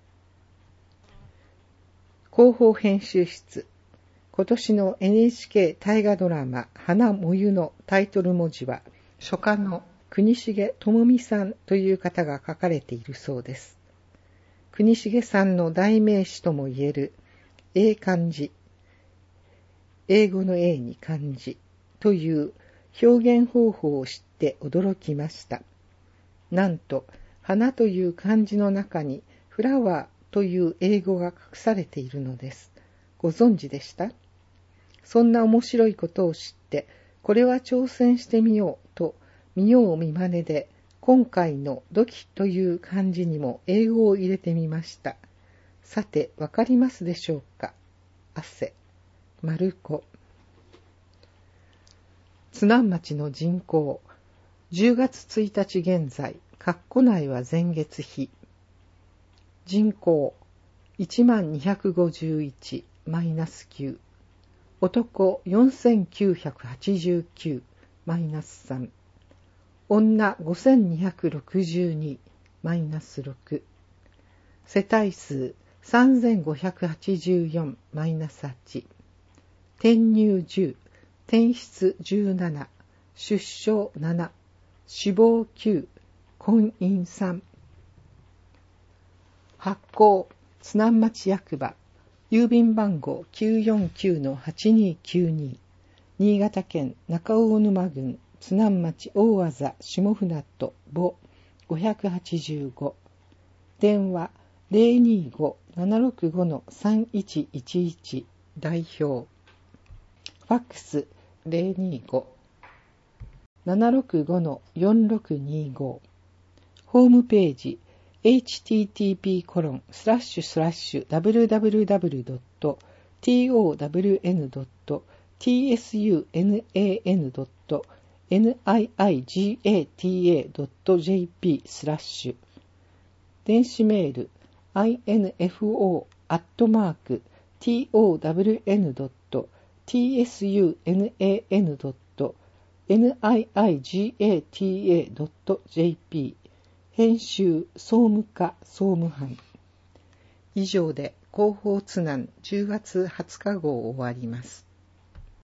広報編集室。今年の エヌエイチケー 大河ドラマ、花もゆのタイトル文字は、書家の国重智美さんという方が書かれているそうです。国重さんの代名詞ともいえる、英漢字。英語の英に漢字。という表現方法を知って驚きました。なんと、花という漢字の中にフラワーという英語が隠されているのです。ご存知でした？そんな面白いことを知って、これは挑戦してみようと見よう見まねで、今回の土器という漢字にも英語を入れてみました。さて、わかりますでしょうか？汗、丸子。津南町の人口、じゅうがつついたち現在、括弧内は前月比。人口、いちまんにひゃくごじゅういち、マイナスきゅう。男、よんせんきゅうひゃくはちじゅうきゅう、マイナスさん。女、ごせんにひゃくろくじゅうに、マイナスろく。世帯数、さんぜんごひゃくはちじゅうよん、マイナスはち。転入じゅう、転出じゅうなな、出生なな、死亡きゅう、婚姻さん。発行、津南町役場、郵便番号 きゅうよんきゅうのはちにきゅうに、新潟県中大沼郡津南町大字下船渡母ごひゃくはちじゅうご。電話 ゼロにごーななろくごのさんいちいちいち 代表。ファックス ゼロにごななろくごのよんろくにご。ホームページ エイチティーティーピーコロンスラッシュスラッシュダブリューダブリューダブリュードットトワンドットツナドットニイガタドットジェーピー スラッシュ電子メール アイエヌエフオー アットマーク トワンドットツナドットニイガタドットジェーピー 編集総務課総務班。以上で広報津南じゅうがつはつか号を終わります。